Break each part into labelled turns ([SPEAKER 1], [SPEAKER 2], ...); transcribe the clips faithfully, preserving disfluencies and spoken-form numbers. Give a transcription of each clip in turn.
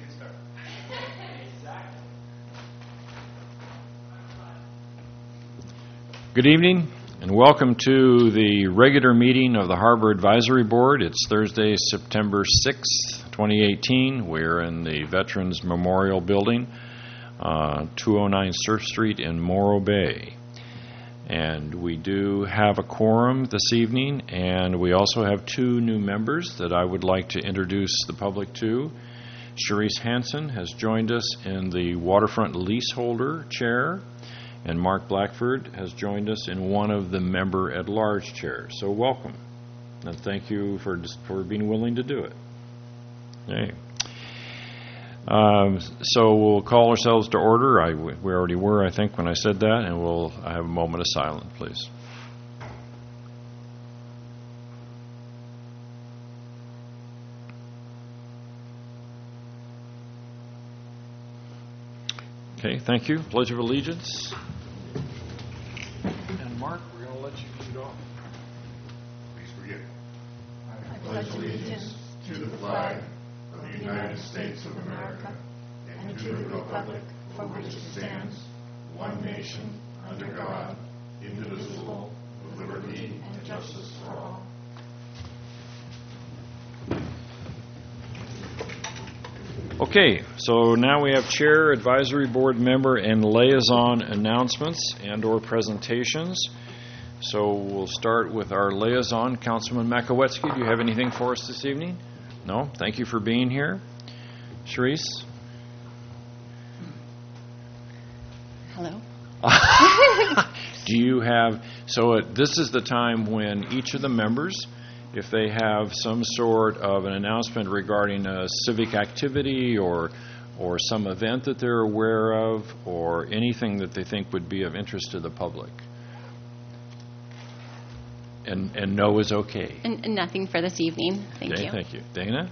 [SPEAKER 1] Good evening, and welcome to the regular meeting of the Harbor Advisory Board. It's Thursday, September sixth, twenty eighteen. We're in the Veterans Memorial Building, uh, two oh nine Surf Street in Morro Bay. And we do have a quorum this evening, and we also have two new members that I would like to introduce the public to. Cherise Hansen has joined us in the Waterfront Leaseholder chair, and Mark Blackford has joined us in one of the member-at-large chairs. So welcome, and thank you for for being willing to do it. Okay. Um, so we'll call ourselves to order. I, we already were, I think, when I said that, and we'll have a moment of silence, please. Okay, thank you. Pledge of Allegiance. And Mark, we're going to let you lead off.
[SPEAKER 2] Please begin. I pledge allegiance to the flag of the United States of America and to the republic for which it stands, one nation, under God, indivisible, with liberty and justice for all.
[SPEAKER 1] Okay, so now we have chair, advisory board member, and liaison announcements and or presentations. So we'll start with our liaison, Councilman Makowetsky. Do you have anything for us this evening? No? Thank you for being here. Cherise?
[SPEAKER 3] Hello.
[SPEAKER 1] Do you have, so uh, this is the time when each of the members, if they have some sort of an announcement regarding a civic activity or or some event that they're aware of or anything that they think would be of interest to the public. And and no is okay.
[SPEAKER 3] And, and nothing for this evening. Thank
[SPEAKER 1] okay,
[SPEAKER 3] you.
[SPEAKER 1] Thank you. Dana?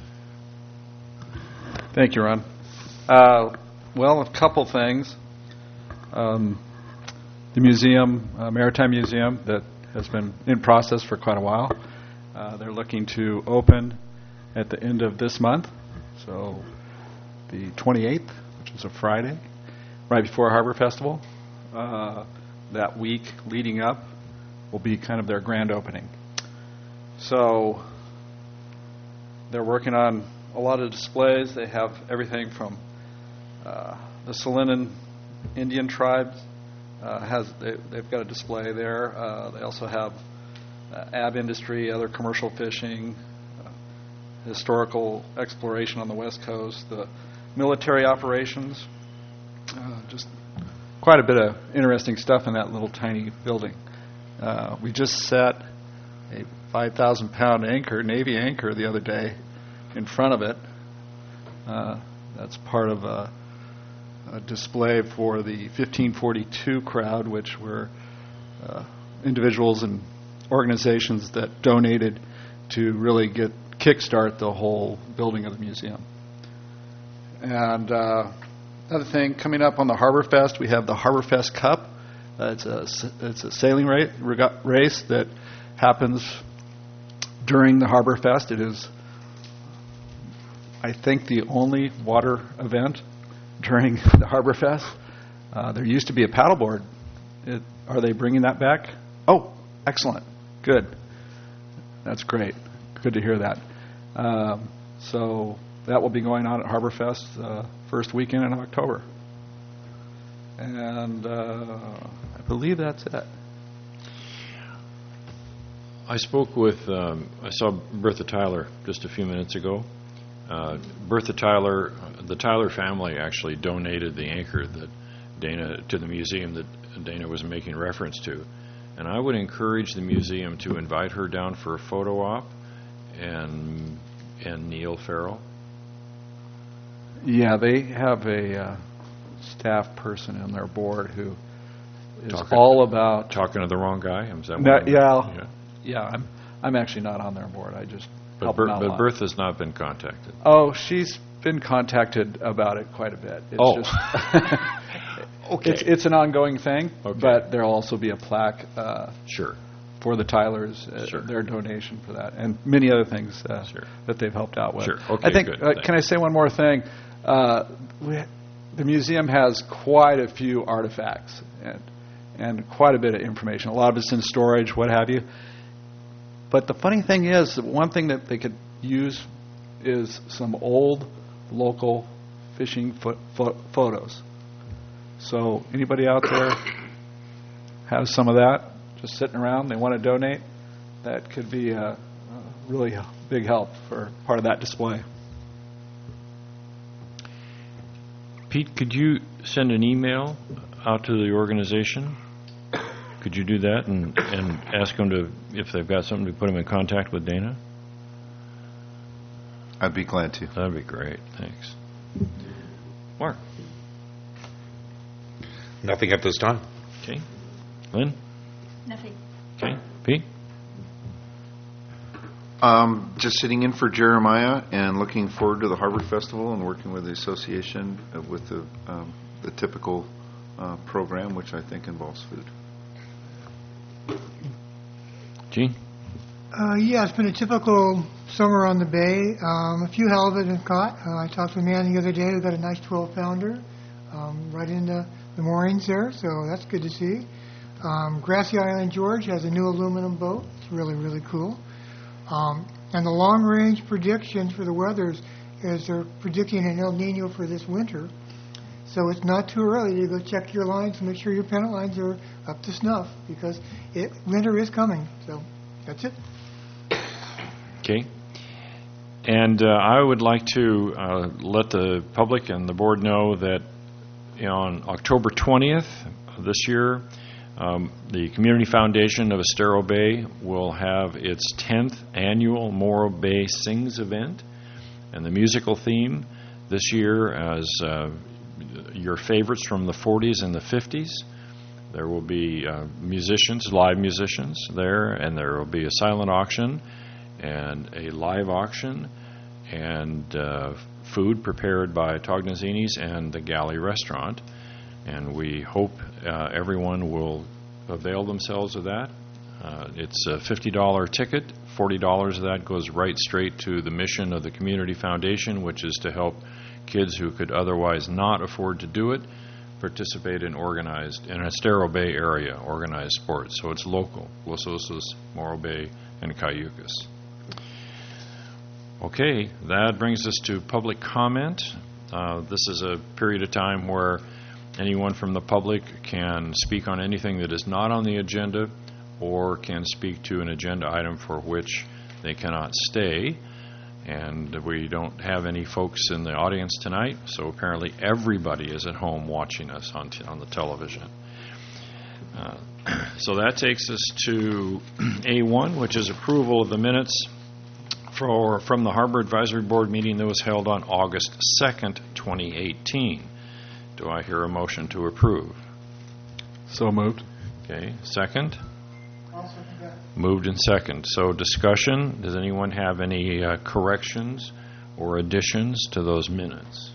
[SPEAKER 4] Thank you, Ron. Uh, well, a couple things. Um, the museum, uh, Maritime Museum, that has been in process for quite a while. Uh, they're looking to open at the end of this month, so the twenty-eighth, which is a Friday, right before Harbor Festival. Uh, that week leading up will be kind of their grand opening. So they're working on a lot of displays. They have everything from uh, the Salinan Indian tribes. Uh, has they, they've got a display there. Uh, they also have Uh, ab industry, other commercial fishing, uh, historical exploration on the West Coast, the military operations, uh, just quite a bit of interesting stuff in that little tiny building. Uh, we just set a five thousand pound anchor, Navy anchor, the other day in front of it. Uh, that's part of a, a display for the fifteen forty-two crowd, which were uh, individuals and organizations that donated to really get kickstart the whole building of the museum. And uh, another thing coming up on the Harbor Fest, we have the Harbor Fest Cup. Uh, it's a it's a sailing race, race that happens during the Harbor Fest. It is, I think, the only water event during the Harbor Fest. Uh, there used to be a paddleboard. It, are they bringing that back? Oh, excellent. Good. That's great. Good to hear that. Um, so that will be going on at Harbor Fest uh, first weekend in October. And uh, I believe that's it.
[SPEAKER 1] I spoke with, um, I saw Bertha Tyler just a few minutes ago. Uh, Bertha Tyler, the Tyler family actually donated the anchor that Dana, to the museum that Dana was making reference to. And I would encourage the museum to invite her down for a photo op, and and Neil Farrell.
[SPEAKER 4] Yeah, they have a uh, staff person on their board who is
[SPEAKER 1] talking,
[SPEAKER 4] all about
[SPEAKER 1] talking to the wrong guy. Is that
[SPEAKER 4] no,
[SPEAKER 1] what
[SPEAKER 4] yeah,
[SPEAKER 1] yeah,
[SPEAKER 4] yeah. I'm I'm actually not on their board. I just
[SPEAKER 1] but
[SPEAKER 4] help
[SPEAKER 1] Ber-
[SPEAKER 4] them out.
[SPEAKER 1] But Bertha's not been contacted.
[SPEAKER 4] Oh, she's been contacted about it quite a bit. It's
[SPEAKER 1] oh.
[SPEAKER 4] just
[SPEAKER 1] Okay.
[SPEAKER 4] It's, it's an ongoing thing,
[SPEAKER 1] Okay.
[SPEAKER 4] but there'll also be a plaque uh,
[SPEAKER 1] sure.
[SPEAKER 4] for the Tylers, uh,
[SPEAKER 1] Sure.
[SPEAKER 4] their donation for that, and many other things uh,
[SPEAKER 1] Sure.
[SPEAKER 4] that they've helped out with.
[SPEAKER 1] Sure. Okay,
[SPEAKER 4] I think.
[SPEAKER 1] good.
[SPEAKER 4] Uh,
[SPEAKER 1] Thanks.
[SPEAKER 4] can I say one more thing? Uh, we, the museum has quite a few artifacts and and quite a bit of information. A lot of it's in storage, what have you. But the funny thing is, that one thing that they could use is some old local fishing fo- fo- photos. So anybody out there has some of that just sitting around, they want to donate, that could be a, a really big help for part of that display.
[SPEAKER 1] Pete, could you send an email out to the organization? Could you do that and, and ask them to, if they've got something, to put them in contact with Dana?
[SPEAKER 2] I'd be glad to.
[SPEAKER 1] That'd be great. Thanks. Mark?
[SPEAKER 5] Nothing at this time.
[SPEAKER 1] Okay. Lynn?
[SPEAKER 3] Nothing.
[SPEAKER 1] Okay. Pete?
[SPEAKER 2] Um, just sitting in for Jeremiah and looking forward to the Harvard Festival and working with the association uh, with the um, the typical uh, program, which I think involves food.
[SPEAKER 1] Gene?
[SPEAKER 6] Uh, yeah, it's been a typical summer on the bay. Um, a few halibut have caught. Uh, I talked to a man the other day who got a nice twelve pounder um, right in the, the moorings there, so that's good to see. Um, Grassy Island George has a new aluminum boat. It's really, really cool. Um, and the long-range predictions for the weathers is they're predicting an El Nino for this winter. So it's not too early to go check your lines and make sure your pennant lines are up to snuff because it, winter is coming. So that's it.
[SPEAKER 1] Okay. And uh, I would like to uh, let the public and the board know that you know, on October twentieth of this year, um, the Community Foundation of Estero Bay will have its tenth annual Morro Bay Sings event. And the musical theme this year is uh, your favorites from the forties and the fifties. There will be uh, musicians, live musicians there, and there will be a silent auction and a live auction and uh, food prepared by Tognazini's and the Galley Restaurant. And we hope uh, everyone will avail themselves of that. Uh, it's a fifty dollars ticket. forty dollars of that goes right straight to the mission of the Community Foundation, which is to help kids who could otherwise not afford to do it participate in organized, in Estero Bay area, organized sports. So it's local, Los Osos, Morro Bay, and Cayucas. Okay, that brings us to public comment. Uh, this is a period of time where anyone from the public can speak on anything that is not on the agenda or can speak to an agenda item for which they cannot stay. And we don't have any folks in the audience tonight, so apparently everybody is at home watching us on, t- on the television. Uh, so that takes us to A one, which is approval of the minutes for, from the Harbor Advisory Board meeting that was held on August second, twenty eighteen. Do I hear a motion to approve?
[SPEAKER 4] So moved.
[SPEAKER 1] Okay, second?
[SPEAKER 6] I'll second that.
[SPEAKER 1] Moved and second. So discussion, does anyone have any uh, corrections or additions to those minutes?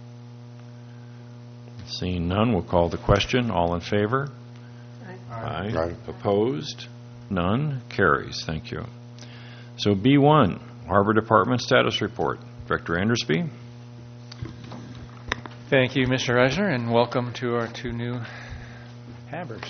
[SPEAKER 1] Seeing none, we'll call the question. All in favor? Aye.
[SPEAKER 5] Aye.
[SPEAKER 1] Opposed? None? Carries. Thank you. So B one, Harbor Department Status Report. Director Andersby?
[SPEAKER 7] Thank you, Mister Reisner, and welcome to our two new Habbers.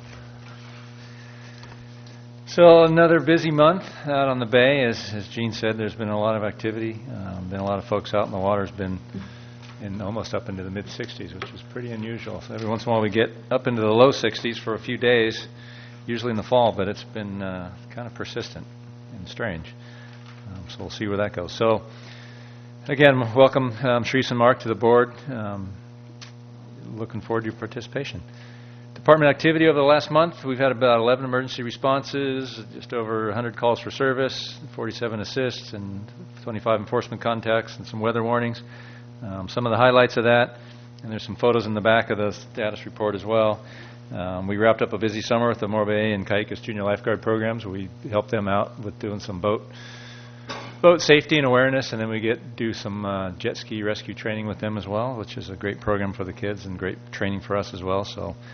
[SPEAKER 7] So another busy month out on the bay. As, as Gene said, there's been a lot of activity. Um, been a lot of folks out, and the water's been in almost up into the mid sixties, which is pretty unusual. So every once in a while we get up into the low sixties for a few days, usually in the fall, but it's been uh, kind of persistent and strange. Um, so we'll see where that goes. So again, welcome um, Sharice and Mark to the board. Um, looking forward to your participation. Department activity over the last month, we've had about eleven emergency responses, just over one hundred calls for service, forty-seven assists, and twenty-five enforcement contacts, and some weather warnings. Um, some of the highlights of that, and there's some photos in the back of the status report as well. Um, we wrapped up a busy summer with the Morro Bay and Cayucas Junior Lifeguard programs. We helped them out with doing some boat boat safety and awareness, and then we get do some uh, jet ski rescue training with them as well, which is a great program for the kids and great training for us as well. So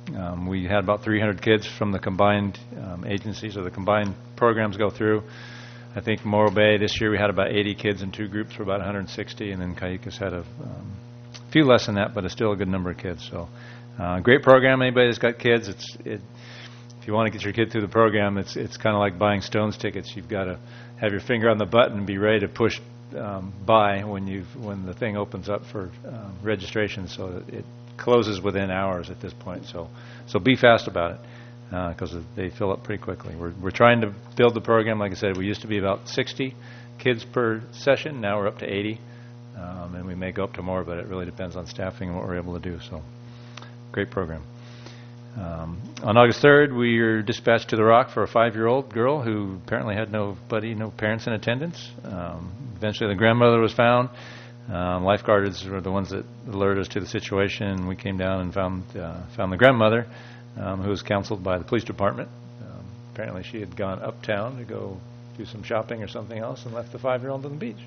[SPEAKER 7] Um, we had about three hundred kids from the combined um, agencies or the combined programs go through. I think Morro Bay this year we had about eighty kids in two groups for about one hundred sixty, and then Cayucas had a um, few less than that, but it's still a good number of kids. So, uh, great program. Anybody that's got kids, it's it, if you want to get your kid through the program, it's it's kind of like buying Stones tickets. You've got to have your finger on the button and be ready to push um, buy when you when the thing opens up for uh, registration. So it closes within hours at this point. So so be fast about it, because uh, they fill up pretty quickly. We're we're trying to build the program. Like I said, we used to be about sixty kids per session. Now we're up to eighty, um, and we may go up to more, but it really depends on staffing and what we're able to do. So, great program. Um, on August third, we were dispatched to the Rock for a five-year-old girl who apparently had nobody, no parents in attendance. Um, eventually, the grandmother was found. Um, lifeguards were the ones that alerted us to the situation. We came down and found uh, found the grandmother, um, who was counseled by the police department. Um, apparently, she had gone uptown to go do some shopping or something else and left the five-year-old on the beach.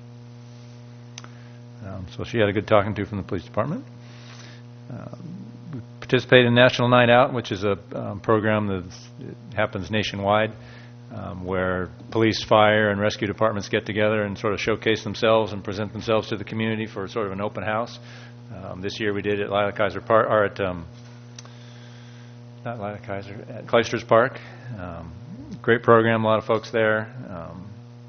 [SPEAKER 7] Um, so she had a good talking to from the police department. Um, we participated in National Night Out, which is a um, program that happens nationwide, um, where police, fire, and rescue departments get together and sort of showcase themselves and present themselves to the community for sort of an open house. Um, this year we did it at Lila Kaiser Park, or at um, not Lila Kaiser, at Clijsters Park. Um, great program, a lot of folks there. Um,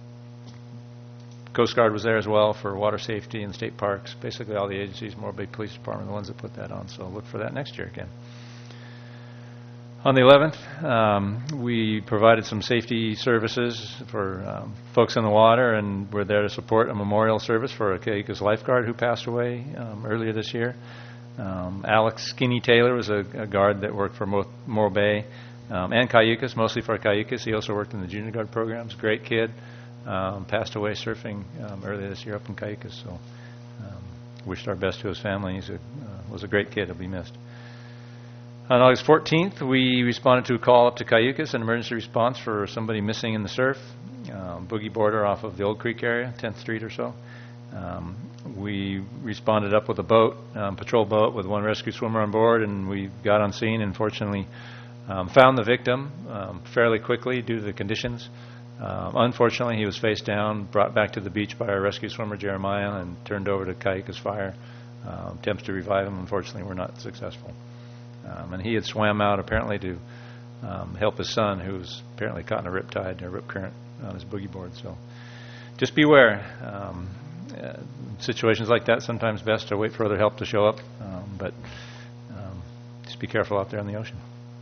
[SPEAKER 7] Coast Guard was there as well for water safety and state parks. Basically all the agencies, Morro Bay Police Department, the ones that put that on. So look for that next year again. On the eleventh, um, we provided some safety services for um, folks in the water, and we're there to support a memorial service for a Cayucas lifeguard who passed away um, earlier this year. Um, Alex Skinny Taylor was a, a guard that worked for Mo- Morro Bay um, and Cayucas, mostly for Cayucas. He also worked in the junior guard programs. Great kid. Um, passed away surfing um, earlier this year up in Cayucas. So um, wished our best to his family. He uh, was a great kid. He'll be missed. On August fourteenth, we responded to a call up to Cayucas, an emergency response for somebody missing in the surf, um, boogie boarder off of the Old Creek area, tenth Street or so. Um, we responded up with a boat, um, patrol boat with one rescue swimmer on board, and we got on scene and fortunately um, found the victim um, fairly quickly due to the conditions. Um, unfortunately, he was face down, brought back to the beach by our rescue swimmer, Jeremiah, and turned over to Cayucas Fire. Um, attempts to revive him, unfortunately, were not successful. Um, and he had swam out, apparently, to um, help his son, who was apparently caught in a rip tide, a rip current on his boogie board. So just beware. Um, uh, situations like that, sometimes best to wait for other help to show up, um, but um, just be careful out there in the ocean.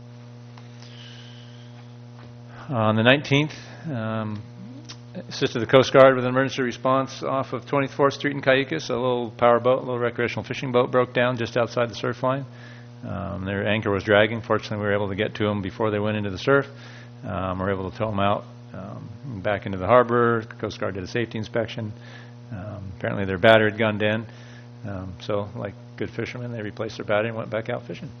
[SPEAKER 7] On the nineteenth, um, assisted the Coast Guard with an emergency response off of twenty-fourth Street in Cayucas. A little power boat, a little recreational fishing boat broke down just outside the surf line. Um, their anchor was dragging. Fortunately, we were able to get to them before they went into the surf. Um, we were able to tow them out um, back into the harbor. The Coast Guard did a safety inspection. Um, apparently, their battery had gone dead. Um, so, like good fishermen, they replaced their battery and went back out fishing.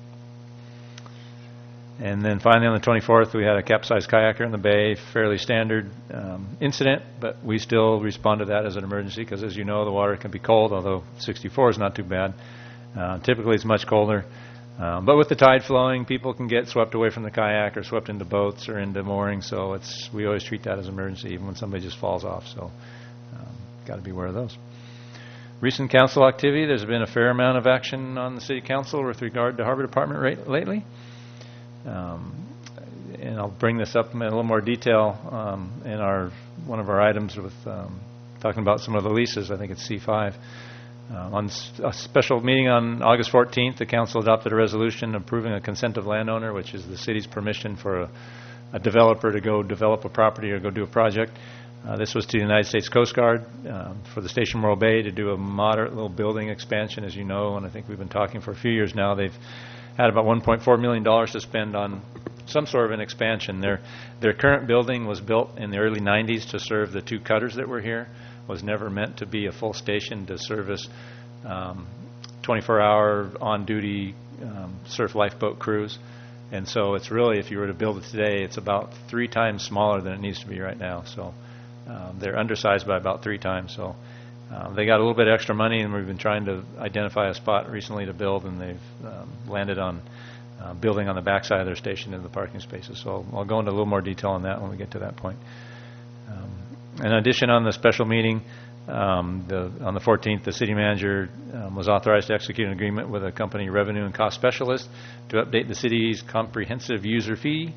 [SPEAKER 7] And then finally on the twenty-fourth, we had a capsized kayaker in the bay, fairly standard um, incident, but we still respond to that as an emergency because, as you know, the water can be cold, although sixty-four is not too bad. Uh, typically it's much colder. Um, but with the tide flowing, people can get swept away from the kayak or swept into boats or into moorings, so it's we always treat that as an emergency, even when somebody just falls off, so um, got to be aware of those. Recent council activity, there's been a fair amount of action on the City Council with regard to Harbor Department rate lately. Um, and I'll bring this up in a little more detail um, in our one of our items with um, talking about some of the leases. I think it's C five. Um, on a special meeting on August fourteenth, the council adopted a resolution approving a consent of landowner, which is the city's permission for a, a developer to go develop a property or go do a project. Uh, this was to the United States Coast Guard um, for the Station Morro Bay to do a moderate little building expansion, as you know, and I think we've been talking for a few years now. They've had about one point four million dollars to spend on some sort of an expansion. Their their current building was built in the early nineties to serve the two cutters that were here. Was never meant to be a full station to service um, twenty-four hour on-duty um, surf lifeboat crews. And so it's really, if you were to build it today, it's about three times smaller than it needs to be right now. So um, they're undersized by about three times. So Um, they got a little bit extra money, and we've been trying to identify a spot recently to build, and they've um, landed on uh, building on the backside of their station into the parking spaces. So I'll, I'll go into a little more detail on that when we get to that point. Um, in addition, on the special meeting, um, the, on the fourteenth, the city manager um, was authorized to execute an agreement with a company revenue and cost specialist to update the city's comprehensive user fee,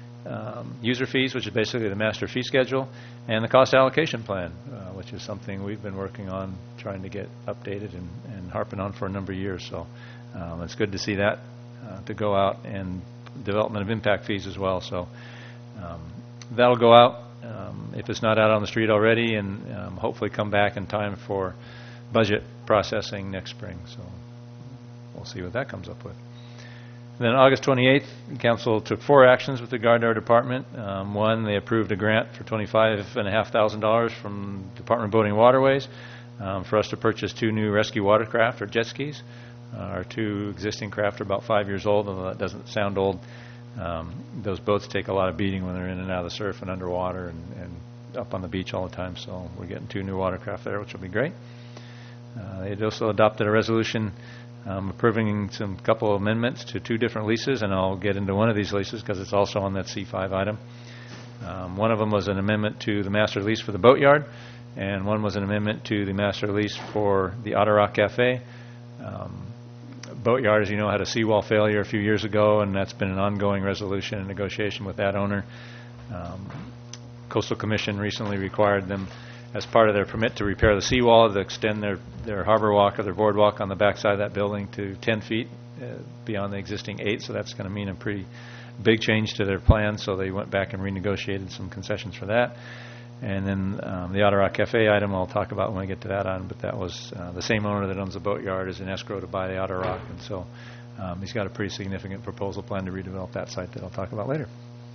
[SPEAKER 7] um, user fees, which is basically the master fee schedule, and the cost allocation plan, uh, which is something we've been working on trying to get updated and, and harping on for a number of years. So um, it's good to see that uh, to go out, and development of impact fees as well. So um, that'll go out um, if it's not out on the street already, and um, hopefully come back in time for budget processing next spring. So we'll see what that comes up with. Then August twenty-eighth, Council took four actions with regard to our department. Um, one, they approved a grant for twenty-five thousand five hundred dollars from Department of Boating and Waterways um, for us to purchase two new rescue watercraft, or jet skis. Uh, our two existing craft are about five years old, although that doesn't sound old. Um, those boats take a lot of beating when they're in and out of the surf and underwater and, and up on the beach all the time. So we're getting two new watercraft there, which will be great. Uh, they also adopted a resolution Um, approving some couple of amendments to two different leases, and I'll get into one of these leases because it's also on that C five item. Um, one of them was an amendment to the master lease for the boatyard, and one was an amendment to the master lease for the Otter Rock Cafe. Um, boatyard, as you know, had a seawall failure a few years ago, and that's been an ongoing resolution and negotiation with that owner. Um, Coastal Commission recently required them, as part of their permit to repair the seawall, to extend their, their harbor walk or their boardwalk on the backside of that building to ten feet uh, beyond the existing eight. So that's going to mean a pretty big change to their plan. So they went back and renegotiated some concessions for that. And then um, the Otter Rock Cafe item I'll talk about when I get to that item, but that was uh, the same owner that owns the boatyard is in escrow to buy the Otter Rock. And so um, he's got a pretty significant proposal plan to redevelop that site that I'll talk about later.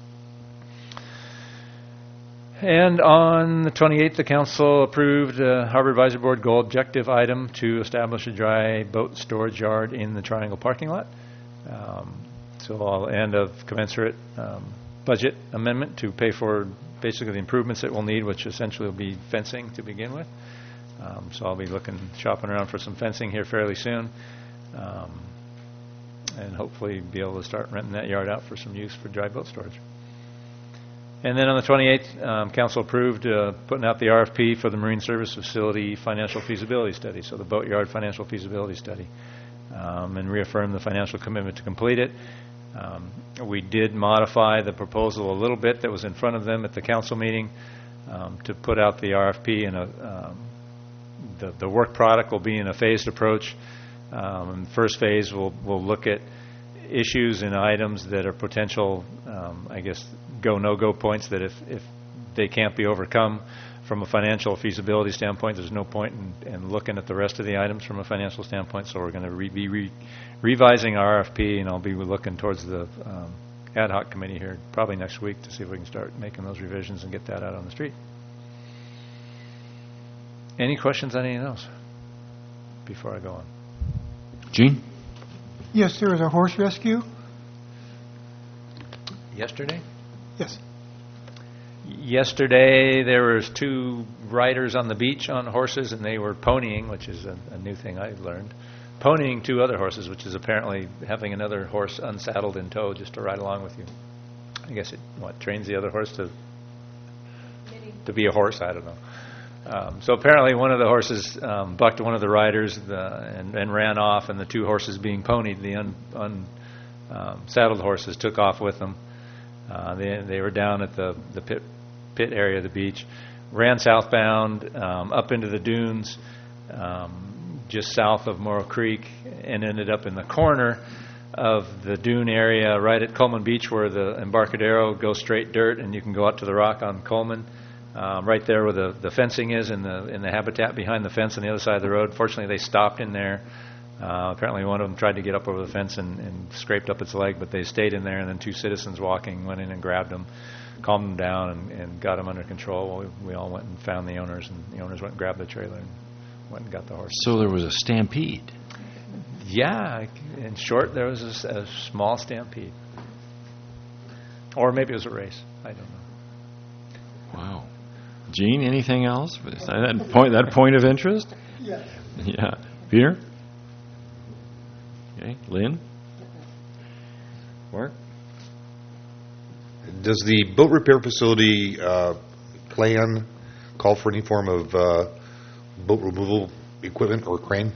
[SPEAKER 7] And on the twenty-eighth, the council approved a Harbor Advisory Board goal objective item to establish a dry boat storage yard in the Triangle parking lot. Um, so I'll end of commensurate um, budget amendment to pay for basically the improvements that we'll need, which essentially will be fencing to begin with. Um, so I'll be looking, shopping around for some fencing here fairly soon, um, and hopefully be able to start renting that yard out for some use for dry boat storage. And then on the twenty-eighth, um, council approved uh, putting out the R F P for the Marine Service Facility Financial Feasibility Study, so the Boatyard Financial Feasibility Study, um, and reaffirmed the financial commitment to complete it. Um, we did modify the proposal a little bit that was in front of them at the council meeting um, to put out the R F P in a, um, the, the work product will be in a phased approach. Um, first phase will will look at issues and items that are potential, um, I guess, go, no-go points that if, if they can't be overcome from a financial feasibility standpoint, there's no point in, in looking at the rest of the items from a financial standpoint. So we're going to re- be re- revising our R F P, and I'll be looking towards the um, ad hoc committee here probably next week to see if we can start making those revisions and get that out on the street. Any questions on anything else before I go on?
[SPEAKER 1] Gene?
[SPEAKER 6] Yes, there was a horse rescue.
[SPEAKER 7] Yesterday?
[SPEAKER 6] Yes.
[SPEAKER 7] Yesterday, there was two riders on the beach on horses, and they were ponying, which is a, a new thing I've learned. Ponying two other horses, which is apparently having another horse unsaddled in tow just to ride along with you. I guess it what trains the other horse to to be a horse. I don't know. Um, so apparently, one of the horses um, bucked one of the riders the, and, and ran off, and the two horses being ponied, the un, un, um, saddled horses, took off with them. Uh, they, they were down at the, the pit, pit area of the beach, ran southbound um, up into the dunes um, just south of Morrow Creek, and ended up in the corner of the dune area right at Coleman Beach, where the Embarcadero goes straight dirt, and you can go out to the rock on Coleman, um, right there where the, the fencing is, in the in the habitat behind the fence on the other side of the road. Fortunately, they stopped in there. Uh, apparently one of them tried to get up over the fence and, and scraped up its leg, but they stayed in there, and then two citizens walking went in and grabbed them, calmed them down, and, and got them under control. Well, we, we all went and found the owners, and the owners went and grabbed the trailer and went and got the horse.
[SPEAKER 1] So there was a stampede.
[SPEAKER 7] Yeah, in short, there was a, a small stampede. Or maybe it was a race. I don't know.
[SPEAKER 1] Wow. Gene, anything else? That point, that point of interest?
[SPEAKER 6] Yes.
[SPEAKER 1] Yeah. Peter? Okay. Lynn? Mark?
[SPEAKER 5] Does the boat repair facility uh, plan call for any form of uh, boat removal equipment or crane?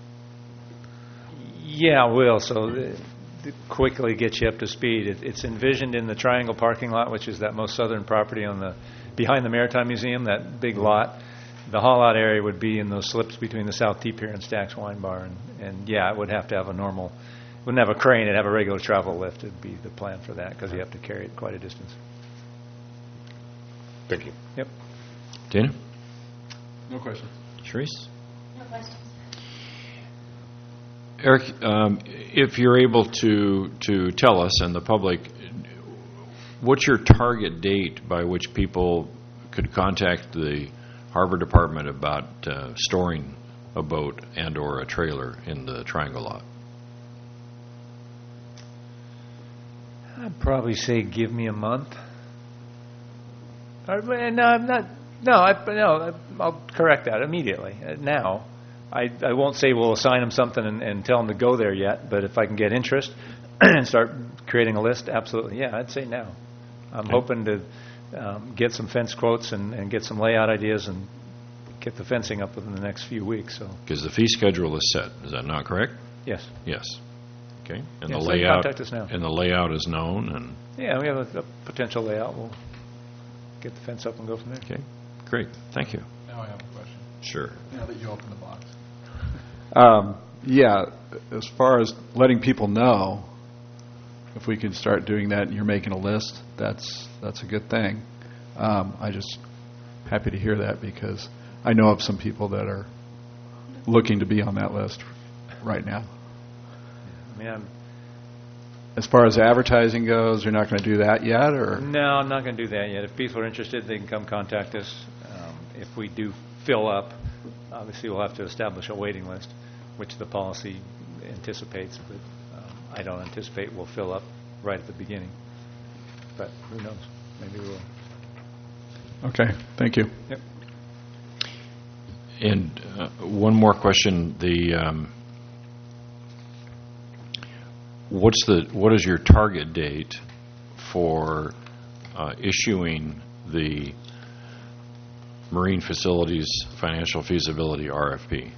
[SPEAKER 7] Yeah, it will. So uh, to quickly get you up to speed, it, it's envisioned in the Triangle parking lot, which is that most southern property on the behind the Maritime Museum, that big lot. The haul-out area would be in those slips between the South Tea Pier and Stack's Wine Bar. And, and yeah, it would have to have a normal, it wouldn't have a crane, it'd have a regular travel lift. It'd be the plan for that because you have to carry it quite a distance.
[SPEAKER 5] Thank you.
[SPEAKER 7] Yep.
[SPEAKER 1] Dana?
[SPEAKER 4] No questions.
[SPEAKER 1] Sharice?
[SPEAKER 3] No questions.
[SPEAKER 1] Eric, um, if you're able to to tell us and the public, what's your target date by which people could contact the Harbor Department about uh, storing a boat and or a trailer in the Triangle lot?
[SPEAKER 7] I'd probably say give me a month. Or, no, I'm not. No, I, no, I'll correct that immediately. Uh, now, I, I won't say we'll assign them something and, and tell them to go there yet. But if I can get interest and start creating a list, absolutely, yeah, I'd say now. I'm
[SPEAKER 1] Okay.
[SPEAKER 7] hoping to um, get some fence quotes and, and get some layout ideas and get the fencing up within the next few weeks. So,
[SPEAKER 1] Because the fee schedule is set. Is that not correct?
[SPEAKER 7] yes,
[SPEAKER 1] Yes. Okay. And
[SPEAKER 7] Yeah,
[SPEAKER 1] the
[SPEAKER 7] so
[SPEAKER 1] layout
[SPEAKER 7] contact us now.
[SPEAKER 1] and the layout is known. And
[SPEAKER 7] yeah, we have a, a potential layout. We'll get the fence up and go from there.
[SPEAKER 1] okay, great. Thank you.
[SPEAKER 4] Now I have a question.
[SPEAKER 1] Sure.
[SPEAKER 4] Now that you open the box. Um, yeah, as far as letting people know, if we can start doing that and you're making a list, that's that's a good thing. Um, I just happy to hear that because I know of some people that are looking to be on that list right now.
[SPEAKER 7] I mean, I'm,
[SPEAKER 4] As far as advertising goes, you're not going to do that yet, or?
[SPEAKER 7] No, I'm not going to do that yet. If people are interested, they can come contact us. Um, if we do fill up, obviously we'll have to establish a waiting list, which the policy anticipates, but um, I don't anticipate we'll fill up right at the beginning. But who knows? Maybe we will.
[SPEAKER 4] Okay, thank you.
[SPEAKER 7] Yep.
[SPEAKER 1] And uh, one more question: the um, what's the what is your target date for uh, issuing the Marine Facilities Financial Feasibility R F P?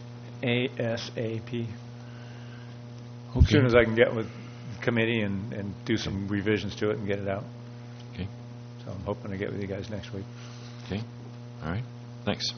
[SPEAKER 7] ASAP. As soon as I can get with the committee and, and do some revisions to it and get it out.
[SPEAKER 1] Okay.
[SPEAKER 7] So I'm hoping to get with you guys next week.
[SPEAKER 1] Okay. All right. Thanks.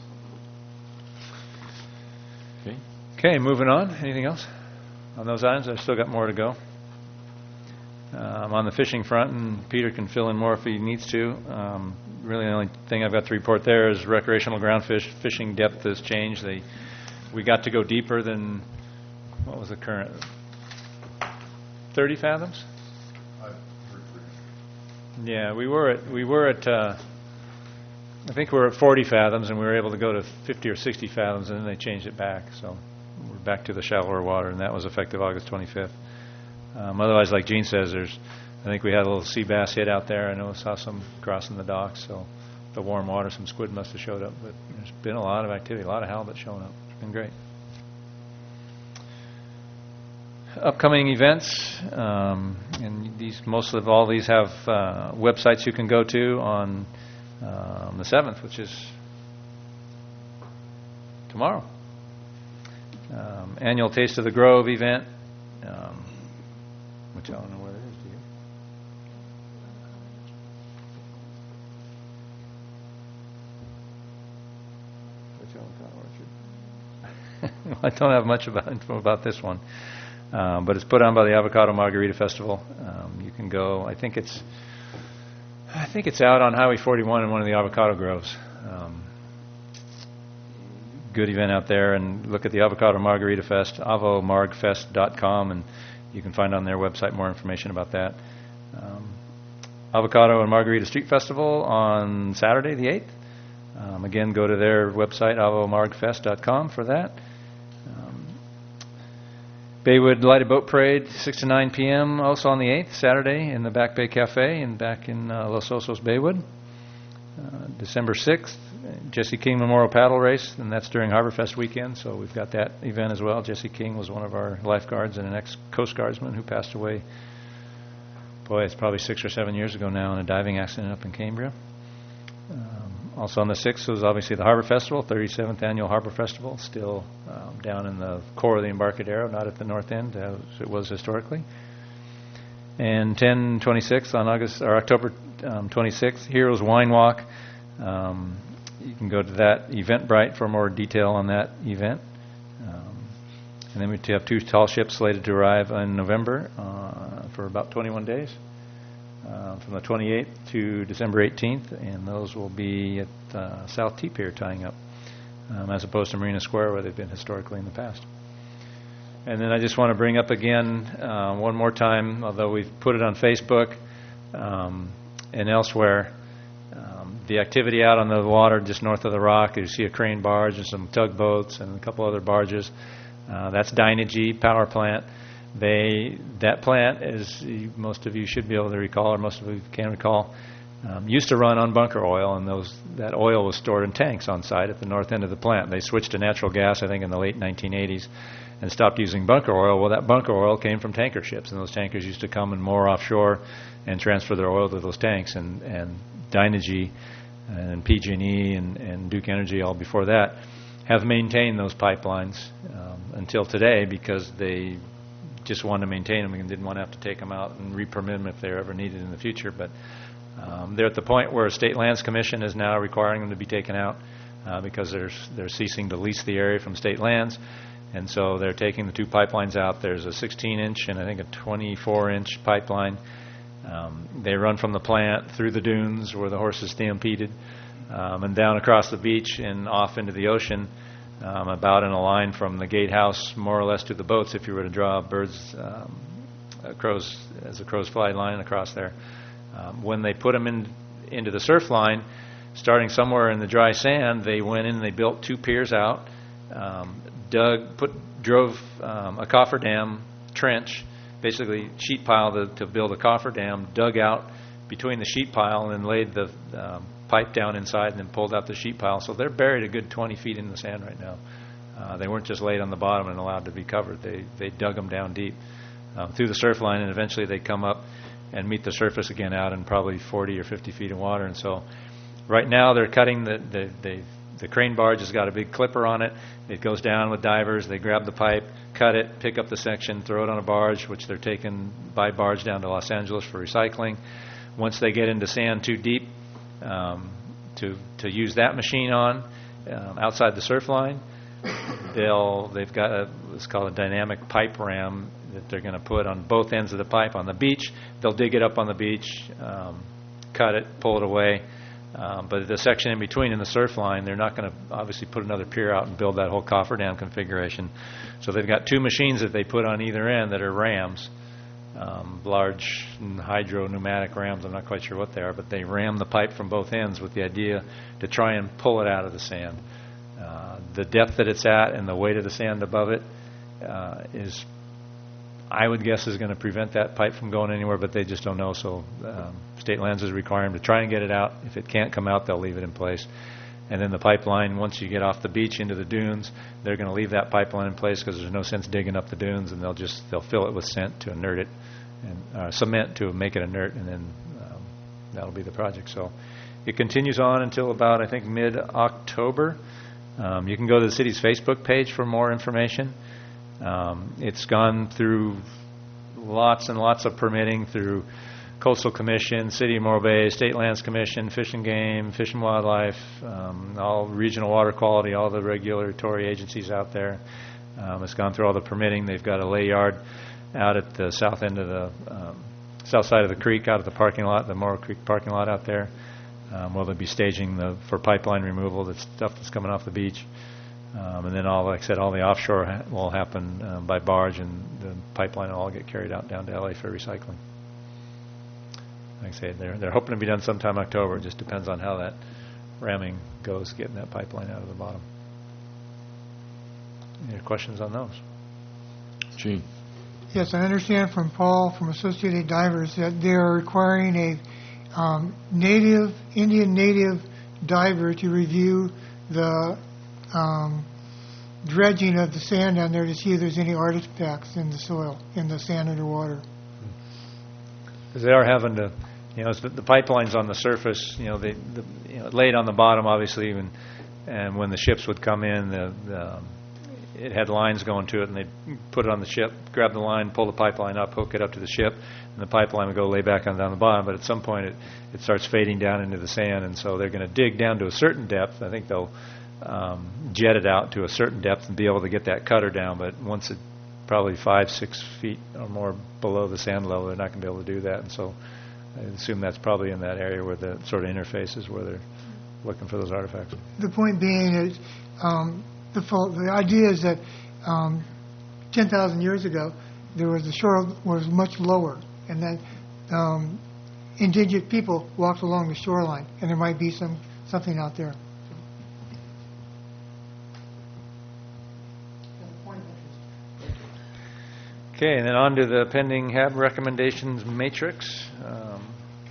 [SPEAKER 1] Okay.
[SPEAKER 7] Okay, moving on. Anything else on those items? I've still got more to go. Um, on the fishing front, and Peter can fill in more if he needs to. Um, really, the only thing I've got to report there is recreational ground fish fishing depth has changed. They, we got to go deeper than what was the current thirty fathoms. Yeah, we were at we were at. Uh, I think we were at forty fathoms, and we were able to go to fifty or sixty fathoms, and then they changed it back. So we're back to the shallower water, and that was effective August twenty-fifth. Um, otherwise, like Gene says, there's. I think we had a little sea bass hit out there. I know I saw some crossing the docks, so the warm water, some squid must have showed up. But there's been a lot of activity, a lot of halibut showing up. It's been great. Upcoming events, um, and these most of all these have uh, websites you can go to on um, the seventh, which is tomorrow. Um, annual Taste of the Grove event, um, which I don't know where it is. Do you? Which Orchard? I don't have much about info about this one. Um, but it's put on by the Avocado Margarita Festival. Um, you can go. I think it's. I think it's out on Highway forty-one in one of the avocado groves. Um, good event out there, and look at the Avocado Margarita Fest, avo marg fest dot com, and you can find on their website more information about that. Um, Avocado and Margarita Street Festival on Saturday the eighth. Um, again, go to their website, avo marg fest dot com, for that. Baywood Lighted Boat Parade, six to nine p.m. also on the eighth, Saturday, in the Back Bay Cafe and back in uh, Los Osos, Baywood. Uh, December sixth, Jesse King Memorial Paddle Race, and that's during Harbor Fest weekend, so we've got that event as well. Jesse King was one of our lifeguards and an ex-Coast Guardsman who passed away boy, it's probably six or seven years ago now, in a diving accident up in Cambria. Um, also on the sixth was obviously the Harbor Festival, thirty-seventh Annual Harbor Festival, still um, down in the core of the Embarcadero, not at the north end as it was historically. And ten twenty-six on August or October um, twenty-sixth, Heroes Wine Walk. Um, you can go to that Eventbrite for more detail on that event. Um, and then we have two tall ships slated to arrive in November uh, for about twenty-one days, uh, from the twenty-eighth to December eighteenth, and those will be at uh, South T Pier tying up, um, as opposed to Marina Square where they've been historically in the past. And then I just want to bring up again uh, one more time, although we've put it on Facebook um, and elsewhere, um, the activity out on the water just north of the Rock. You see a crane barge and some tugboats and a couple other barges. Uh, that's Dynegy Power Plant. They that plant, as you, most of you should be able to recall, or most of you can recall, um, used to run on bunker oil, and those that oil was stored in tanks on site at the north end of the plant. They switched to natural gas, I think, in the late nineteen eighties. And stopped using bunker oil. Well, that bunker oil came from tanker ships, and those tankers used to come and moor offshore and transfer their oil to those tanks. And, and Dynegy and P G and E and, and Duke Energy, all before that, have maintained those pipelines um, until today because they just wanted to maintain them and didn't want to have to take them out and re-permit them if they're ever needed in the future. But um, they're at the point where State Lands Commission is now requiring them to be taken out uh, because they're, they're ceasing to lease the area from state lands. And so they're taking the two pipelines out. There's a sixteen inch and I think a twenty-four inch pipeline. Um, they run from the plant through the dunes where the horses stampeded um, and down across the beach and off into the ocean, um, about in a line from the gatehouse more or less to the boats if you were to draw birds, um, a crow's, as a crow's fly line across there. Um, when they put them in, into the surf line, starting somewhere in the dry sand, they went in and they built two piers out. Um, Dug, put, drove um, a cofferdam trench, basically sheet pile to, to build a cofferdam, dug out between the sheet pile and then laid the um, pipe down inside and then pulled out the sheet pile. So they're buried a good twenty feet in the sand right now. Uh, they weren't just laid on the bottom and allowed to be covered. They they dug them down deep um, through the surf line, and eventually they come up and meet the surface again out in probably forty or fifty feet of water. And so right now they're cutting the, the, the The crane barge has got a big clipper on it. It goes down with divers. They grab the pipe, cut it, pick up the section, throw it on a barge, which they're taking by barge down to Los Angeles for recycling. Once they get into sand too deep um, to to use that machine on um, outside the surf line, they'll they've got a, what's called a dynamic pipe ram that they're going to put on both ends of the pipe on the beach. They'll dig it up on the beach, um, cut it, pull it away. Um, but the section in between in the surf line, they're not going to obviously put another pier out and build that whole cofferdam configuration. So they've got two machines that they put on either end that are rams, um, large hydro pneumatic rams. I'm not quite sure what they are, but they ram the pipe from both ends with the idea to try and pull it out of the sand. Uh, the depth that it's at and the weight of the sand above it uh, is, I would guess, is going to prevent that pipe from going anywhere, but they just don't know. So um, State Lands is requiring them to try and get it out. If it can't come out, they'll leave it in place. And then the pipeline, once you get off the beach into the dunes, they're going to leave that pipeline in place because there's no sense digging up the dunes, and they'll just they'll fill it with cement to inert it, and uh, cement to make it inert, and then um, that'll be the project. So it continues on until about, I think, mid-October. Um, you can go to the city's Facebook page for more information. Um, it's gone through lots and lots of permitting through Coastal Commission, City of Morro Bay, State Lands Commission, Fish and Game, Fish and Wildlife, um, all regional water quality, all the regulatory agencies out there. Um, it's gone through all the permitting. They've got a lay yard out at the south end of the um, south side of the creek, out of the parking lot, the Morro Creek parking lot out there. Um, where they'll be staging the for pipeline removal, the stuff that's coming off the beach. Um, and then, all, like I said, all the offshore ha- will happen um, by barge, and the pipeline will all get carried out down to L A for recycling. Like I say, they're, they're hoping to be done sometime October. It just depends on how that ramming goes, getting that pipeline out of the bottom. Any questions on those?
[SPEAKER 1] Gene.
[SPEAKER 6] Yes, I understand from Paul from Associated Divers that they're requiring a um, native, Indian native diver to review the um, dredging of the sand down there to see if there's any artifacts in the soil, in the sand underwater.
[SPEAKER 7] Because they are having to, you know, it's the, the pipelines on the surface, you know, they, the, you know, laid on the bottom, obviously, and, and when the ships would come in, the, the, um, it had lines going to it, and they'd put it on the ship, grab the line, pull the pipeline up, hook it up to the ship, and the pipeline would go lay back on down the bottom. But at some point, it, it starts fading down into the sand, and so they're going to dig down to a certain depth. I think they'll um, jet it out to a certain depth and be able to get that cutter down. But once it probably five, six feet or more below the sand level, they're not going to be able to do that. And so I assume that's probably in that area where the sort of interfaces where they're looking for those artifacts.
[SPEAKER 6] The point being is, um, the, fo- the idea is that um, ten thousand years ago, there was the shore was much lower, and that um, indigenous people walked along the shoreline, and there might be some something out there.
[SPEAKER 7] Okay, and then on to the pending H A B recommendations matrix. Um,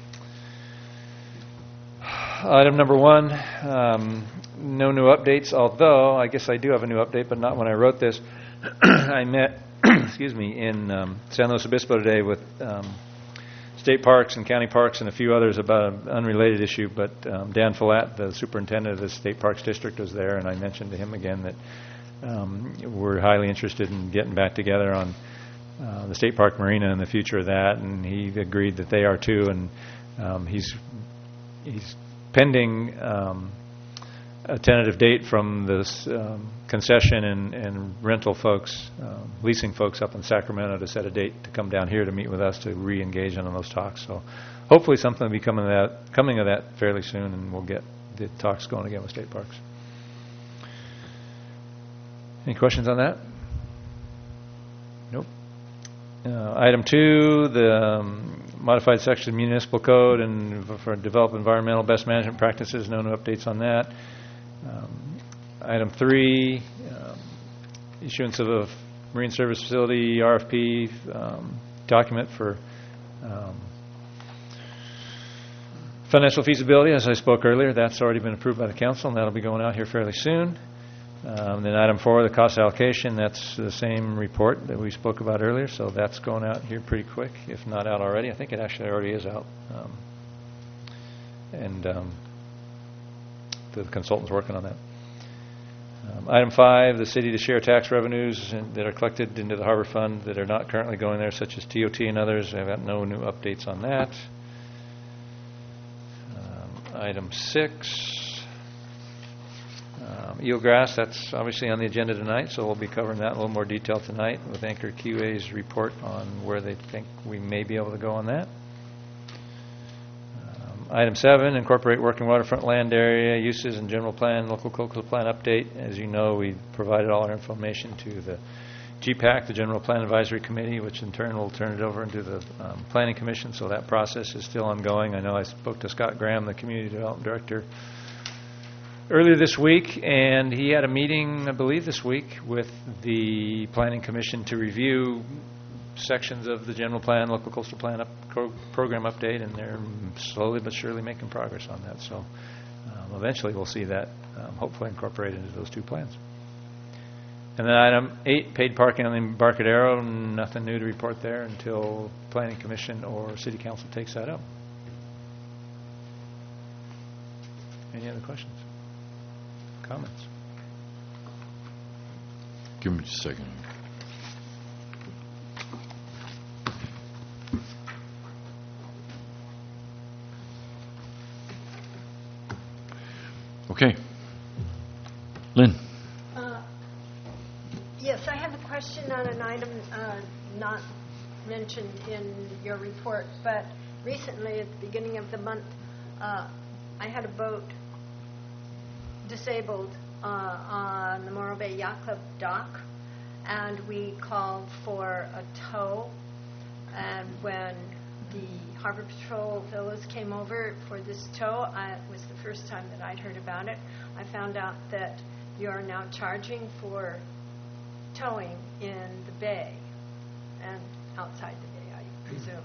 [SPEAKER 7] item number one, um, no new updates, although I guess I do have a new update, but not when I wrote this. I met, excuse me, in um, San Luis Obispo today with um, state parks and county parks and a few others about an unrelated issue, but um, Dan Follett, the superintendent of the state parks district, was there, and I mentioned to him again that um, we're highly interested in getting back together on Uh, the state park marina and the future of that, and he agreed that they are too. And um, he's he's pending um, a tentative date from the um, concession and, and rental folks, um, leasing folks up in Sacramento to set a date to come down here to meet with us to re-engage on those talks. So hopefully something will be coming of that, coming of that fairly soon, and we'll get the talks going again with state parks. Any questions on that? Nope. Uh, item two, the um, modified section of municipal code and v- for develop environmental best management practices. No new updates on that. Um, item three, um, issuance of a marine service facility R F P um, document for um, financial feasibility. As I spoke earlier, that's already been approved by the council, and that'll be going out here fairly soon. Um, then item four, the cost allocation, that's the same report that we spoke about earlier, so that's going out here pretty quick, if not out already. I think it actually already is out. Um, and um, the consultant's working on that. Um, item five, the city to share tax revenues in, that are collected into the Harbor Fund that are not currently going there, such as T O T and others. I've got no new updates on that. Um, item six. Um, eelgrass, that's obviously on the agenda tonight, so we'll be covering that in a little more detail tonight with Anchor Q A's report on where they think we may be able to go on that. Um, item seven, incorporate working waterfront land area uses and general plan, local coastal plan update. As you know, we provided all our information to the G PAC, the General Plan Advisory Committee, which in turn will turn it over into the um, Planning Commission, so that process is still ongoing. I know I spoke to Scott Graham, the Community Development Director, earlier this week, and he had a meeting, I believe, this week with the Planning Commission to review sections of the general plan, local coastal plan up, pro- program update, and they're slowly but surely making progress on that. So um, eventually we'll see that um, hopefully incorporated into those two plans. And then item eight, paid parking on the Embarcadero. Nothing new to report there until Planning Commission or City Council takes that up. Any other questions? Comments?
[SPEAKER 1] Give me just a second. Okay. Lynn.
[SPEAKER 8] Uh, Yes, I have a question on an item uh, not mentioned in your report, but recently, at the beginning of the month, uh, I had a boat disabled uh, on the Morro Bay Yacht Club dock, and we called for a tow. And when the Harbor Patrol fellows came over for this tow, I, it was the first time that I'd heard about it. I found out that you are now charging for towing in the bay and outside the bay, I presume.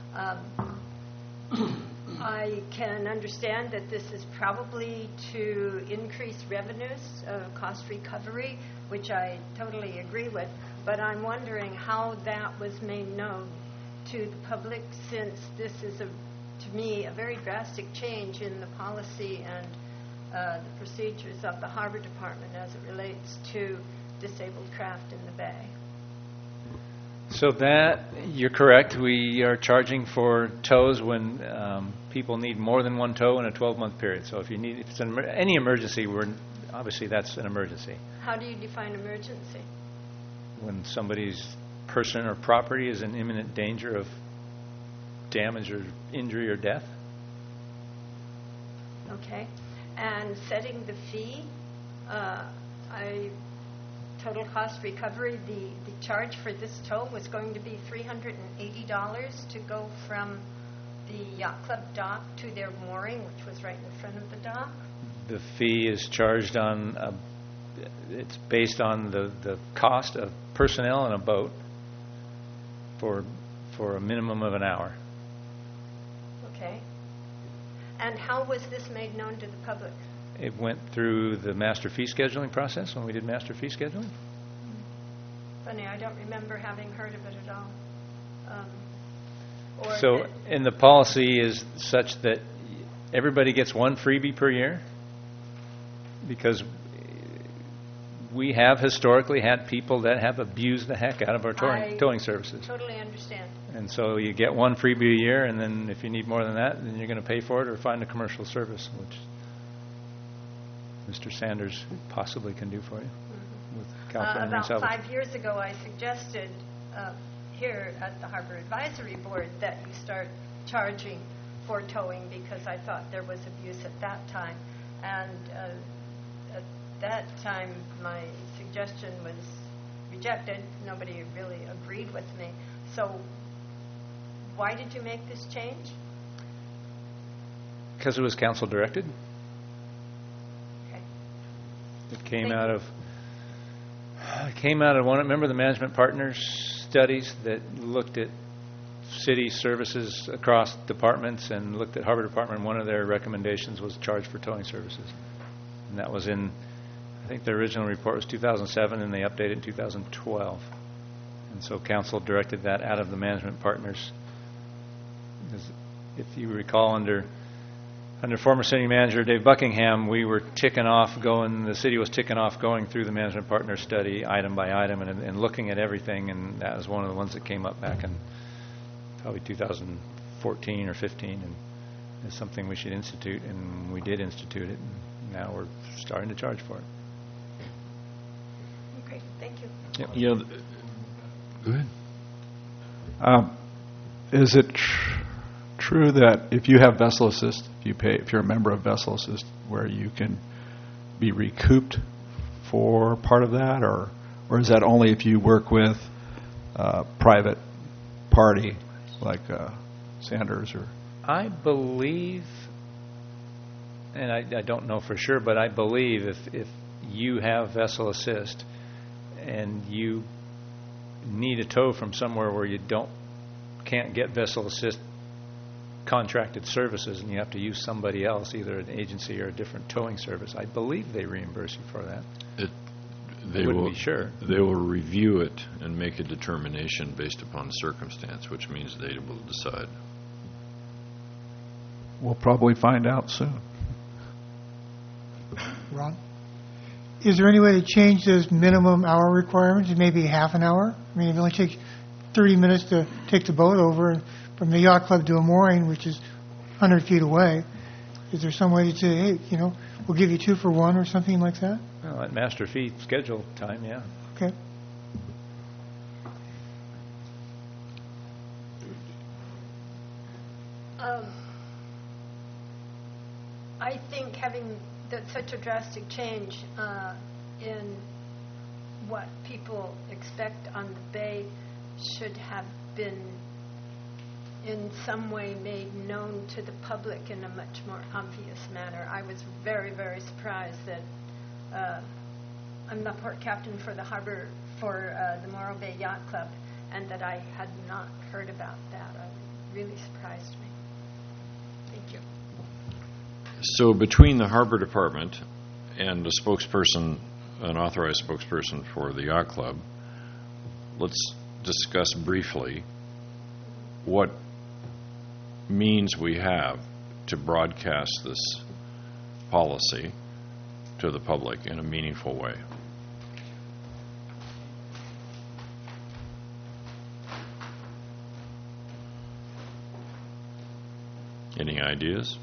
[SPEAKER 8] Um, I can understand that this is probably to increase revenues, uh, cost recovery, which I totally agree with, but I'm wondering how that was made known to the public, since this is, a, to me, a very drastic change in the policy and uh, the procedures of the Harbor Department as it relates to disabled craft in the bay.
[SPEAKER 7] So that, you're correct. We are charging for tows when um, people need more than one tow in a twelve-month period. So if you need, if it's an, emer- any emergency, we're obviously that's an emergency.
[SPEAKER 8] How do you define emergency?
[SPEAKER 7] When somebody's person or property is in imminent danger of damage or injury or death.
[SPEAKER 8] Okay. And setting the fee, uh, I total cost recovery, the, the charge for this tow was going to be three hundred eighty dollars to go from the yacht club dock to their mooring, which was right in front of the dock.
[SPEAKER 7] The fee is charged on, a, it's based on the, the cost of personnel in a boat for for a minimum of an hour.
[SPEAKER 8] Okay. And how was this made known to the public?
[SPEAKER 7] It went through the master fee scheduling process when we did master fee scheduling.
[SPEAKER 8] Funny, I don't remember having heard of it at all. Um, or
[SPEAKER 7] So,
[SPEAKER 8] that-
[SPEAKER 7] and the policy is such that everybody gets one freebie per year, because we have historically had people that have abused the heck out of our towing,
[SPEAKER 8] I
[SPEAKER 7] towing services.
[SPEAKER 8] Totally understand.
[SPEAKER 7] And so you get one freebie a year, and then if you need more than that, then you're going to pay for it or find a commercial service, which Mister Sanders possibly can do for you with
[SPEAKER 8] Uh,
[SPEAKER 7] California Marine
[SPEAKER 8] about
[SPEAKER 7] Salvage.
[SPEAKER 8] five years ago, I suggested uh, here at the Harbor Advisory Board that you start charging for towing, because I thought there was abuse at that time. And uh, at that time, my suggestion was rejected. Nobody really agreed with me. So why did you make this change?
[SPEAKER 7] Because it was council directed.
[SPEAKER 8] Okay.
[SPEAKER 7] It came
[SPEAKER 8] Thank
[SPEAKER 7] out
[SPEAKER 8] you.
[SPEAKER 7] of, it came out of one, remember the management partners studies that looked at city services across departments and looked at Harbor Department? One of their recommendations was charge for towing services. And that was in, I think the original report was two thousand seven, and they updated in two thousand twelve. And so council directed that out of the management partners. Because if you recall, under Under former city manager Dave Buckingham, we were ticking off going, the city was ticking off going through the management partner study item by item and, and looking at everything, and that was one of the ones that came up back in probably two thousand fourteen or fifteen, and it's something we should institute, and we did institute it, and now we're starting to charge for it.
[SPEAKER 8] Great, thank you.
[SPEAKER 7] Yep.
[SPEAKER 1] You know, th- go ahead.
[SPEAKER 4] Um, Is it tr- true that if you have Vessel Assist, if you pay, if you're a member of Vessel Assist, where you can be recouped for part of that, or or is that only if you work with a private party like uh, Sanders or?
[SPEAKER 7] I believe, and I, I don't know for sure, but I believe if, if you have Vessel Assist and you need a tow from somewhere where you don't can't get Vessel Assist contracted services and you have to use somebody else, either an agency or a different towing service, I believe they reimburse you for that.
[SPEAKER 1] It, they
[SPEAKER 7] Wouldn't
[SPEAKER 1] will
[SPEAKER 7] be sure.
[SPEAKER 1] They will review it and make a determination based upon the circumstance, which means they will decide.
[SPEAKER 4] We'll probably find out soon.
[SPEAKER 6] Ron? Is there any way to change those minimum hour requirements to maybe half an hour? I mean, it only takes thirty minutes to take the boat over from the yacht club to a mooring, which is one hundred feet away. Is there some way to say, hey, you know, we'll give you two for one or something like that?
[SPEAKER 7] Well, at master fee schedule time, yeah.
[SPEAKER 6] Okay.
[SPEAKER 8] Um, I think having that such a drastic change uh, in what people expect on the bay should have been in some way made known to the public in a much more obvious manner. I was very, very surprised that uh, I'm the port captain for the harbor, for uh, the Morro Bay Yacht Club, and that I had not heard about that. It really surprised me. Thank you.
[SPEAKER 1] So between the Harbor Department and a spokesperson, an authorized spokesperson for the yacht club, let's discuss briefly what means we have to broadcast this policy to the public in a meaningful way. Any ideas?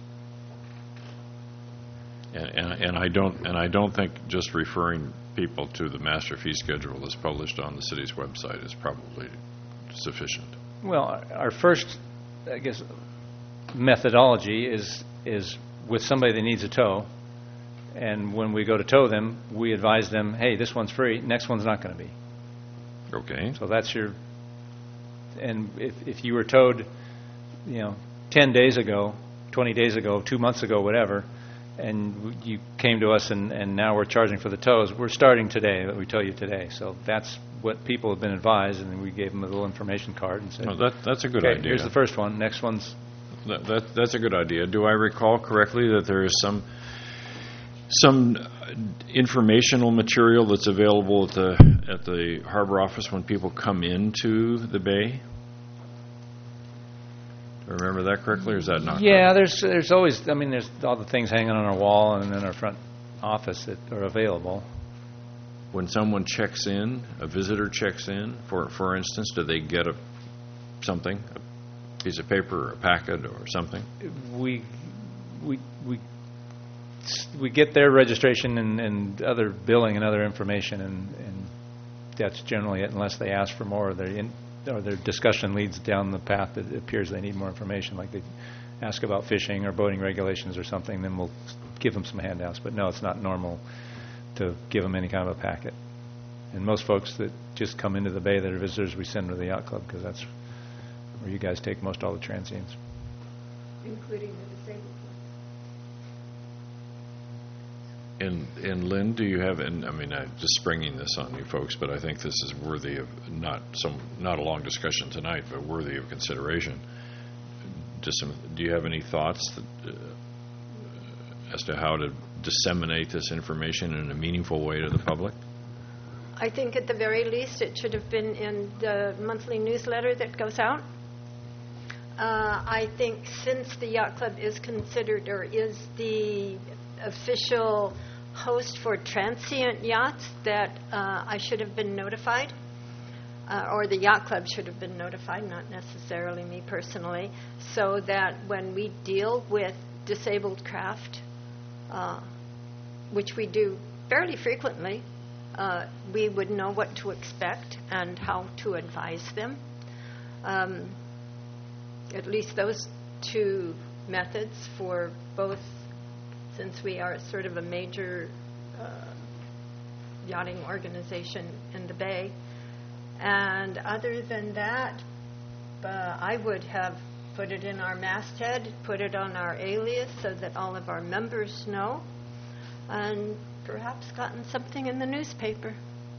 [SPEAKER 1] And, and, and I don't and I don't think just referring people to the master fee schedule that's published on the city's website is probably sufficient.
[SPEAKER 7] Well, our- our first, I guess, methodology is is with somebody that needs a tow, and when we go to tow them, we advise them, hey, this one's free, next one's not going to be.
[SPEAKER 1] Okay.
[SPEAKER 7] So that's your, and if if you were towed, you know, ten days ago, twenty days ago, two months ago, whatever, and w- you came to us and, and now we're charging for the tows, we're starting today, we tell you today. So that's what people have been advised, and then we gave them a little information card and said,
[SPEAKER 1] No, that that's a good
[SPEAKER 7] okay,
[SPEAKER 1] idea.
[SPEAKER 7] here's the first one, next one's,
[SPEAKER 1] That, that, that's a good idea. Do I recall correctly that there is some some uh, informational material that's available at the at the harbor office when people come into the bay? Do I remember that correctly, or is that not?
[SPEAKER 7] yeah,
[SPEAKER 1] correct?
[SPEAKER 7] there's there's always, I mean, there's all the things hanging on our wall and in our front office that are available.
[SPEAKER 1] When someone checks in, a visitor checks in, for for instance, do they get a something, a piece of paper, or a packet, or something?
[SPEAKER 7] We we we we get their registration and, and other billing and other information, and, and that's generally it, unless they ask for more, or their in, or their discussion leads down the path that it appears they need more information, like they ask about fishing or boating regulations or something. Then we'll give them some handouts. But no, it's not normal to give them any kind of a packet. And most folks that just come into the bay that are visitors, we send to the yacht club, because that's where you guys take most all the transients.
[SPEAKER 8] Including the disabled
[SPEAKER 1] And, and Lynn, do you have, and I mean, I'm just springing this on you folks, but I think this is worthy of not some, not a long discussion tonight, but worthy of consideration. Just some, do you have any thoughts that, uh, as to how to disseminate this information in a meaningful way to the public?
[SPEAKER 8] I think at the very least it should have been in the monthly newsletter that goes out. Uh, I think since the Yacht Club is considered or is the official host for transient yachts, that uh, I should have been notified, uh, or the Yacht Club should have been notified, not necessarily me personally, so that when we deal with disabled craft, uh, which we do fairly frequently, uh, we would know what to expect and how to advise them. Um, at least those two methods for both, since we are sort of a major uh, yachting organization in the Bay. And other than that, uh, I would have put it in our masthead, put it on our alias so that all of our members know, and perhaps gotten something in the newspaper.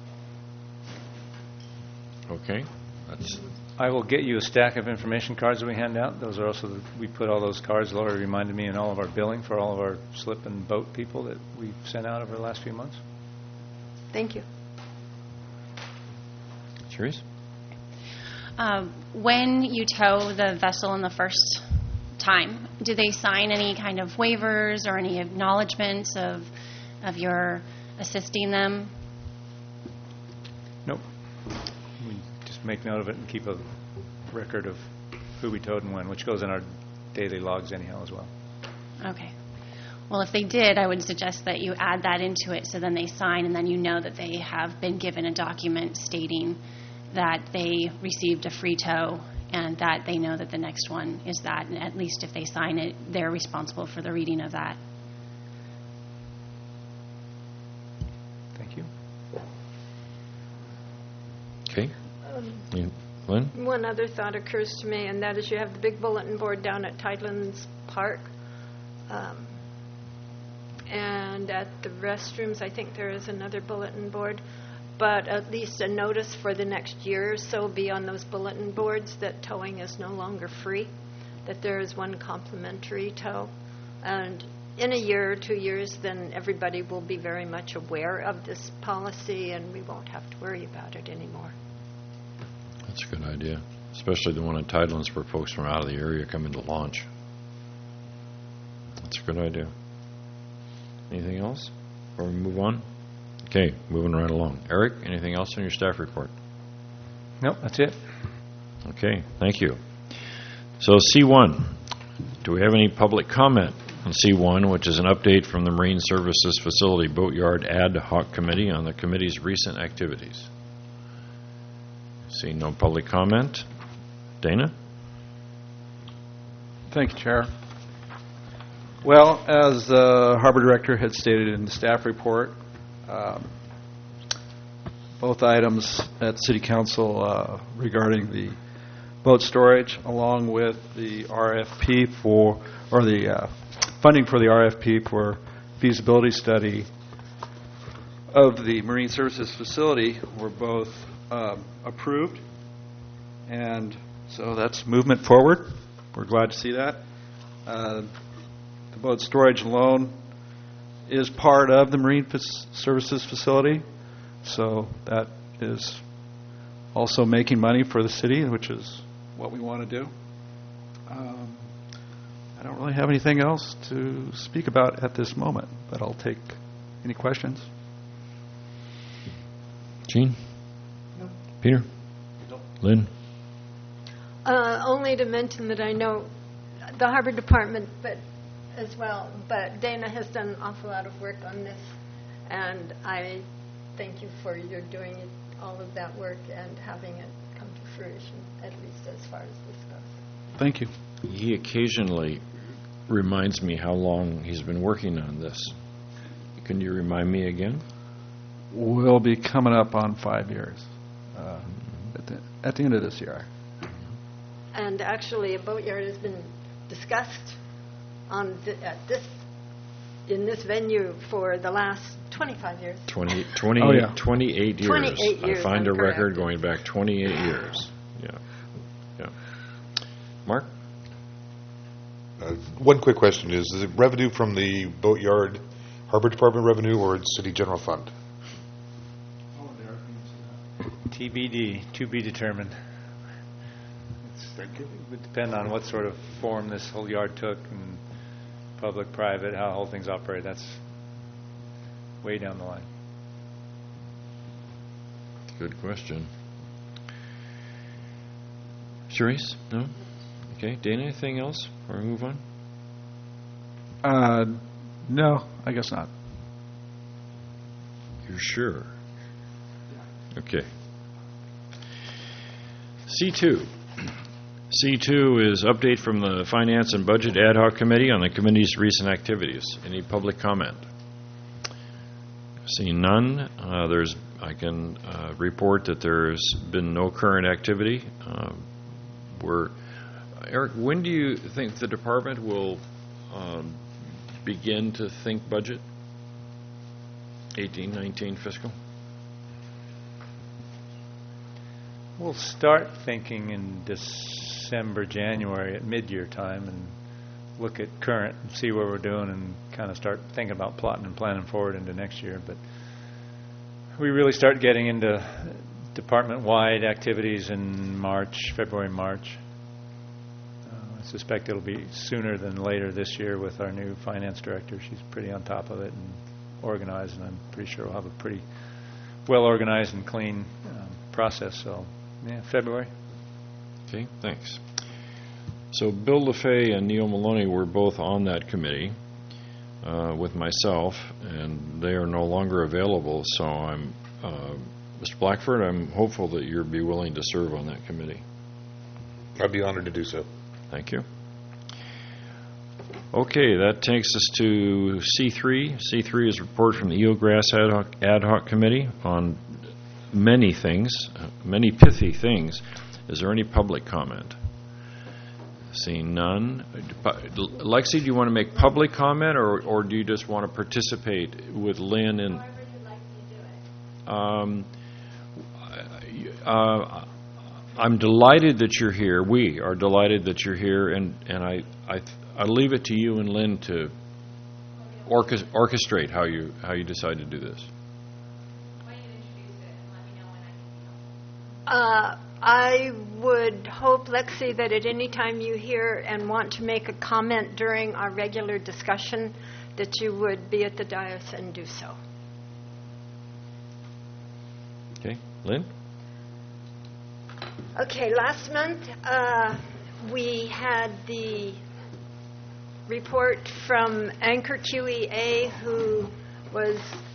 [SPEAKER 1] Okay, that's,
[SPEAKER 7] I will get you a stack of information cards that we hand out. Those are also, the, we put all those cards, Laura reminded me, in all of our billing for all of our slip and boat people that we've sent out over the last few months.
[SPEAKER 8] Thank you.
[SPEAKER 1] Therese?
[SPEAKER 3] Um, when you tow the vessel in the first time, do they sign any kind of waivers or any acknowledgments of of your assisting them?
[SPEAKER 7] Nope. We just make note of it and keep a record of who we towed and when, which goes in our daily logs anyhow as well.
[SPEAKER 3] Okay. Well, if they did, I would suggest that you add that into it so then they sign, and then you know that they have been given a document stating that they received a free tow and that they know that the next one is that. And at least if they sign it, they're responsible for the reading of that.
[SPEAKER 7] Thank you.
[SPEAKER 1] Okay.
[SPEAKER 8] Um,
[SPEAKER 1] You- Lynn?
[SPEAKER 8] One other thought occurs to me, and that is you have the big bulletin board down at Tidelands Park. Um, and at the restrooms, I think there is another bulletin board. But at least a notice for the next year or so be on those bulletin boards that towing is no longer free, that there is one complimentary tow. And in a year or two years, then everybody will be very much aware of this policy, and we won't have to worry about it anymore.
[SPEAKER 1] That's a good idea. especially the one in Tidelands where folks from out of the area come in to launch. That's a good idea. Anything else before we move on? Okay, moving right along. Eric, anything else on your staff report?
[SPEAKER 7] Nope, that's it.
[SPEAKER 1] Okay, thank you. So C one, do we have any public comment on C one, which is an update from the Marine Services Facility Boatyard Ad Hoc Committee on the committee's recent activities? Seeing no public comment. Dana?
[SPEAKER 4] Thank you, Chair. Well, as the Harbor Director had stated in the staff report, um, both items at City Council uh, regarding the boat storage, along with the R F P for, or the uh, funding for the R F P for feasibility study of the Marine Services Facility, were both um, approved, and so that's movement forward. We're glad to see that. Uh, the boat storage loan is part of the Marine Services Facility, so that is also making money for the city, which is what we want to do. Um, I don't really have anything else to speak about at this moment, but I'll take any questions.
[SPEAKER 1] Gene?
[SPEAKER 6] No.
[SPEAKER 1] Peter?
[SPEAKER 6] No.
[SPEAKER 1] Lynn?
[SPEAKER 8] Uh, only to mention that I know the Harbor Department, but as well, but Dana has done an awful lot of work on this, and I thank you for your doing it, all of that work and having it come to fruition, at least as far as this goes.
[SPEAKER 4] Thank you.
[SPEAKER 1] He occasionally reminds me how long he's been working on this. Can you remind me again?
[SPEAKER 4] We'll be coming up on five years uh, at, the, at the end of this year.
[SPEAKER 8] And actually, a boatyard has been discussed on th- at this in this venue for the last twenty-five years.
[SPEAKER 1] twenty, twenty,
[SPEAKER 4] Oh, yeah.
[SPEAKER 1] twenty-eight years.
[SPEAKER 8] twenty-eight years,
[SPEAKER 1] I find
[SPEAKER 8] I'm
[SPEAKER 1] a record
[SPEAKER 8] correct.
[SPEAKER 1] going back twenty-eight years. Yeah. Yeah. Mark?
[SPEAKER 5] Uh, One quick question is, is it revenue from the boatyard Harbor Department revenue or it's city general fund?
[SPEAKER 7] T B D, to be determined.
[SPEAKER 5] Thank you.
[SPEAKER 7] It would depend on what sort of form this whole yard took, and public, private, how the whole thing's operate. That's way down the line.
[SPEAKER 1] Good question. Cherise? No? Okay. Dana, anything else before we move on?
[SPEAKER 4] Uh, no, I guess not.
[SPEAKER 1] You're sure? Okay. C two. C two is update from the Finance and Budget Ad Hoc Committee on the committee's recent activities. Any public comment? Seeing none, uh, there's I can uh, report that there's been no current activity. Uh, we're Eric, when do you think the department will um, begin to think budget? eighteen, nineteen fiscal?
[SPEAKER 7] We'll start thinking in December, January at mid-year time and look at current and see where we're doing and kind of start thinking about plotting and planning forward into next year. But we really start getting into department-wide activities in March, February, March. Uh, I suspect it'll be sooner than later this year with our new finance director. She's pretty on top of it and organized, and I'm pretty sure we'll have a pretty well-organized and clean um, process. So, yeah, February.
[SPEAKER 1] Okay, thanks. So Bill LaFay and Neil Maloney were both on that committee uh, with myself, and they are no longer available. So I'm, uh, Mister Blackford, I'm hopeful that you'll be willing to serve on that committee.
[SPEAKER 5] I'd be honored to do so.
[SPEAKER 1] Thank you. Okay, that takes us to C three. C three is a report from the Eelgrass Ad Hoc, Ad Hoc Committee on many things, uh, many pithy things. Is there any public comment? Seeing none. Lexi, do you want to make public comment, or, or do you just want to participate with Lynn? And
[SPEAKER 8] However you'd like me to do it.
[SPEAKER 1] um, uh, I'm delighted that you're here. We are delighted that you're here, and, and I, I I leave it to you and Lynn to orchest- orchestrate how you how you decide to do this.
[SPEAKER 8] Uh, I would hope, Lexi, that at any time you hear and want to make a comment during our regular discussion, that you would be at the dais and do so.
[SPEAKER 1] Okay, Lynn?
[SPEAKER 8] Okay, last month uh, we had the report from Anchor Q E A, who was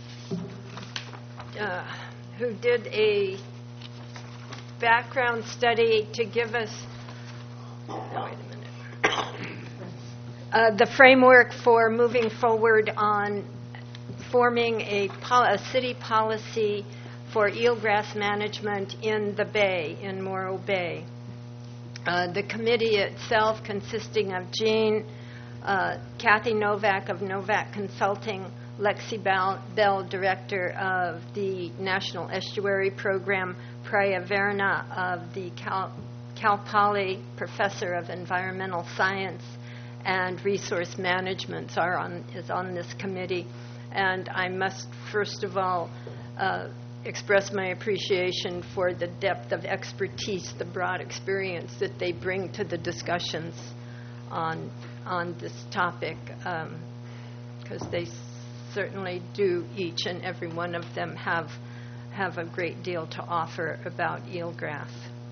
[SPEAKER 8] uh, who did a background study to give us oh, wait a minute uh, the framework for moving forward on forming a, pol- a city policy for eelgrass management in the Bay, in Morro Bay. Uh, the committee itself, consisting of Jean, uh, Kathy Novak of Novak Consulting, Lexi Bell, Bell, Director of the National Estuary Program, Priya Verna of the Cal, Cal Poly Professor of Environmental Science and Resource Management are on, is on this committee. And I must first of all uh, express my appreciation for the depth of expertise, the broad experience that they bring to the discussions on on this topic, because um, they certainly do, each and every one of them have have a great deal to offer about eelgrass.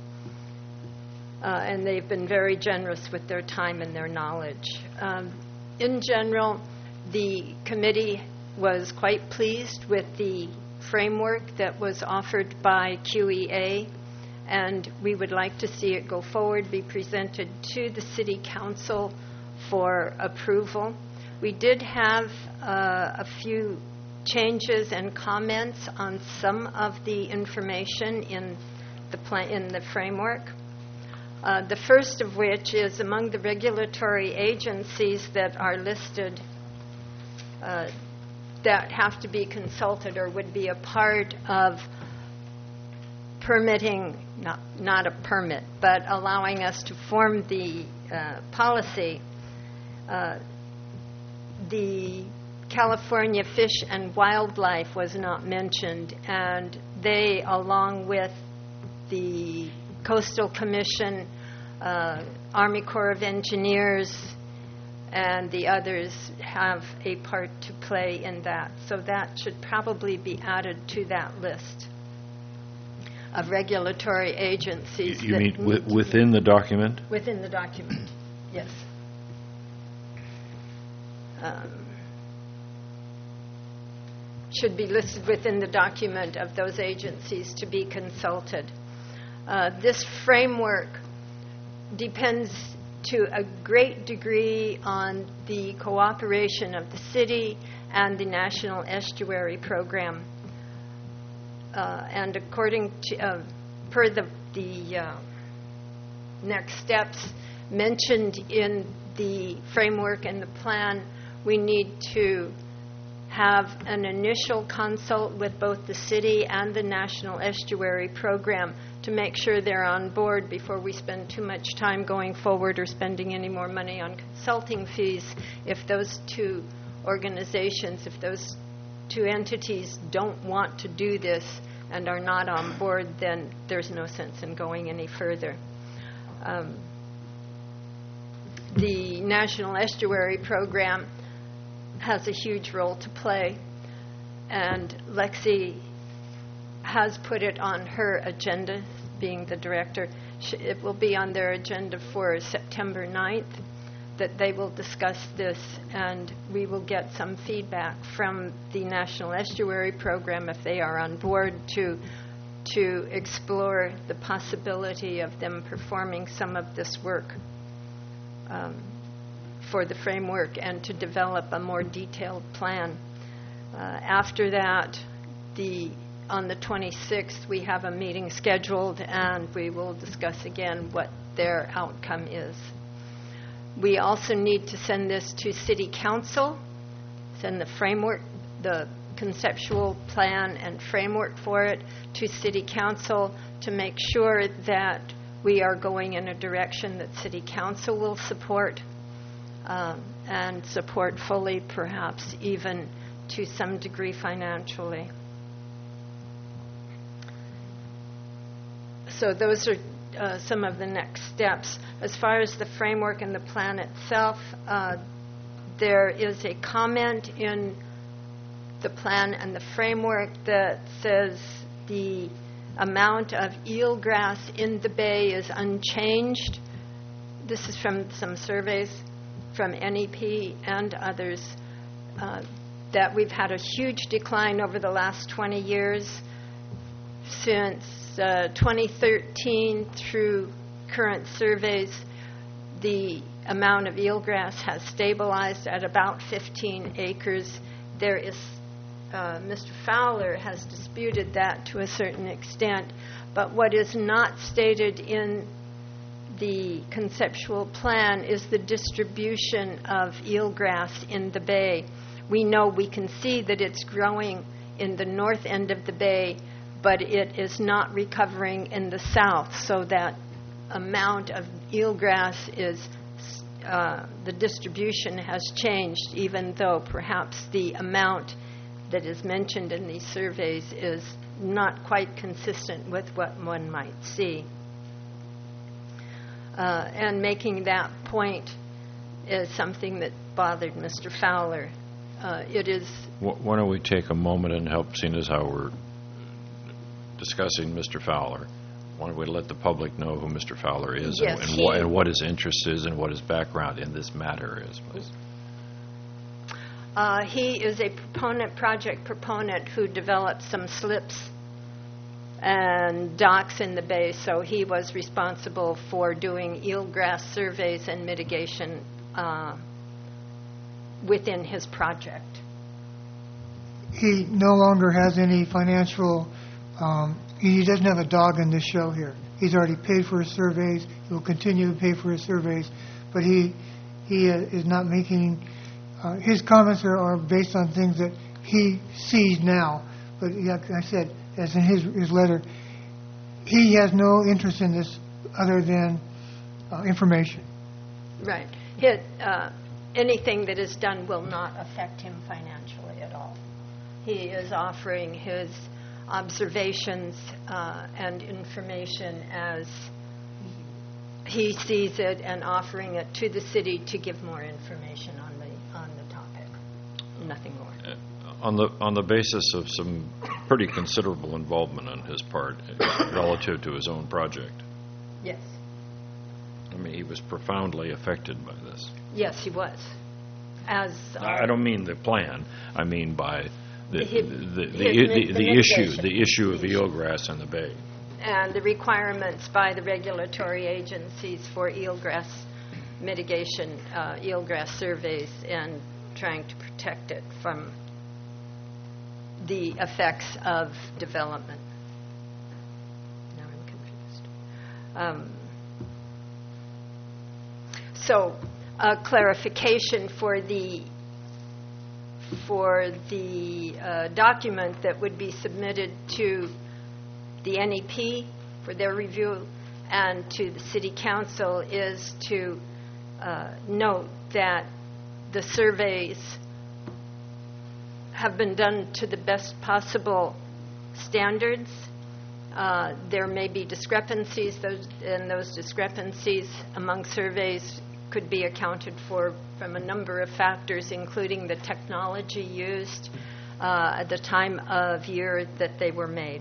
[SPEAKER 8] Uh, and they've been very generous with their time and their knowledge. Um, in general, the committee was quite pleased with the framework that was offered by Q E A, and we would like to see it go forward, be presented to the City Council for approval. We did have uh, a few changes and comments on some of the information in the pla- in the framework. Uh, the first of which is among the regulatory agencies that are listed uh, that have to be consulted or would be a part of permitting, not, not a permit, but allowing us to form the uh, policy. Uh, the California Fish and Wildlife was not mentioned, and they, along with the Coastal Commission, uh, Army Corps of Engineers, and the others have a part to play in that. So that should probably be added to that list of regulatory agencies.
[SPEAKER 1] You
[SPEAKER 8] that
[SPEAKER 1] mean wi-
[SPEAKER 8] need to
[SPEAKER 1] within the document?
[SPEAKER 8] be within the document, yes. Um, should be listed within the document of those agencies to be consulted. Uh, this framework depends to a great degree on the cooperation of the city and the National Estuary Program. Uh, and according to, uh, per the, the uh, next steps mentioned in the framework and the plan, we need to have an initial consult with both the city and the National Estuary Program to make sure they're on board before we spend too much time going forward or spending any more money on consulting fees. If those two organizations, if those two entities don't want to do this and are not on board, then there's no sense in going any further. Um, the National Estuary Program has a huge role to play, and Lexi has put it on her agenda, being the director. It will be on their agenda for September ninth, that they will discuss this, and we will get some feedback from the National Estuary Program if they are on board to to explore the possibility of them performing some of this work um, for the framework and to develop a more detailed plan. Uh, after that, the on the twenty-sixth, we have a meeting scheduled, and we will discuss again what their outcome is. We also need to send this to City Council, send the framework, the conceptual plan and framework for it to City Council to make sure that we are going in a direction that City Council will support, um, and support fully, perhaps even to some degree financially. so those are uh, some of the next steps. As far as the framework and the plan itself, uh, there is a comment in the plan and the framework that says the amount of eelgrass in the bay is unchanged. This is from some surveys from N E P and others, uh, that we've had a huge decline over the last twenty years. Since uh, twenty thirteen through current surveys, the amount of eelgrass has stabilized at about fifteen acres. There is, uh, Mister Fowler has disputed that to a certain extent, but what is not stated in the conceptual plan is the distribution of eelgrass in the bay. We know, we can see that it's growing in the north end of the bay, but it is not recovering in the south, so that amount of eelgrass is, uh, the distribution has changed, even though perhaps the amount that is mentioned in these surveys is not quite consistent with what one might see. Uh, and making that point is something that bothered Mister Fowler. Uh, it is...
[SPEAKER 1] Why don't we take a moment and help, seeing as how we're discussing Mister Fowler, why don't we let the public know who Mister Fowler is,
[SPEAKER 8] Yes,
[SPEAKER 1] and, and,
[SPEAKER 8] he-
[SPEAKER 1] what, and what his interest is and what his background in this matter is, please.
[SPEAKER 8] Uh, he is a proponent, project proponent, who developed some slips and docks in the bay, so he was responsible for doing eelgrass surveys and mitigation uh, within his project.
[SPEAKER 6] He no longer has any financial, um, he doesn't have a dog in this show here. He's already paid for his surveys. He will continue to pay for his surveys, but he he uh, is not making, uh, his comments are, are based on things that he sees now. But like I said, as in his, his letter, he has no interest in this other than uh, information.
[SPEAKER 8] Right. His, uh, anything that is done will not affect him financially at all. He is offering his observations uh, and information as he sees it, and offering it to the city to give more information on the on the topic. Nothing more.
[SPEAKER 1] On the on the basis of some pretty considerable involvement on his part relative to his own project.
[SPEAKER 8] Yes.
[SPEAKER 1] I mean, he was profoundly affected by this.
[SPEAKER 8] Yes, he was. As
[SPEAKER 1] I don't mean the plan. I mean by the
[SPEAKER 8] The hit-
[SPEAKER 1] the, the,
[SPEAKER 8] hit-
[SPEAKER 1] the,
[SPEAKER 8] the
[SPEAKER 1] the issue
[SPEAKER 8] mitigation.
[SPEAKER 1] the issue of eelgrass in the bay.
[SPEAKER 8] and the requirements by the regulatory agencies for eelgrass mitigation, uh, eelgrass surveys, and trying to protect it from the effects of development. Now I'm confused. Um, so, a clarification for the for the uh, document that would be submitted to the N E P for their review and to the City Council is to uh, note that the surveys have been done to the best possible standards. Uh, there may be discrepancies, those, and those discrepancies among surveys could be accounted for from a number of factors, including the technology used uh, at the time of year that they were made.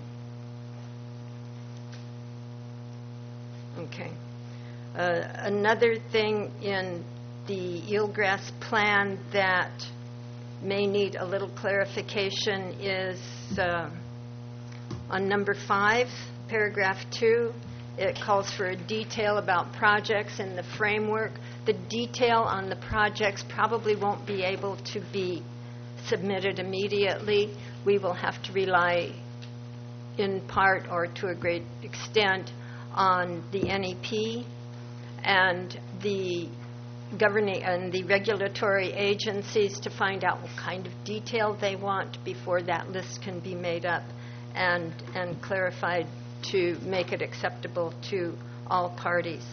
[SPEAKER 8] Okay. Uh, another thing in the eelgrass plan that may need a little clarification is uh, on number five, paragraph two. It calls for a detail about projects in the framework. The detail on the projects probably won't be able to be submitted immediately. We will have to rely in part or to a great extent on the N E P and the governing and the regulatory agencies to find out what kind of detail they want before that list can be made up and and clarified to make it acceptable to all parties.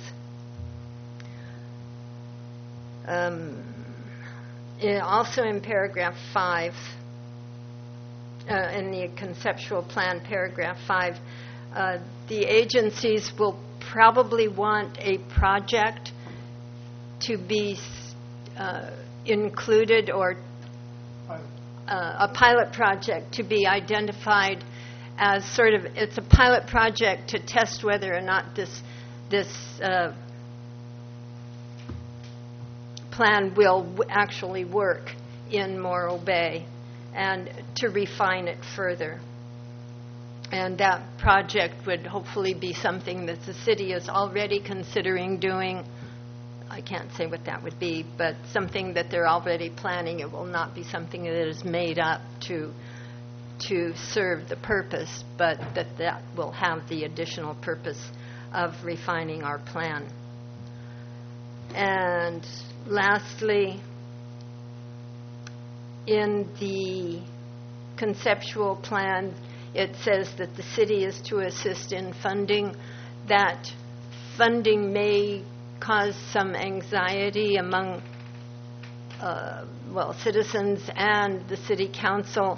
[SPEAKER 8] Um, in- also in paragraph five, uh, in the conceptual plan, paragraph five, Uh, The agencies will probably want a project to be uh, included, or uh, a pilot project to be identified as sort of, it's a pilot project to test whether or not this this uh, plan will w- actually work in Morro Bay, and to refine it further. And that project would hopefully be something that the city is already considering doing. I can't say what that would be, but something that they're already planning. It will not be something that is made up to to serve the purpose, but that that will have the additional purpose of refining our plan. And lastly, in the conceptual plan, it says that the city is to assist in funding. That funding may cause some anxiety among, uh, well, citizens and the city council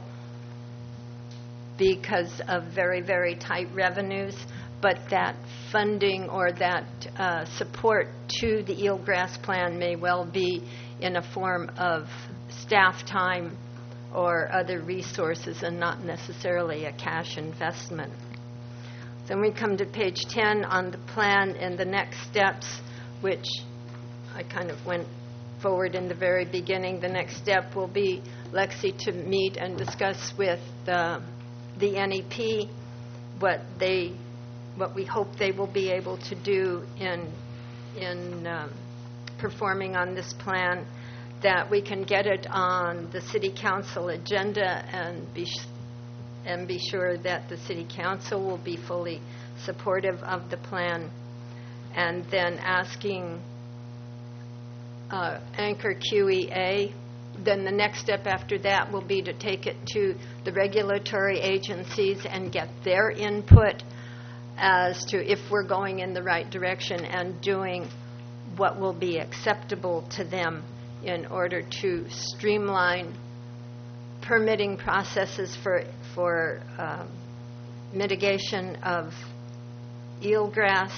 [SPEAKER 8] because of very, very tight revenues, but that funding or that uh, support to the eelgrass plan may well be in a form of staff time or other resources and not necessarily a cash investment. Then we come to page ten on the plan and the next steps, which I kind of went forward in the very beginning. The next step will be Lexi to meet and discuss with the, the N E P what they, what we hope they will be able to do in, in um, performing on this plan, that we can get it on the city council agenda and be sh- and be sure that the city council will be fully supportive of the plan. And then asking uh, Anchor Q E A, then the next step after that will be to take it to the regulatory agencies and get their input as to if we're going in the right direction and doing what will be acceptable to them in order to streamline permitting processes for for um, mitigation of eelgrass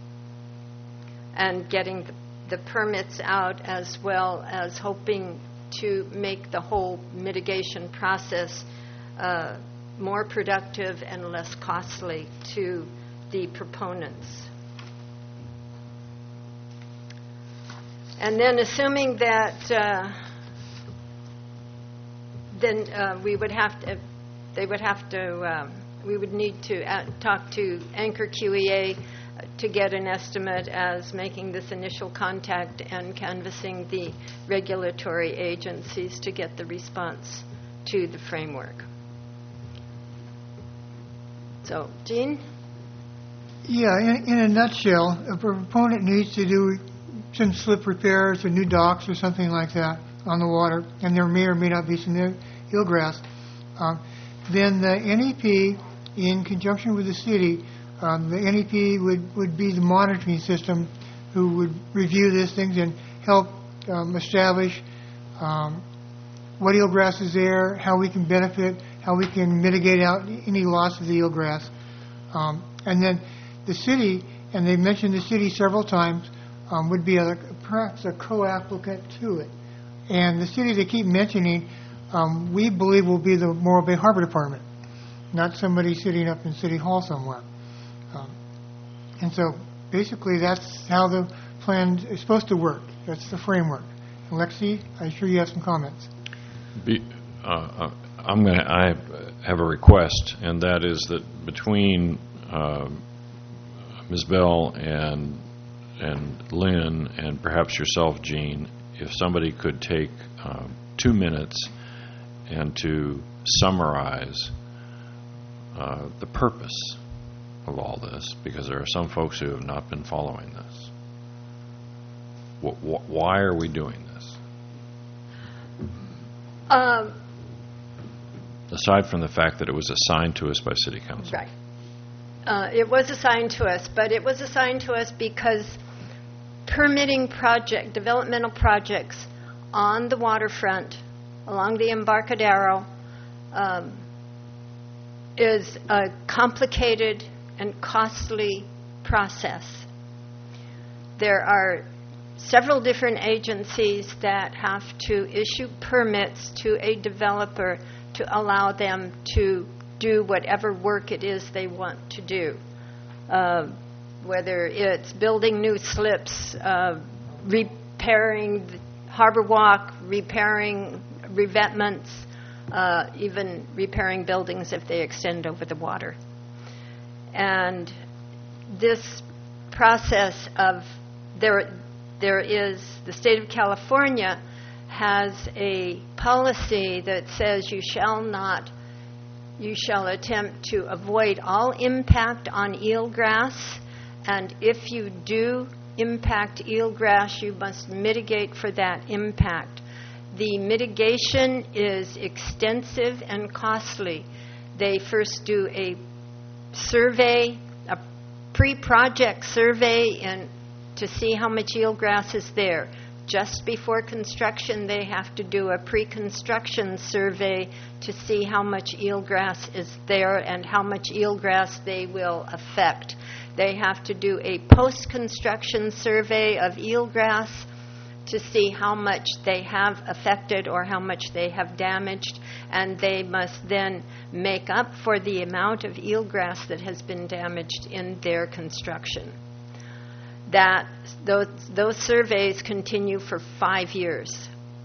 [SPEAKER 8] and getting the, the permits out, as well as hoping to make the whole mitigation process uh, more productive and less costly to the proponents. And then assuming that uh, then uh, we would have to, they would have to, um, we would need to uh, talk to Anchor Q E A to get an estimate as making this initial contact and canvassing the regulatory agencies to get the response to the framework. So, Jean?
[SPEAKER 6] Yeah, in, in a nutshell, a proponent needs to do some slip repairs or new docks or something like that on the water, and there may or may not be some eelgrass. Um, then the N E P, in conjunction with the city, um, the N E P would, would be the monitoring system who would review these things and help um, establish um, what eelgrass is there, how we can benefit, how we can mitigate out any loss of the eelgrass. Um, and then the city, and they've mentioned the city several times, um, would be a, perhaps a co-applicant to it. And the city they keep mentioning, um, we believe will be the Morro Bay Harbor Department, not somebody sitting up in City Hall somewhere. Um, and so basically that's how the plan is supposed to work. That's the framework. And Lexi, I'm sure you have some comments.
[SPEAKER 1] Be, uh, uh, I'm going to. I have a request, and that is that between uh, Miz Bell and and Lynn and perhaps yourself, Jean, if somebody could take uh, two minutes and to summarize uh, the purpose of all this, because there are some folks who have not been following this. Wh- wh- why are we doing this?
[SPEAKER 8] Um,
[SPEAKER 1] Aside from the fact that it was assigned to us by City Council.
[SPEAKER 8] Right. Uh, it was assigned to us, but it was assigned to us because permitting project, developmental projects on the waterfront along the Embarcadero um, is a complicated and costly process. There are several different agencies that have to issue permits to a developer to allow them to do whatever work it is they want to do, uh, whether it's building new slips, uh, repairing the harbor walk, repairing revetments, uh, even repairing buildings if they extend over the water. And this process of there, there is, the state of California has a policy that says you shall not, you shall attempt to avoid all impact on eelgrass, and if you do impact eelgrass, you must mitigate for that impact. The mitigation is extensive and costly. They first do a survey, a pre-project survey, and to see how much eelgrass is there. Just before construction, they have to do a pre-construction survey to see how much eelgrass is there and how much eelgrass they will affect. They have to do a post-construction survey of eelgrass to see how much they have affected or how much they have damaged, and they must then make up for the amount of eelgrass that has been damaged in their construction. That those, those surveys continue for five years.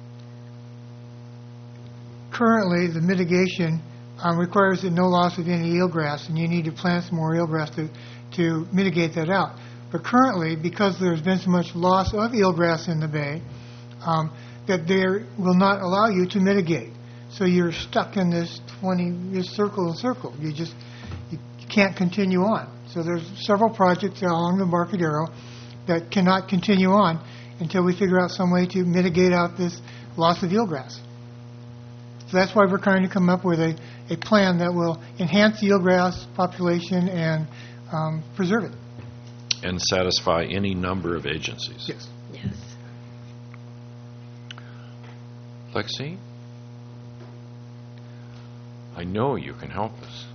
[SPEAKER 6] Currently, the mitigation um, requires that no loss of any eelgrass, and you need to plant some more eelgrass to, to mitigate that out. But currently, because there's been so much loss of eelgrass in the bay, um, that they will not allow you to mitigate. So you're stuck in this twenty, this circle and circle. You just you can't continue on. So there's several projects along the Embarcadero that cannot continue on until we figure out some way to mitigate out this loss of eelgrass. So that's why we're trying to come up with a, a plan that will enhance the eelgrass population and um, preserve it.
[SPEAKER 1] And satisfy any number of agencies.
[SPEAKER 6] Yes.
[SPEAKER 8] Yes.
[SPEAKER 1] Lexi, I know you can help us.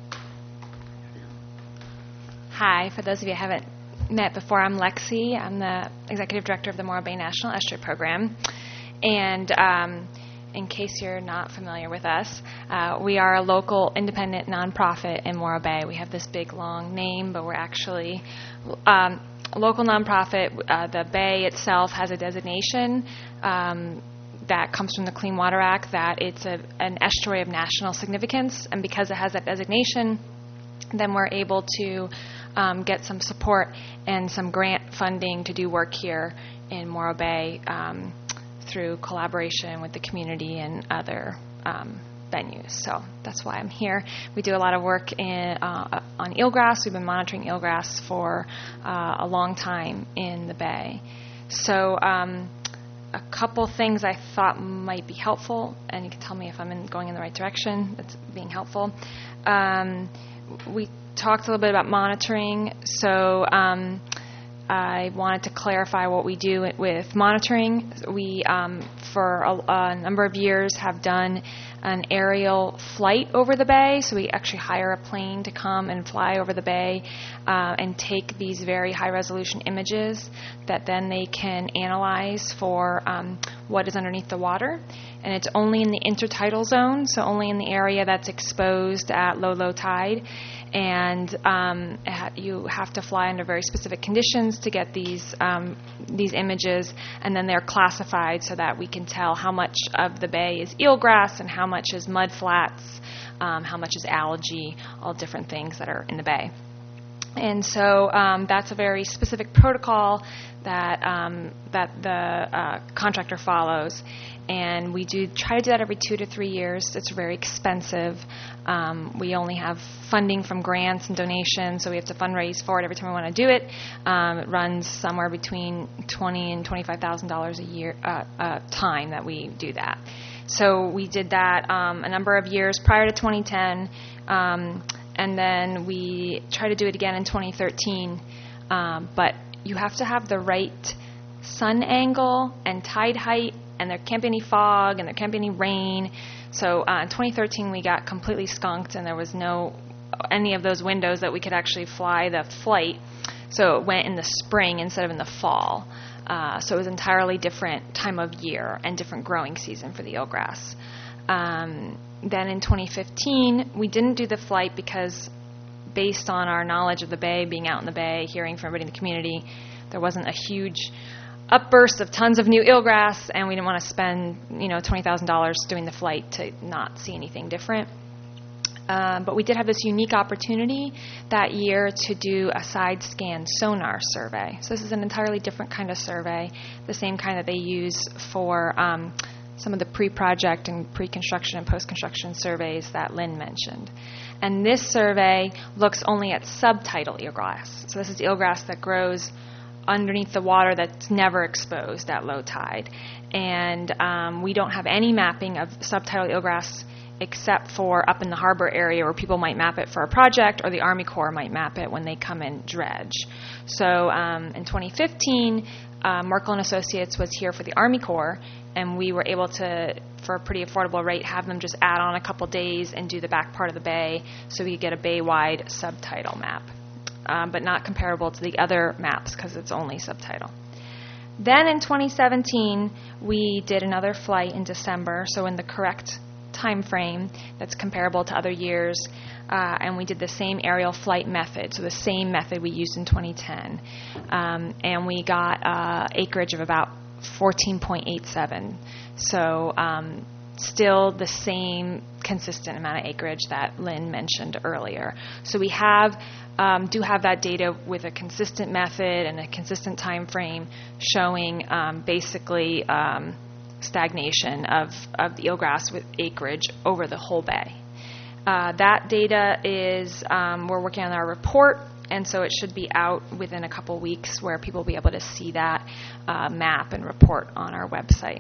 [SPEAKER 9] Hi, for those of you who haven't met before, I'm Lexi. I'm the Executive Director of the Morro Bay National Estuary Program. And um, in case you're not familiar with us, uh, we are a local independent nonprofit in Morro Bay. We have this big, long name, but we're actually um, a local nonprofit. Uh, the Bay itself has a designation um, that comes from the Clean Water Act that it's a, an estuary of national significance. And because it has that designation, then we're able to um, get some support and some grant funding to do work here in Morro Bay um, through collaboration with the community and other um, venues. So that's why I'm here. We do a lot of work in, uh, on eelgrass. We've been monitoring eelgrass for uh, a long time in the Bay. So um, a couple things I thought might be helpful, and you can tell me if I'm in, going in the right direction that's being helpful. Um, we talked a little bit about monitoring, so um, I wanted to clarify what we do with monitoring. We, um, for a, a number of years, have done an aerial flight over the bay. So we actually hire a plane to come and fly over the bay uh, and take these very high-resolution images that then they can analyze for um, what is underneath the water. And it's only in the intertidal zone, so only in the area that's exposed at low, low tide. And um, you have to fly under very specific conditions to get these um, these images, and then they're classified so that we can tell how much of the bay is eelgrass and how much is mud flats, um, how much is algae, all different things that are in the bay. And so um, that's a very specific protocol that um, that the uh, contractor follows. And we do try to do that every two to three years. It's very expensive. Um, we only have funding from grants and donations, so we have to fundraise for it every time we want to do it. Um, it runs somewhere between twenty thousand dollars and twenty-five thousand dollars a year, uh, uh, time that we do that. So we did that um, a number of years prior to twenty ten, um, and then we try to do it again in twenty thirteen. Um, but you have to have the right sun angle and tide height, and there can't be any fog, and there can't be any rain. So uh, in twenty thirteen, we got completely skunked, and there was no any of those windows that we could actually fly the flight. So it went in the spring instead of in the fall. Uh, so it was an entirely different time of year and different growing season for the eelgrass. Um, then in twenty fifteen, we didn't do the flight because based on our knowledge of the bay, being out in the bay, hearing from everybody in the community, there wasn't a huge upburst of tons of new eelgrass, and we didn't want to spend, you know, twenty thousand dollars doing the flight to not see anything different. Um, but we did have this unique opportunity that year to do a side scan sonar survey. So this is an entirely different kind of survey, the same kind that they use for um, some of the pre-project and pre-construction and post-construction surveys that Lynn mentioned. And this survey looks only at subtidal eelgrass. So this is eelgrass that grows underneath the water that's never exposed at low tide. And um, we don't have any mapping of subtidal eelgrass except for up in the harbor area where people might map it for a project, or the Army Corps might map it when they come and dredge. So um, in twenty fifteen, uh, Merkel and Associates was here for the Army Corps, and we were able to, for a pretty affordable rate, have them just add on a couple days and do the back part of the bay so we could get a bay-wide subtidal map, um, but not comparable to the other maps because it's only subtidal. Then in twenty seventeen, we did another flight in December, so in the correct time frame that's comparable to other years, uh, and we did the same aerial flight method, so the same method we used in twenty ten, um, and we got uh, acreage of about fourteen point eight seven, so um, still the same consistent amount of acreage that Lynn mentioned earlier. So we have um, do have that data with a consistent method and a consistent time frame showing um, basically um, stagnation of, of the eelgrass with acreage over the whole bay. Uh, that data is, um, we're working on our report, and so it should be out within a couple weeks where people will be able to see that uh, map and report on our website.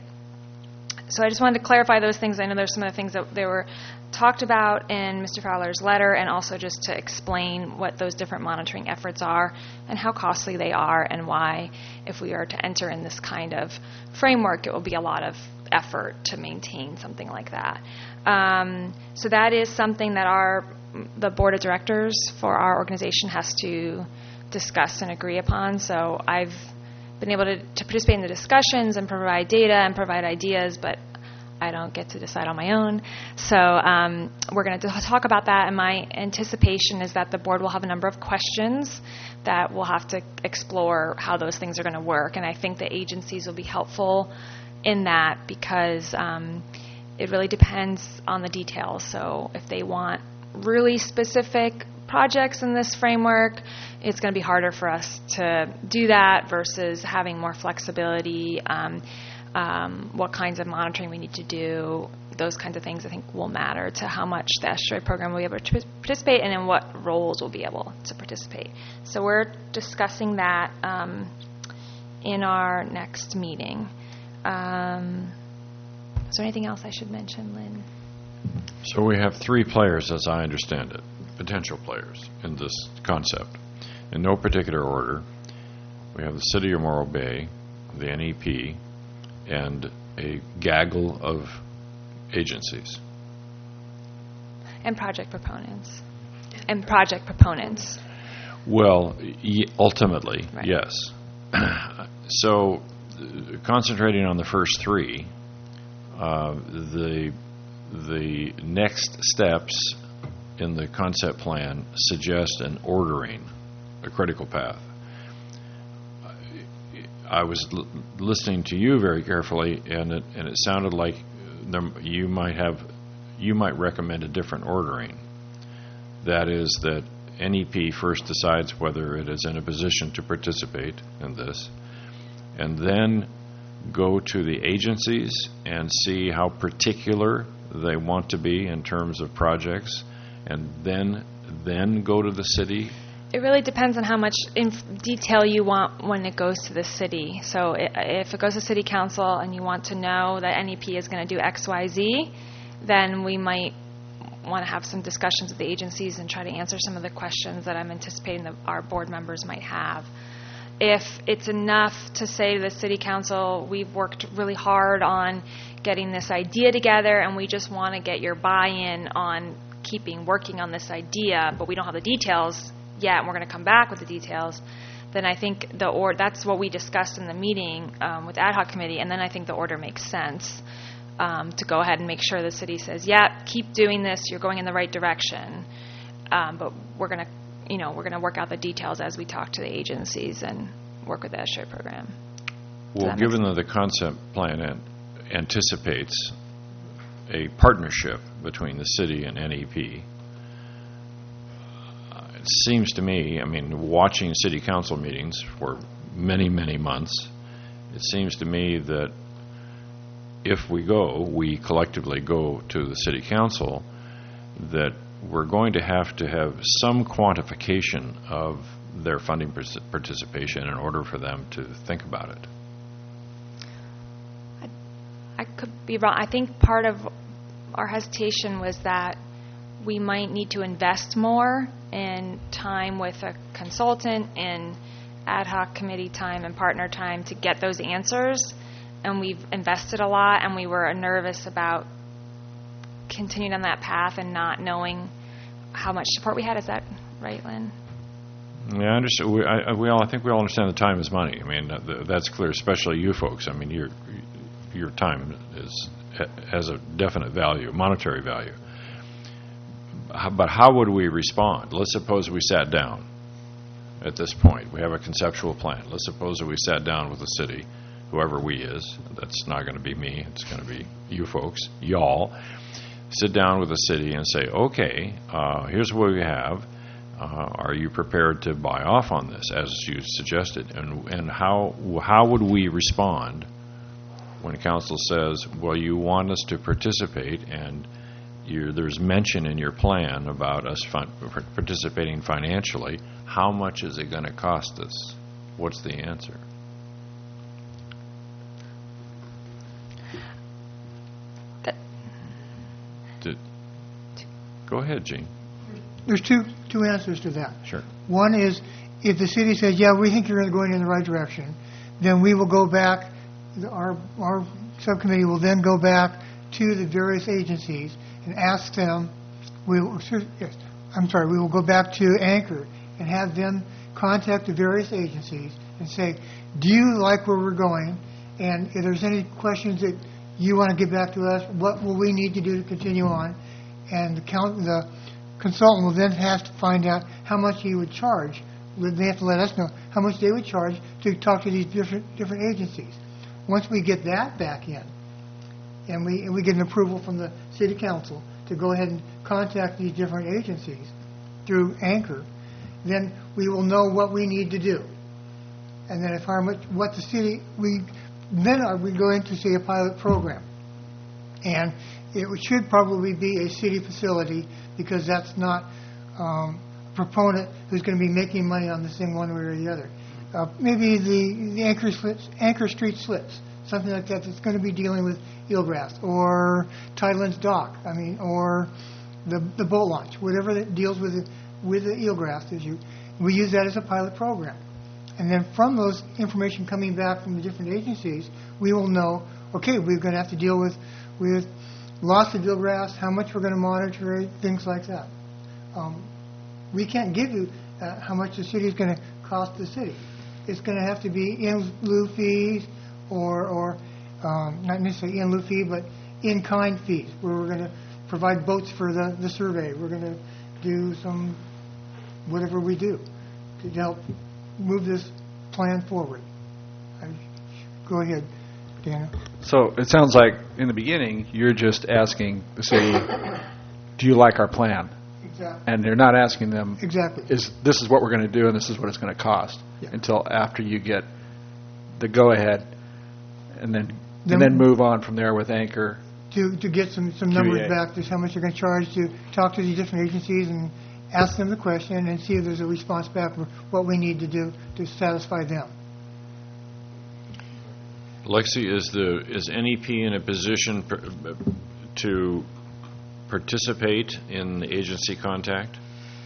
[SPEAKER 9] So I just wanted to clarify those things. I know there's some of the things that they were talked about in Mister Fowler's letter, and also just to explain what those different monitoring efforts are and how costly they are, and why, if we are to enter in this kind of framework, it will be a lot of effort to maintain something like that. Um, so that is something that our the board of directors for our organization has to discuss and agree upon. So I've been able to, to participate in the discussions and provide data and provide ideas, but I don't get to decide on my own. So um, we're going to talk about that, and my anticipation is that the board will have a number of questions that we'll have to explore how those things are going to work, and I think the agencies will be helpful in that because um, it really depends on the details. So if they want really specific projects in this framework, it's going to be harder for us to do that versus having more flexibility. Um, um, what kinds of monitoring we need to do, those kinds of things I think will matter to how much the estuary program will be able to participate and in what roles we'll be able to participate. So we're discussing that um, in our next meeting. Um, is there anything else I should mention, Lynn?
[SPEAKER 1] So we have three players, as I understand it, potential players in this concept. In no particular order, we have the City of Morro Bay, the N E P, and a gaggle of agencies.
[SPEAKER 9] And project proponents. And project proponents.
[SPEAKER 1] Well, y- ultimately,
[SPEAKER 9] Right.
[SPEAKER 1] yes. So, uh, concentrating on the first three, uh, the the next steps in the concept plan suggest an ordering, a critical path. I was l- listening to you very carefully, and it and it sounded like there, you might have you might recommend a different ordering. That is that N E P first decides whether it is in a position to participate in this, and then go to the agencies and see how particular they want to be in terms of projects, and then then go to the city.
[SPEAKER 9] It really depends on how much inf- detail you want when it goes to the city. So i- if it goes to city council and you want to know that N E P is going to do X, Y, Z, then we might want to have some discussions with the agencies and try to answer some of the questions that I'm anticipating that our board members might have. If it's enough to say to the city council, we've worked really hard on getting this idea together and we just want to get your buy-in on keeping working on this idea, but we don't have the details yet, and we're going to come back with the details, then I think the or that's what we discussed in the meeting um, with ad hoc committee, and then I think the order makes sense um, to go ahead and make sure the city says, yeah, keep doing this, you're going in the right direction, um, but we're going to, you know, we're going to work out the details as we talk to the agencies and work with the S-SHARE program.
[SPEAKER 1] Well, given that the concept plan an- anticipates a partnership between the city and N E P, uh, it seems to me, I mean, watching city council meetings for many, many months, it seems to me that if we go, we collectively go to the city council, that we're going to have to have some quantification of their funding participation in order for them to think about it.
[SPEAKER 9] I could be wrong. I think part of our hesitation was that we might need to invest more in time with a consultant and ad hoc committee time and partner time to get those answers. And we've invested a lot, and we were nervous about continuing on that path and not knowing how much support we had. Is that right, Lynn?
[SPEAKER 1] Yeah, I understand. We, I, we all, I think we all understand that time is money. I mean, th- that's clear, especially you folks. I mean, your your time is has a definite value, monetary value. How, but how would we respond? Let's suppose we sat down at this point. We have a conceptual plan. Let's suppose that we sat down with the city, whoever we is. That's not going to be me. It's going to be you folks, y'all. Sit down with the city and say, okay, uh, here's what we have. Uh, are you prepared to buy off on this, as you suggested? And and how how would we respond when council says, well, you want us to participate, and you're, there's mention in your plan about us fun- participating financially. How much is it going to cost us? What's the answer? Did, go ahead, Gene.
[SPEAKER 6] There's two two answers to that.
[SPEAKER 1] Sure.
[SPEAKER 6] One is, if the city says, yeah, we think you're going in the right direction, then we will go back, our our subcommittee will then go back to the various agencies and ask them, we will, yes, I'm sorry, we will go back to Anchor and have them contact the various agencies and say, do you like where we're going? And if there's any questions that you want to get back to us, what will we need to do to continue on? And the count, the consultant will then have to find out how much he would charge. They have to let us know how much they would charge to talk to these different different agencies. Once we get that back in, and we and we get an approval from the city council to go ahead and contact these different agencies through Anchor, then we will know what we need to do. And then if how much what the city we then are we going to see a pilot program, and it should probably be a city facility, because that's not um, a proponent who's going to be making money on this thing one way or the other. Uh, maybe the, the Anchor slips, Anchor Street slips, something like that that's going to be dealing with eelgrass, or Tidelands Dock, I mean, or the the boat launch, whatever that deals with the, with the eelgrass issue. We use that as a pilot program. And then from those information coming back from the different agencies, we will know, okay, we're going to have to deal with, with loss of eelgrass, how much we're going to monitor it, things like that. Um, we can't give you uh, how much the city is going to cost the city. It's going to have to be in lieu fees, or, or um, not necessarily in lieu fee, but in-kind fees, where we're going to provide boats for the, the survey. We're going to do some, whatever we do, to help move this plan forward. I, go ahead, Dana.
[SPEAKER 4] So it sounds like in the beginning you're just asking the city, do you like our plan?
[SPEAKER 6] Exactly.
[SPEAKER 4] And you're not asking them,
[SPEAKER 6] Exactly.
[SPEAKER 4] is this is what we're going to do and this is what it's going to cost,
[SPEAKER 6] Yeah.
[SPEAKER 4] until after you get the go-ahead, and then
[SPEAKER 6] Then-
[SPEAKER 4] and then move on from there with Anchor.
[SPEAKER 6] To, to get some, some
[SPEAKER 4] Q E A.
[SPEAKER 6] numbers back, just how much they're going to charge, to talk to these different agencies and ask them the question and see if there's a response back for what we need to do to satisfy them.
[SPEAKER 1] Lexi, is the is N E P in a position per, to participate in the agency contact?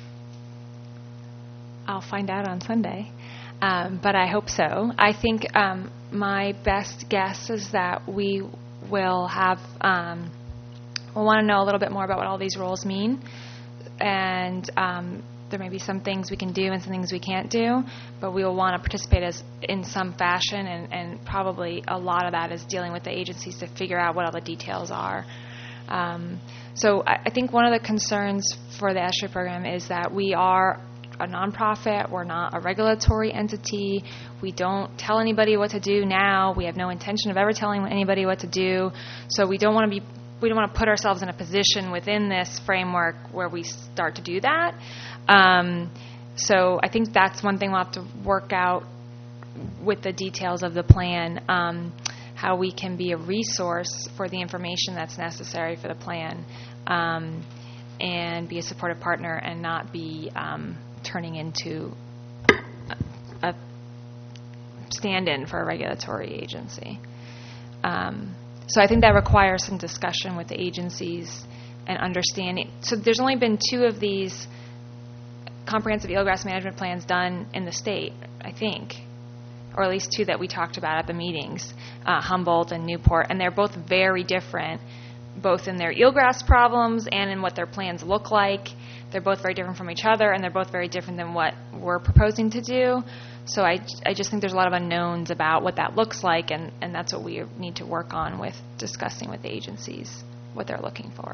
[SPEAKER 9] I'll find out on Sunday, um, but I hope so. I think um, my best guess is that we will have, um, we'll want to know a little bit more about what all these roles mean. and um, there may be some things we can do and some things we can't do, but we will want to participate as in some fashion, and, and probably a lot of that is dealing with the agencies to figure out what all the details are. Um, so I, I think one of the concerns for the ESHRE program is that we are a nonprofit. We're not a regulatory entity. We don't tell anybody what to do now. We have no intention of ever telling anybody what to do. So we don't want to be we don't want to put ourselves in a position within this framework where we start to do that. Um, so I think that's one thing we'll have to work out with the details of the plan, um, how we can be a resource for the information that's necessary for the plan, um, and be a supportive partner and not be um, turning into a, a stand-in for a regulatory agency. Um, so I think that requires some discussion with the agencies and understanding. So there's only been two of these comprehensive eelgrass management plans done in the state, I think, or at least two that we talked about at the meetings, uh, Humboldt and Newport, and they're both very different, both in their eelgrass problems and in what their plans look like. They're both very different from each other, and they're both very different than what we're proposing to do. So I, I just think there's a lot of unknowns about what that looks like, and, and that's what we need to work on with discussing with the agencies, what they're looking for.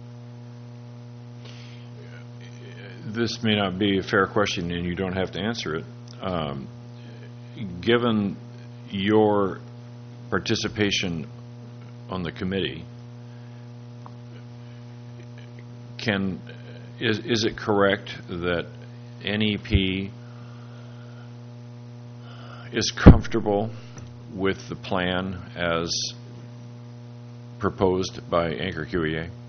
[SPEAKER 1] This may not be a fair question, and you don't have to answer it. Um, given your participation on the committee, can is is it correct that N E P is comfortable with the plan as proposed by Anchor Q E A?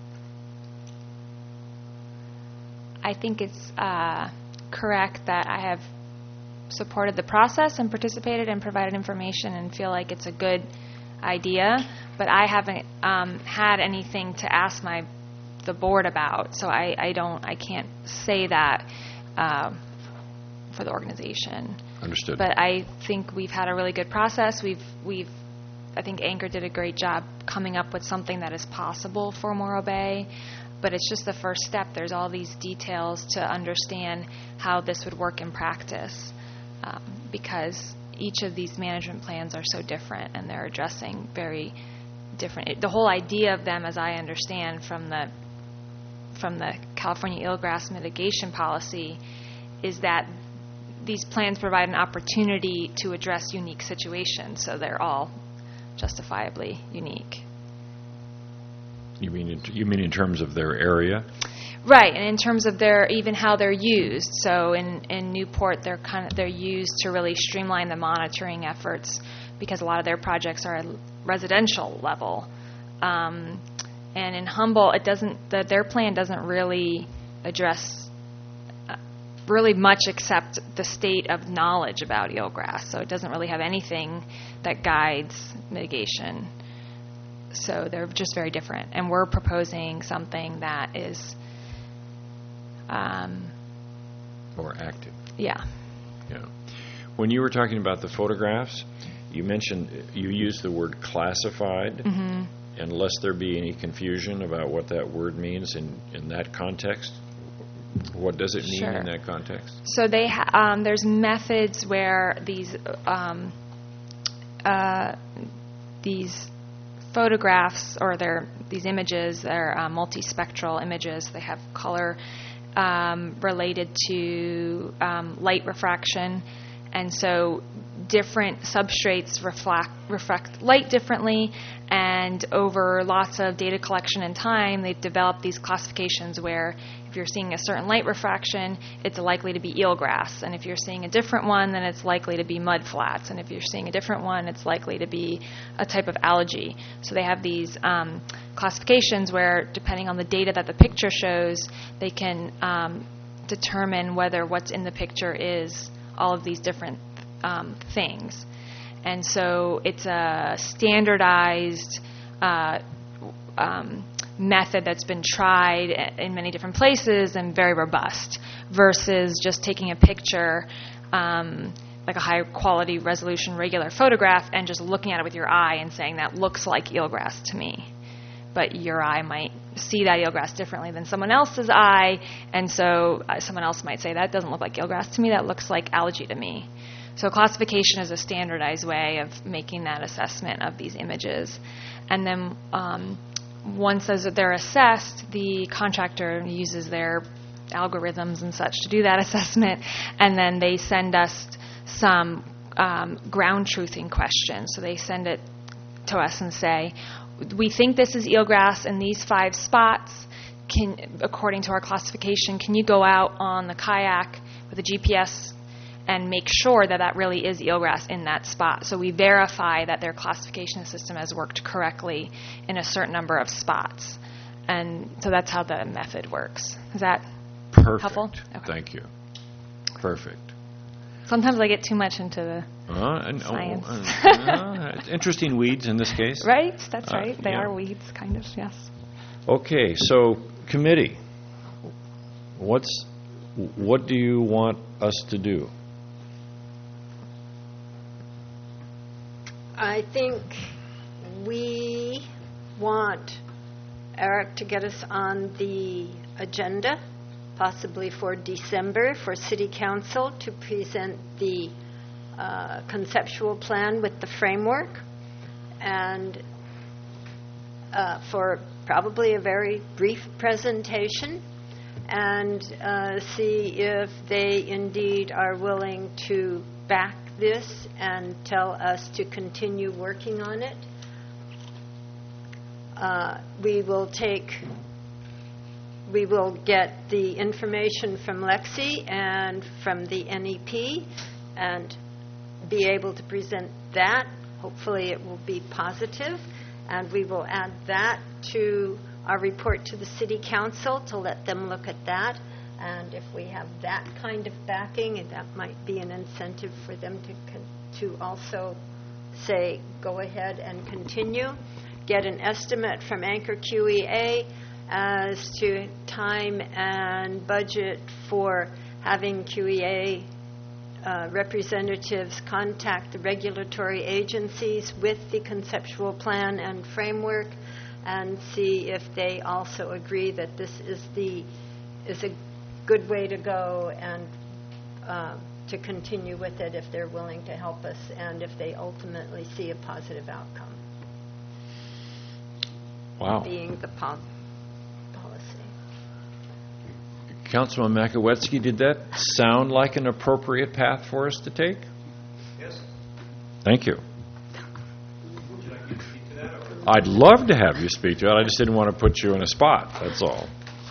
[SPEAKER 9] I think it's uh, correct that I have supported the process and participated and provided information and feel like it's a good idea, but I haven't um, had anything to ask my the board about, so I, I don't I can't say that uh, for the organization.
[SPEAKER 1] Understood.
[SPEAKER 9] But I think we've had a really good process. We've we've I think Anchor did a great job coming up with something that is possible for Morro Bay. But it's just the first step. There's all these details to understand how this would work in practice, um, because each of these management plans are so different, and they're addressing very different. It, the whole idea of them, as I understand from the from the California eelgrass mitigation policy, is that these plans provide an opportunity to address unique situations, so they're all justifiably unique.
[SPEAKER 1] You mean in, you mean in terms of their area?
[SPEAKER 9] Right, and in terms of their even how they're used. So in, in Newport, they're kind of they're used to really streamline the monitoring efforts because a lot of their projects are at residential level. Um, and in Humboldt, it doesn't the, their plan doesn't really address uh, really much except the state of knowledge about eelgrass. So it doesn't really have anything that guides mitigation. So they're just very different. And we're proposing something that is um,
[SPEAKER 1] more active.
[SPEAKER 9] Yeah.
[SPEAKER 1] Yeah. When you were talking about the photographs, you mentioned you used the word classified.
[SPEAKER 9] Mm-hmm.
[SPEAKER 1] And lest there be any confusion about what that word means in, in that context, what does it mean
[SPEAKER 9] Sure.
[SPEAKER 1] in that context?
[SPEAKER 9] So they ha- um, there's methods where these um, uh, these photographs or they're these images, they're uh, multispectral images. They have color um, related to um, light refraction, and so different substrates reflect, reflect light differently, and over lots of data collection and time, they've developed these classifications where if you're seeing a certain light refraction, it's likely to be eelgrass, and if you're seeing a different one, then it's likely to be mudflats, and if you're seeing a different one, it's likely to be a type of algae. So they have these um, classifications where, depending on the data that the picture shows, they can um, determine whether what's in the picture is all of these different Um, things. And so it's a standardized uh, um, method that's been tried in many different places and very robust versus just taking a picture um, like a high quality resolution regular photograph and just looking at it with your eye and saying that looks like eelgrass to me. But your eye might see that eelgrass differently than someone else's eye, and so uh, someone else might say, that doesn't look like eelgrass to me, that looks like algae to me. So classification is a standardized way of making that assessment of these images. And then um, once those they're assessed, the contractor uses their algorithms and such to do that assessment, and then they send us some um, ground truthing questions. So they send it to us and say, we think this is eelgrass in these five spots. Can, according to our classification, can you go out on the kayak with a G P S and make sure that that really is eelgrass in that spot? So we verify that their classification system has worked correctly in a certain number of spots. And so that's how the method works. Is that
[SPEAKER 1] Perfect.
[SPEAKER 9] helpful? Okay.
[SPEAKER 1] Thank you. Perfect.
[SPEAKER 9] Sometimes I get too much into the
[SPEAKER 1] Uh, and, oh,
[SPEAKER 9] Science.
[SPEAKER 1] uh, uh, it's interesting weeds in this case.
[SPEAKER 9] right. That's
[SPEAKER 1] Uh,
[SPEAKER 9] right. They
[SPEAKER 1] yeah.
[SPEAKER 9] are weeds, kind of. Yes.
[SPEAKER 1] Okay, so committee, what's what do you want us to do?
[SPEAKER 8] I think we want Eric to get us on the agenda, possibly for December, for City Council to present the uh, conceptual plan with the framework, and uh, for probably a very brief presentation, and uh, see if they indeed are willing to back this and tell us to continue working on it. Uh, we will take, we will get the information from Lexi and from the N E P and be able to present that. Hopefully it will be positive, and we will add that to our report to the City Council to let them look at that. And if we have that kind of backing, and that might be an incentive for them to con- to also say, go ahead and continue. Get an estimate from Anchor Q E A as to time and budget for having Q E A uh, representatives contact the regulatory agencies with the conceptual plan and framework, and see if they also agree that this is the is a good way to go, and uh, to continue with it if they're willing to help us, and if they ultimately see a positive outcome.
[SPEAKER 1] Wow.
[SPEAKER 8] Being the pol- policy.
[SPEAKER 1] Councilman Makowetzki, did that sound like an appropriate path for us to take?
[SPEAKER 10] Yes.
[SPEAKER 1] Thank you.
[SPEAKER 10] Would you like me to speak to that? Or?
[SPEAKER 1] I'd love to have you speak to it. I just didn't want to put you in a spot, that's all.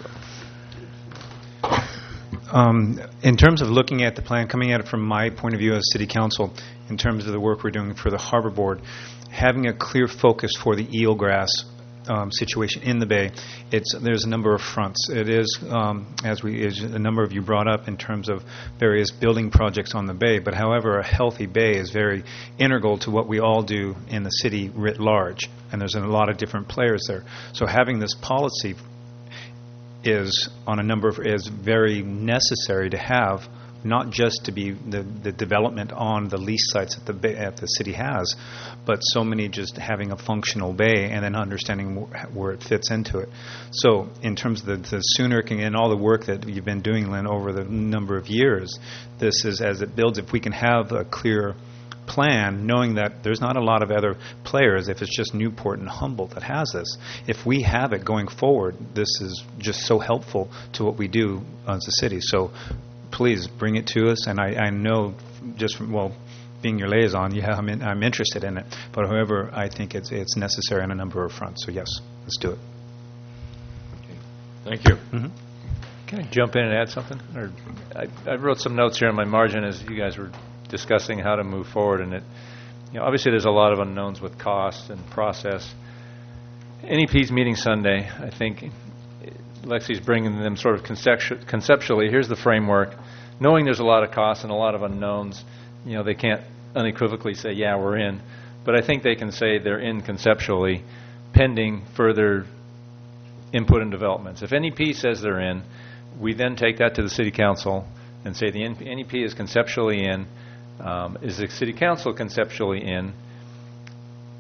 [SPEAKER 10] Um, in terms of looking at the plan, coming at it from my point of view as City Council, in terms of the work we're doing for the Harbor Board, having a clear focus for the eelgrass um, situation in the bay, it's there's a number of fronts. It is, um, as we as a number of you brought up, in terms of various building projects on the bay, but however, a healthy bay is very integral to what we all do in the city writ large, and there's a lot of different players there. So having this policy is on a number of is very necessary to have, not just to be the, the development on the lease sites that the bay, at the city has, but so many just having a functional bay and then understanding wh- where it fits into it. So in terms of the, the sooner can, and all the work that you've been doing, Lynn, over the number of years, this is as it builds. If we can have a clear plan, knowing that there's not a lot of other players, if it's just Newport and Humboldt that has this, if we have it going forward, this is just so helpful to what we do as a city. So please bring it to us, and I, I know just from, well, being your liaison, yeah, I'm, in, I'm interested in it, but however, I think it's it's necessary on a number of fronts. So yes, let's do it.
[SPEAKER 1] Thank you.
[SPEAKER 10] Mm-hmm.
[SPEAKER 7] Can I jump in and add something? Or I, I wrote some notes here on my margin as you guys were discussing how to move forward, and it, you know, obviously there's a lot of unknowns with cost and process. N E P's meeting Sunday, I think Lexi's bringing them sort of conceptu- conceptually, here's the framework. Knowing there's a lot of costs and a lot of unknowns, you know, they can't unequivocally say, yeah, we're in. But I think they can say they're in conceptually, pending further input and developments. If N E P says they're in, we then take that to the City Council and say the N E P is conceptually in. Um, is the City Council conceptually in?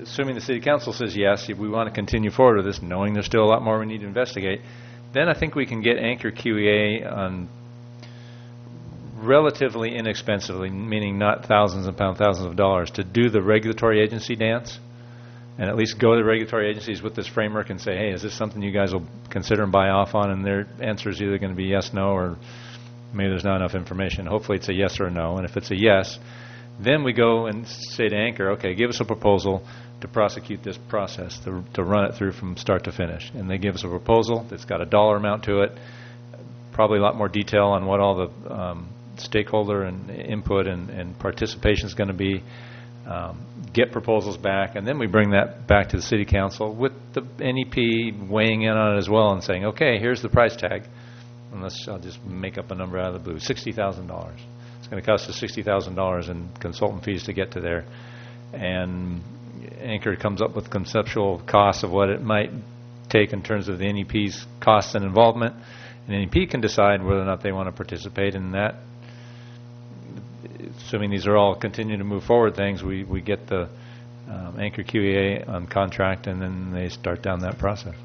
[SPEAKER 7] assuming the city council says yes, we want to continue forward with this, knowing there's still a lot more we need to investigate, then I think we can get Anchor Q E A on relatively inexpensively, meaning not thousands and pound thousands of dollars, to do the regulatory agency dance, and at least go to the regulatory agencies with this framework and say, hey, is this something you guys will consider and buy off on? And their answer is either going to be yes, no, or maybe there's not enough information. Hopefully it's a yes or a no. And if it's a yes, then we go and say to Anchor, okay, give us a proposal to prosecute this process, to, to run it through from start to finish. And they give us a proposal that's got a dollar amount to it, probably a lot more detail on what all the um, stakeholder and input and, and participation is going to be, um, get proposals back, and then we bring that back to the city council with the N E P weighing in on it as well and saying, okay, here's the price tag. Unless I'll just make up a number out of the blue, sixty thousand dollars. It's going to cost us sixty thousand dollars in consultant fees to get to there. And Anchor comes up with conceptual costs of what it might take in terms of the N E P's costs and involvement. And N E P can decide whether or not they want to participate in that. Assuming these are all continuing to move forward things, we, we get the um, Anchor Q E A on contract, and then they start down that process.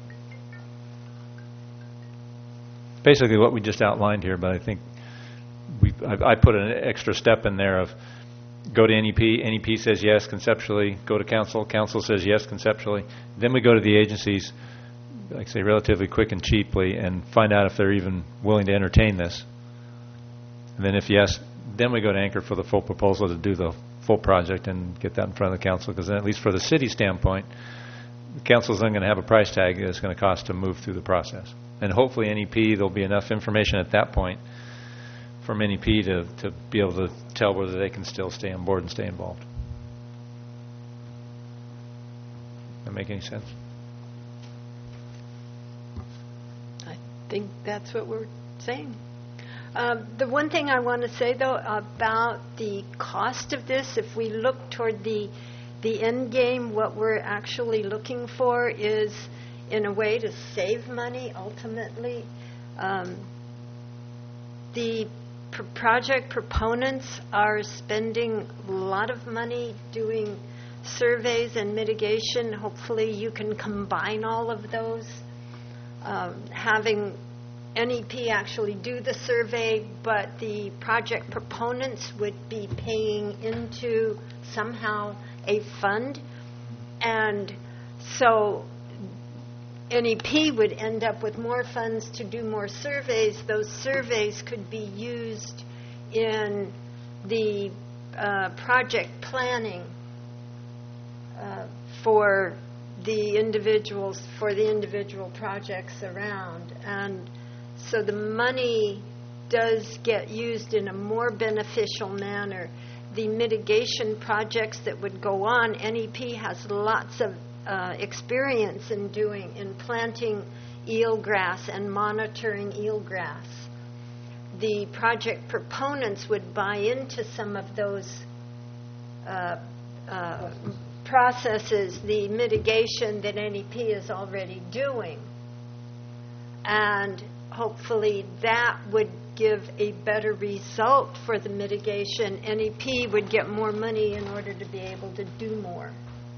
[SPEAKER 7] Basically what we just outlined here, but I think we I, I put an extra step in there of go to N E P, N E P says yes conceptually, go to council, council says yes conceptually, then we go to the agencies, like I say, relatively quick and cheaply, and find out if they're even willing to entertain this. And then if yes, then we go to Anchor for the full proposal to do the full project and get that in front of the council, because then at least for the city standpoint, the council's then going to have a price tag that it's going to cost to move through the process. And hopefully N E P, there'll be enough information at that point from N E P to, to be able to tell whether they can still stay on board and stay involved. Does that make any sense?
[SPEAKER 8] I think that's what we're saying. Um, the one thing I want to say, though, about the cost of this, if we look toward the the end game, what we're actually looking for is, in a way, to save money, ultimately. Um, the pr- project proponents are spending a lot of money doing surveys and mitigation. Hopefully you can combine all of those. Um, having N E P actually do the survey, but the project proponents would be paying into somehow a fund. And so N E P would end up with more funds to do more surveys. Those surveys could be used in the uh, project planning uh, for the individuals, for the individual projects around. And so the money does get used in a more beneficial manner. The mitigation projects that would go on, N E P has lots of uh, experience in doing, in planting eelgrass and monitoring eelgrass. The project proponents would buy into some of those uh, uh, processes, the mitigation that N E P is already doing. And hopefully that would give a better result for the mitigation. N E P would get more money in order to be able to do more.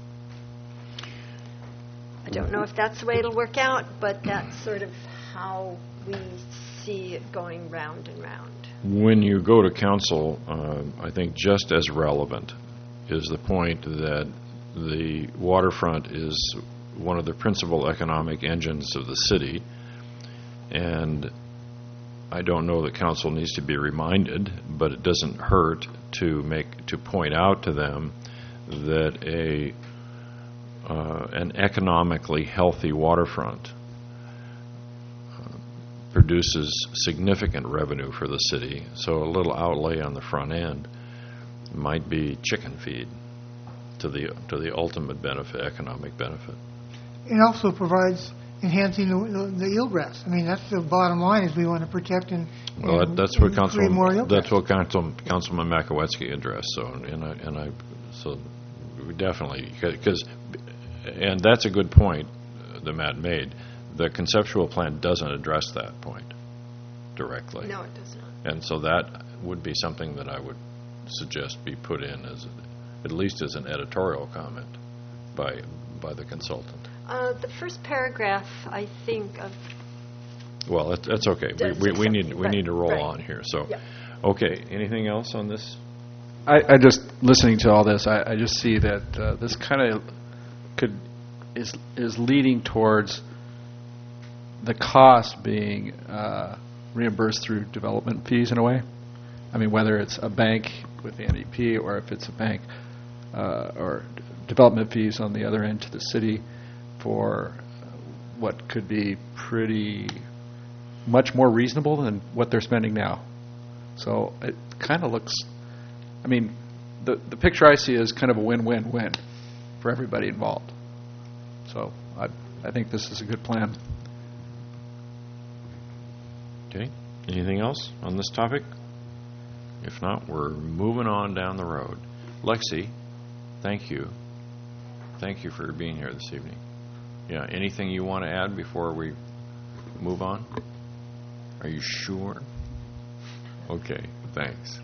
[SPEAKER 8] I don't know if that's the way it'll work out, but that's sort of how we see it going round and round.
[SPEAKER 1] When you go to council, uh, I think just as relevant is the point that the waterfront is one of the principal economic engines of the city. And I don't know that council needs to be reminded, but it doesn't hurt to make to point out to them that a uh, an economically healthy waterfront uh, produces significant revenue for the city. So a little outlay on the front end might be chicken feed to the to the ultimate benefit, economic benefit.
[SPEAKER 6] It also provides enhancing the, the, the eelgrass. I mean, that's the bottom line, is we want to protect and,
[SPEAKER 1] well,
[SPEAKER 6] and,
[SPEAKER 1] that, that's what
[SPEAKER 6] and
[SPEAKER 1] Council,
[SPEAKER 6] create more eelgrass.
[SPEAKER 1] that's what Council, Councilman Makowiecki addressed. So, and I, and I, so we definitely, because, and that's a good point that Matt made. The conceptual plan doesn't address that point directly.
[SPEAKER 8] No, it does not.
[SPEAKER 1] And so that would be something that I would suggest be put in as, a, at least as an editorial comment by by the consultant?
[SPEAKER 8] Uh, The first paragraph, I think, of,
[SPEAKER 1] Well, that- that's okay.
[SPEAKER 8] Does
[SPEAKER 1] We we
[SPEAKER 8] say
[SPEAKER 1] we need
[SPEAKER 8] something,
[SPEAKER 1] we
[SPEAKER 8] right,
[SPEAKER 1] need to roll
[SPEAKER 8] right.
[SPEAKER 1] on here. So,
[SPEAKER 8] Yeah.
[SPEAKER 1] okay. Anything else on this?
[SPEAKER 4] I, I just, listening to all this, I, I just see that uh, this kind of could, is is leading towards the cost being uh, reimbursed through development fees in a way. I mean, whether it's a bank with the N E P or if it's a bank uh, or d- development fees on the other end to the city for what could be pretty much more reasonable than what they're spending now. So it kind of looks, I mean, the the picture I see is kind of a win-win-win for everybody involved. So I I think this is a good plan.
[SPEAKER 1] Okay. Anything else on this topic? If not, we're moving on down the road. Lexi, thank you. Thank you for being here this evening. Yeah, anything you want to add before we move on? Are you sure? Okay, thanks.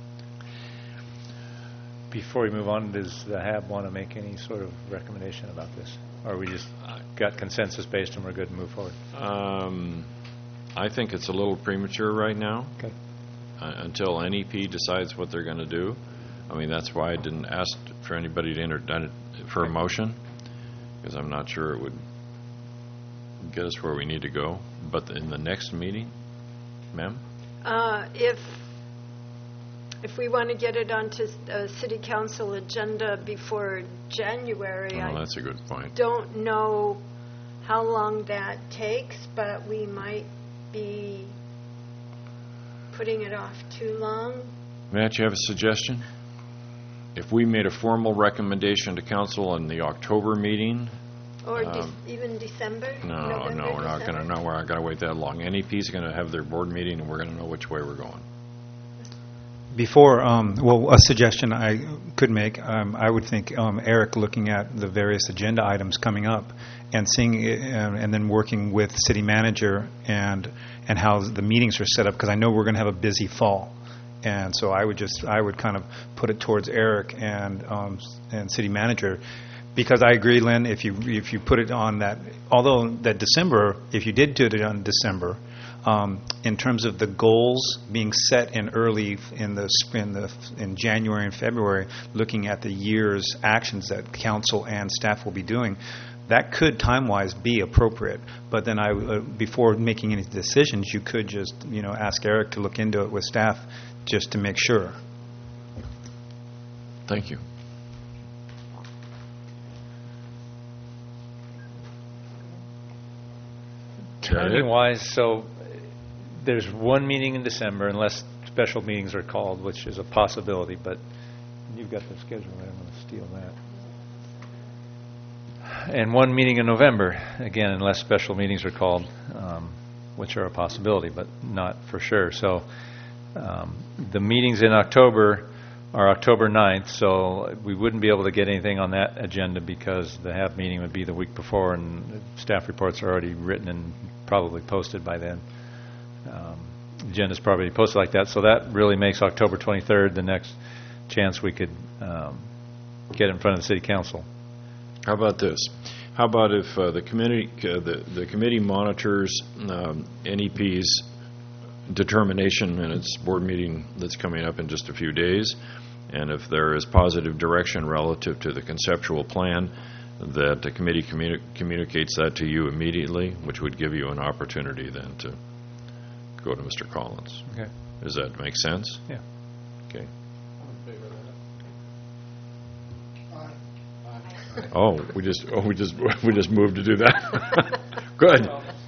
[SPEAKER 7] Before we move on, does the H A B want to make any sort of recommendation about this? Or we just got consensus based and we're good to move forward?
[SPEAKER 1] Um, I think it's a little premature right now.
[SPEAKER 7] Okay.
[SPEAKER 1] Uh, until N E P decides what they're going to do. I mean, that's why I didn't ask for anybody to enter done it for a motion, because I'm not sure it would get us where we need to go. But in the next meeting, ma'am?
[SPEAKER 8] uh, if, if we want to get it onto a city council agenda before January,
[SPEAKER 1] Oh,
[SPEAKER 8] I
[SPEAKER 1] that's a good point.
[SPEAKER 8] don't know how long that takes, but we might be putting it off too long.
[SPEAKER 1] Matt, you have a suggestion? If we made a formal recommendation to council in the October meeting,
[SPEAKER 8] Or de-
[SPEAKER 1] Um,
[SPEAKER 8] even December?
[SPEAKER 1] no,
[SPEAKER 8] November,
[SPEAKER 1] no, we're not going to
[SPEAKER 8] December?
[SPEAKER 1] know. We're not going to wait that long. N E P's going to have their board meeting, and we're going to know which way we're going.
[SPEAKER 10] Before, um, well, a suggestion I could make, um, I would think um, Eric looking at the various agenda items coming up and seeing, it, uh, and then working with city manager and and how the meetings are set up, because I know we're going to have a busy fall, and so I would just I would kind of put it towards Eric and um, and city manager. Because I agree, Lynn, if you if you put it on that, although that December, if you did do it on December, um, in terms of the goals being set in early in the sp- in the in January and February, looking at the year's actions that council and staff will be doing, that could time-wise be appropriate. But then I, uh, before making any decisions, you could just you know ask Eric to look into it with staff just to make sure.
[SPEAKER 1] Thank you.
[SPEAKER 7] Timing-wise, so there's one meeting in December, unless special meetings are called, which is a possibility, but you've got the schedule right, I'm going to steal that. And one meeting in November, again, unless special meetings are called, um, which are a possibility, but not for sure. So um, the meetings in October are October ninth, so we wouldn't be able to get anything on that agenda because the H A B meeting would be the week before, and staff reports are already written and probably posted by then. Um, agenda's probably posted like that, so that really makes October twenty-third the next chance we could um, get in front of the city council.
[SPEAKER 1] How about this? How about if uh, the committee uh, the the committee monitors um, N E P's determination in its board meeting that's coming up in just a few days, and if there is positive direction relative to the conceptual plan, that the committee communi- communicates that to you immediately, which would give you an opportunity then to go to Mister Collins.
[SPEAKER 7] Okay.
[SPEAKER 1] Does that make sense?
[SPEAKER 7] Yeah.
[SPEAKER 1] Okay. Oh, we just oh we just we just moved to do that. Good.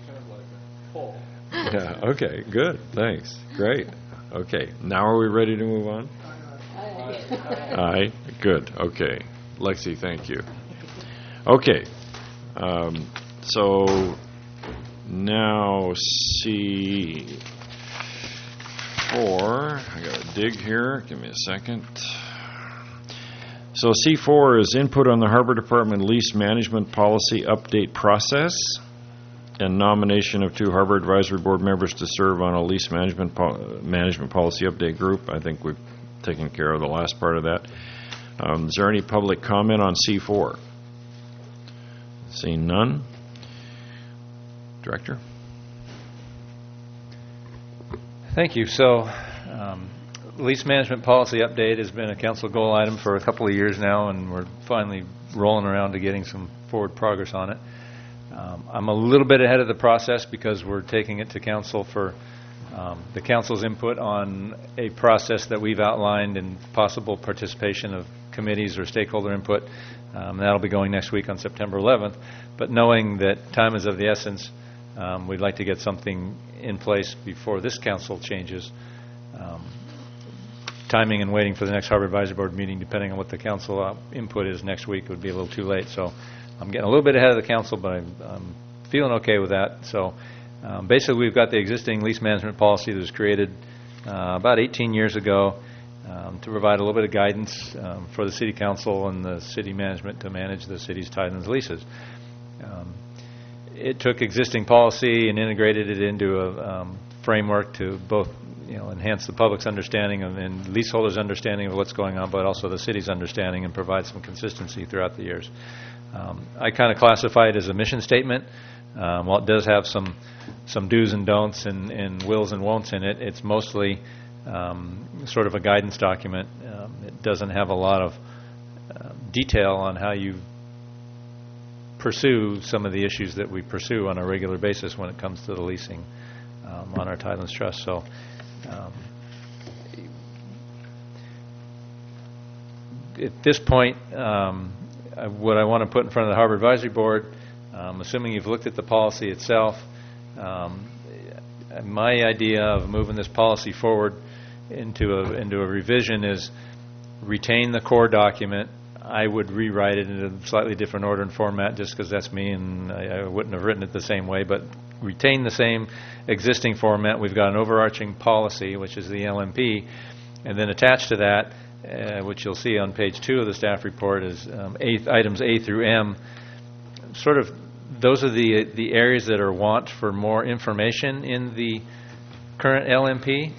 [SPEAKER 1] Yeah. Okay. Good. Thanks. Great. Okay. Now are we ready to move on? Aye. Good. Okay. Lexi, thank you. Okay. Um, so now C four. I got to dig here. Give me a second. So C four is input on the Harbor Department lease management policy update process and nomination of two Harbor Advisory Board members to serve on a lease management po- management policy update group. I think we've taken care of the last part of that. Um, is there any public comment on C four? Seeing none. Director?
[SPEAKER 7] Thank you. So, um, lease management policy update has been a council goal item for a couple of years now, and we're finally rolling around to getting some forward progress on it. Um, I'm a little bit ahead of the process because we're taking it to council for um, the council's input on a process that we've outlined and possible participation of committees or stakeholder input. Um, that'll be going next week on September eleventh. But knowing that time is of the essence, um, we'd like to get something in place before this council changes. Um, timing and waiting for the next Harbor Advisory Board meeting, depending on what the council uh, input is next week, would be a little too late. So I'm getting a little bit ahead of the council, but I'm, I'm feeling okay with that. So um, basically, we've got the existing lease management policy that was created uh, about eighteen years ago um, to provide a little bit of guidance um, for the city council and the city management to manage the city's titles leases. Um, it took existing policy and integrated it into a um, framework to both you know, enhance the public's understanding of, and leaseholders' understanding of what's going on, but also the city's understanding, and provide some consistency throughout the years. Um, I kind of classify it as a mission statement. Um, while it does have some some do's and don'ts and, and wills and won'ts in it, it's mostly um, sort of a guidance document. Um, it doesn't have a lot of uh, detail on how you pursue some of the issues that we pursue on a regular basis when it comes to the leasing um, on our Tidelands Trust. So. Um, at this point, um, I, what I want to put in front of the Harbor Advisory Board, um, assuming you've looked at the policy itself, um, my idea of moving this policy forward into a into a revision is retain the core document. I would rewrite it in a slightly different order and format just because that's me, and I, I wouldn't have written it the same way, but retain the same existing format. We've got an overarching policy, which is the L M P, and then attached to that, uh, which you'll see on page two of the staff report, is um, eight, items A through M. Sort of, those are the the areas that are want for more information in the current L M P,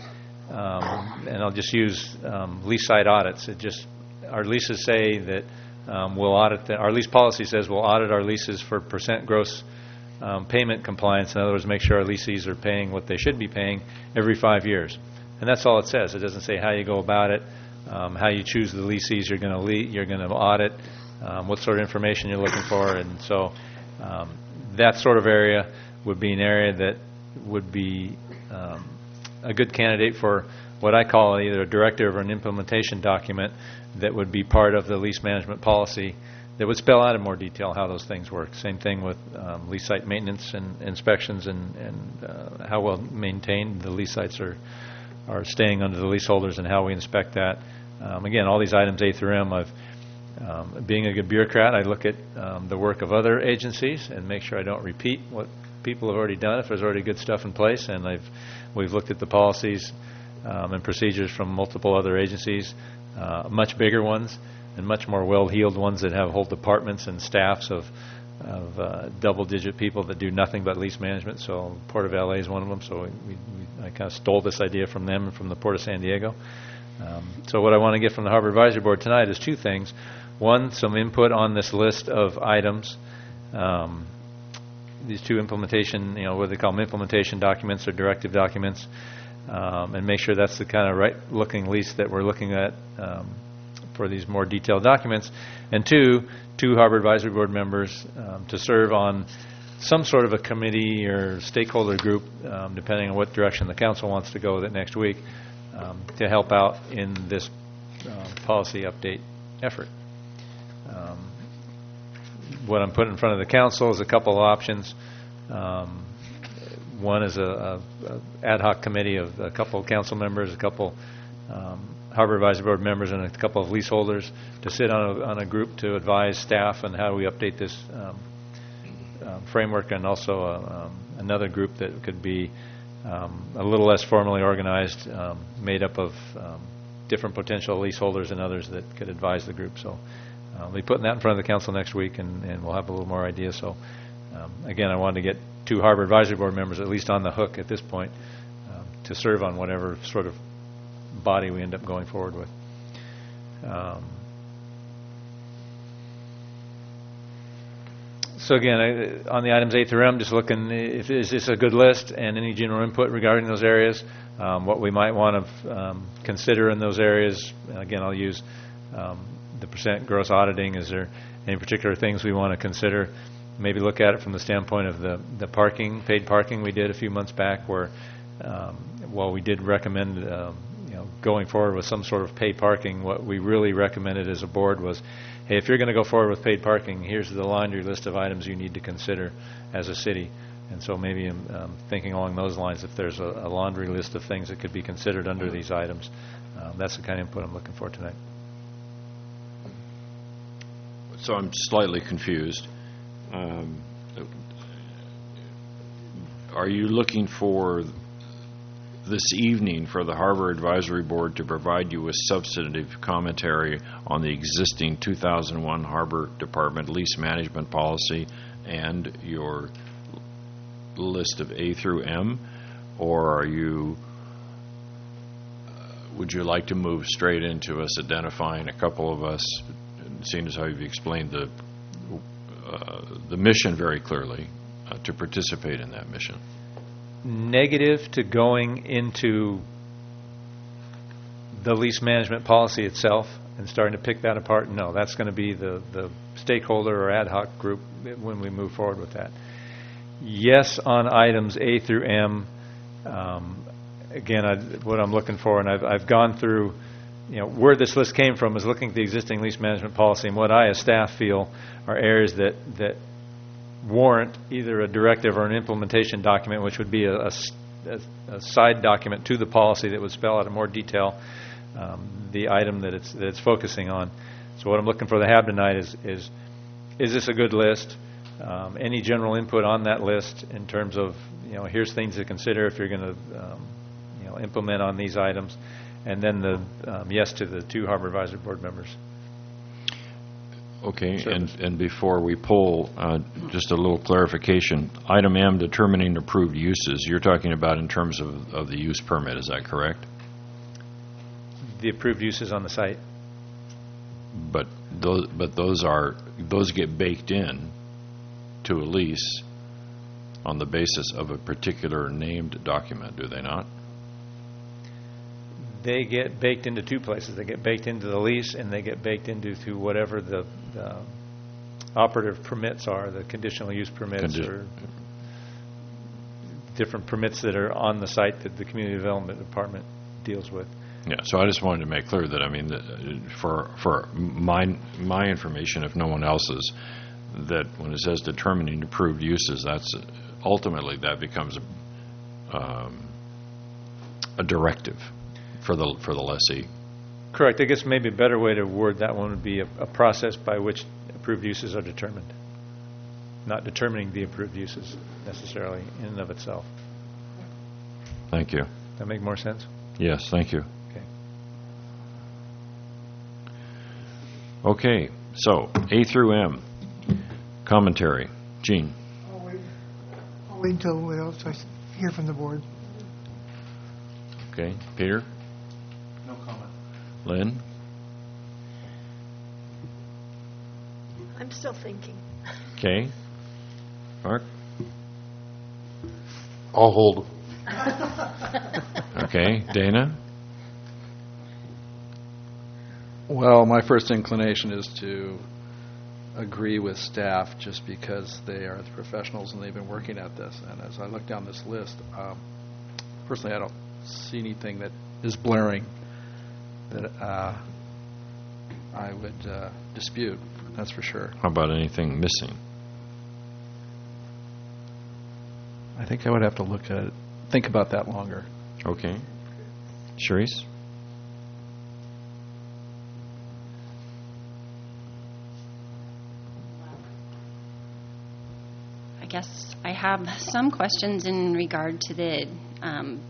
[SPEAKER 7] um, and I'll just use um, lease site audits. It just our leases say that um, we'll audit. The, our lease policy says we'll audit our leases for percent gross Um, payment compliance. In other words, make sure our lessees are paying what they should be paying every five years. And that's all it says. It doesn't say how you go about it, um, how you choose the lessees you're going to le- you're going to audit, um, what sort of information you're looking for. And so um, that sort of area would be an area that would be um, a good candidate for what I call either a directive or an implementation document that would be part of the lease management policy that would spell out in more detail how those things work. Same thing with um, lease site maintenance and inspections, and, and uh, how well maintained the lease sites are are staying under the leaseholders, and how we inspect that. Um, again, all these items A through M, I've, um, being a good bureaucrat, I look at um, the work of other agencies and make sure I don't repeat what people have already done if there's already good stuff in place. And I've we've looked at the policies um, and procedures from multiple other agencies, uh, much bigger ones, and much more well-heeled ones that have whole departments and staffs of, of uh, double-digit people that do nothing but lease management. So Port of L A is one of them. So we, we, I kind of stole this idea from them and from the Port of San Diego. Um, so what I want to get from the Harbor Advisory Board tonight is two things. One, some input on this list of items. Um, these two implementation, you know, what they call them, implementation documents or directive documents, um, and make sure that's the kind of right-looking lease that we're looking at um, for these more detailed documents. And two, two Harbor Advisory Board members um, to serve on some sort of a committee or stakeholder group, um, depending on what direction the council wants to go with it next week, um, to help out in this uh, policy update effort. Um, what I'm putting in front of the council is a couple of options. Um, one is a, a, a ad hoc committee of a couple of council members, a couple um, Harbor Advisory Board members, and a couple of leaseholders to sit on a, on a group to advise staff on how we update this um, uh, framework, and also a, um, another group that could be um, a little less formally organized, um, made up of um, different potential leaseholders and others that could advise the group. So uh, I'll be putting that in front of the council next week, and, and we'll have a little more idea. So um, again, I wanted to get two Harbor Advisory Board members at least on the hook at this point um, to serve on whatever sort of body we end up going forward with. Um, So again, I- on the items A through M, just looking, if, is this a good list, and any general input regarding those areas, um, what we might want to um, consider in those areas. Again, I'll use um, the percent gross auditing. Is there any particular things we want to consider? Maybe look at it from the standpoint of the, the parking, paid parking we did a few months back, where um, while we did recommend um, you know, going forward with some sort of paid parking, what we really recommended as a board was, hey, if you're going to go forward with paid parking, here's the laundry list of items you need to consider as a city. And so maybe um, thinking along those lines, if there's a, a laundry list of things that could be considered under these items, um, that's the kind of input I'm looking for tonight.
[SPEAKER 1] So I'm slightly confused. Um, are you looking for this evening for the Harbor Advisory Board to provide you with substantive commentary on the existing two thousand one Harbor Department lease management policy and your list of A through M, or are you uh, would you like to move straight into us identifying a couple of us, seeing as how you've explained the uh, the mission very clearly, uh, to participate in that mission?
[SPEAKER 7] Negative to going into the lease management policy itself and starting to pick that apart? No, that's going to be the, the stakeholder or ad hoc group when we move forward with that. Yes, on items A through M, um, again, I, what I'm looking for, and I've, I've gone through, you know, where this list came from is looking at the existing lease management policy, and what I as staff feel are areas that, that warrant either a directive or an implementation document, which would be a, a, a side document to the policy that would spell out in more detail um, the item that it's that it's focusing on. So what I'm looking for the H A B tonight is is is this a good list? Um, any general input on that list in terms of, you know, here's things to consider if you're going to um, you know, implement on these items, and then the um, yes to the two Harbor Advisory Board members.
[SPEAKER 1] Okay,
[SPEAKER 7] Sure.
[SPEAKER 1] and, and before we poll, uh, just a little clarification. Item M, determining approved uses, you're talking about in terms of, of the use permit, is that correct?
[SPEAKER 7] The approved uses on the site.
[SPEAKER 1] But those, but those are, those get baked in to a lease on the basis of a particular named document, do they not?
[SPEAKER 7] They get baked into two places. They get baked into the lease, and they get baked into through whatever the, the operative permits are, the conditional use permits
[SPEAKER 1] Condi-
[SPEAKER 7] or different permits that are on the site that the Community Development Department deals with.
[SPEAKER 1] Yeah, so I just wanted to make clear that, I mean, that uh, for for my, my information, if no one else's, that when it says determining approved uses, that's ultimately that becomes a, um, a directive for the for the lessee.
[SPEAKER 7] Correct. I guess maybe a better way to word that one would be a, a process by which approved uses are determined, not determining the approved uses necessarily in and of itself.
[SPEAKER 1] Thank you.
[SPEAKER 7] Does that make more sense?
[SPEAKER 1] Yes, thank you.
[SPEAKER 7] Okay.
[SPEAKER 1] Okay, so A through M, commentary. Gene.
[SPEAKER 6] I'll wait, I'll wait until what else I s- hear from the board.
[SPEAKER 1] Okay, Peter.
[SPEAKER 4] No comment.
[SPEAKER 1] Lynn.
[SPEAKER 8] I'm still thinking.
[SPEAKER 1] Okay. Mark.
[SPEAKER 5] I'll hold.
[SPEAKER 1] Okay, Dana.
[SPEAKER 4] Well, my first inclination is to agree with staff just because they are the professionals and they've been working at this. And as I look down this list, um, personally, I don't see anything that is blaring that uh, I would uh, dispute. That's for sure.
[SPEAKER 1] How about anything missing?
[SPEAKER 4] I think I would have to look at it, think about that longer.
[SPEAKER 1] Okay. Charisse?
[SPEAKER 3] I guess I have some questions in regard to the um,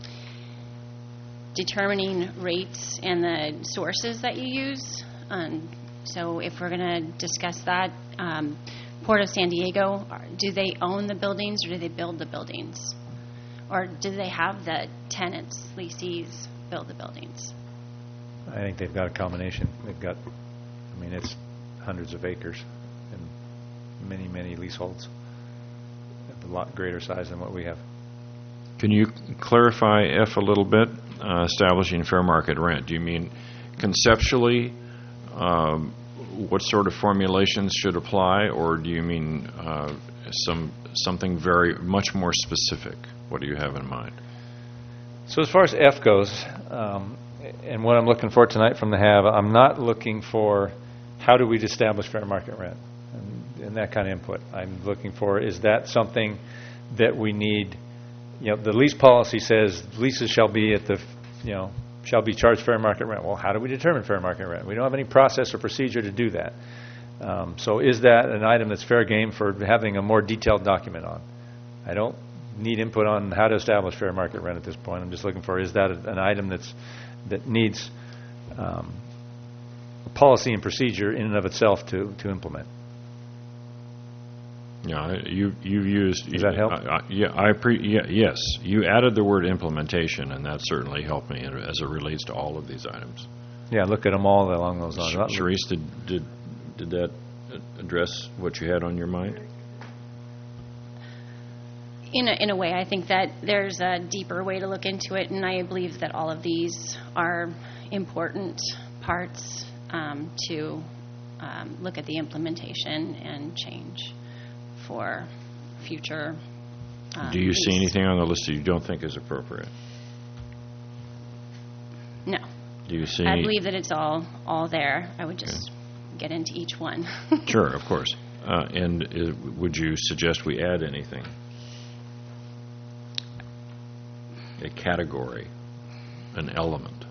[SPEAKER 3] determining rates and the sources that you use. Um, so if we're going to discuss that, um, Port of San Diego, are- do they own the buildings or do they build the buildings? Or do they have the tenants, lessees, build the buildings?
[SPEAKER 7] I think they've got a combination. They've got, I mean, it's hundreds of acres, and many, many leaseholds of a lot greater size than what we have.
[SPEAKER 1] Can you clarify F a little bit, uh, establishing fair market rent? Do you mean conceptually um, what sort of formulations should apply, or do you mean uh, some something very much more specific? What do you have in mind?
[SPEAKER 7] So as far as F goes, um, and what I'm looking for tonight from the H A V, I'm not looking for how do we establish fair market rent and, and that kind of input. I'm looking for, is that something that we need? You know, the lease policy says leases shall be at the, you know, shall be charged fair market rent. Well, how do we determine fair market rent? We don't have any process or procedure to do that. Um, so is that an item that's fair game for having a more detailed document on? I don't need input on how to establish fair market rent at this point. I'm just looking for, is that an item that's that needs um, a policy and procedure in and of itself to, to implement?
[SPEAKER 1] Yeah, you you used.
[SPEAKER 7] Does that help?
[SPEAKER 1] I, I, yeah, I pre. Yeah, yes, you added the word implementation, and that certainly helped me as it relates to all of these items.
[SPEAKER 7] Yeah, look at them all along those lines.
[SPEAKER 1] Sh- Sharice, did did did that address what you had on your mind?
[SPEAKER 3] In a, in a way, I think that there's a deeper way to look into it, and I believe that all of these are important parts um, to um, look at the implementation and change for future. Um,
[SPEAKER 1] Do you see
[SPEAKER 3] lease.
[SPEAKER 1] anything on the list that you don't think is appropriate?
[SPEAKER 3] No.
[SPEAKER 1] Do you see?
[SPEAKER 3] I believe that it's all all there. I would just okay. get into each one.
[SPEAKER 1] Sure, of course. Uh, and uh, would you suggest we add anything? A category, an element.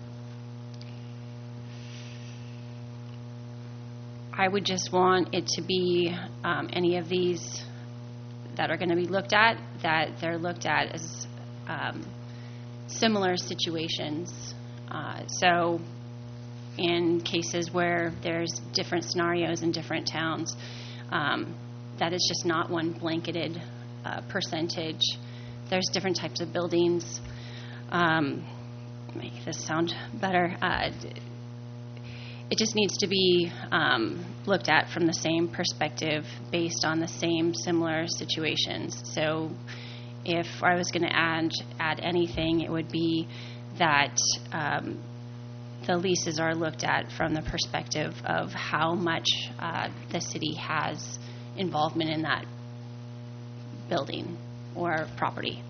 [SPEAKER 3] I would just want it to be um, any of these that are going to be looked at, that they're looked at as um, similar situations. Uh, so in cases where there's different scenarios in different towns, um, that is just not one blanketed uh, percentage. There's different types of buildings. Um, make this sound better. Uh, It just needs to be um, looked at from the same perspective based on the same similar situations. So if I was going to add add anything, it would be that um, the leases are looked at from the perspective of how much uh, the city has involvement in that building or property.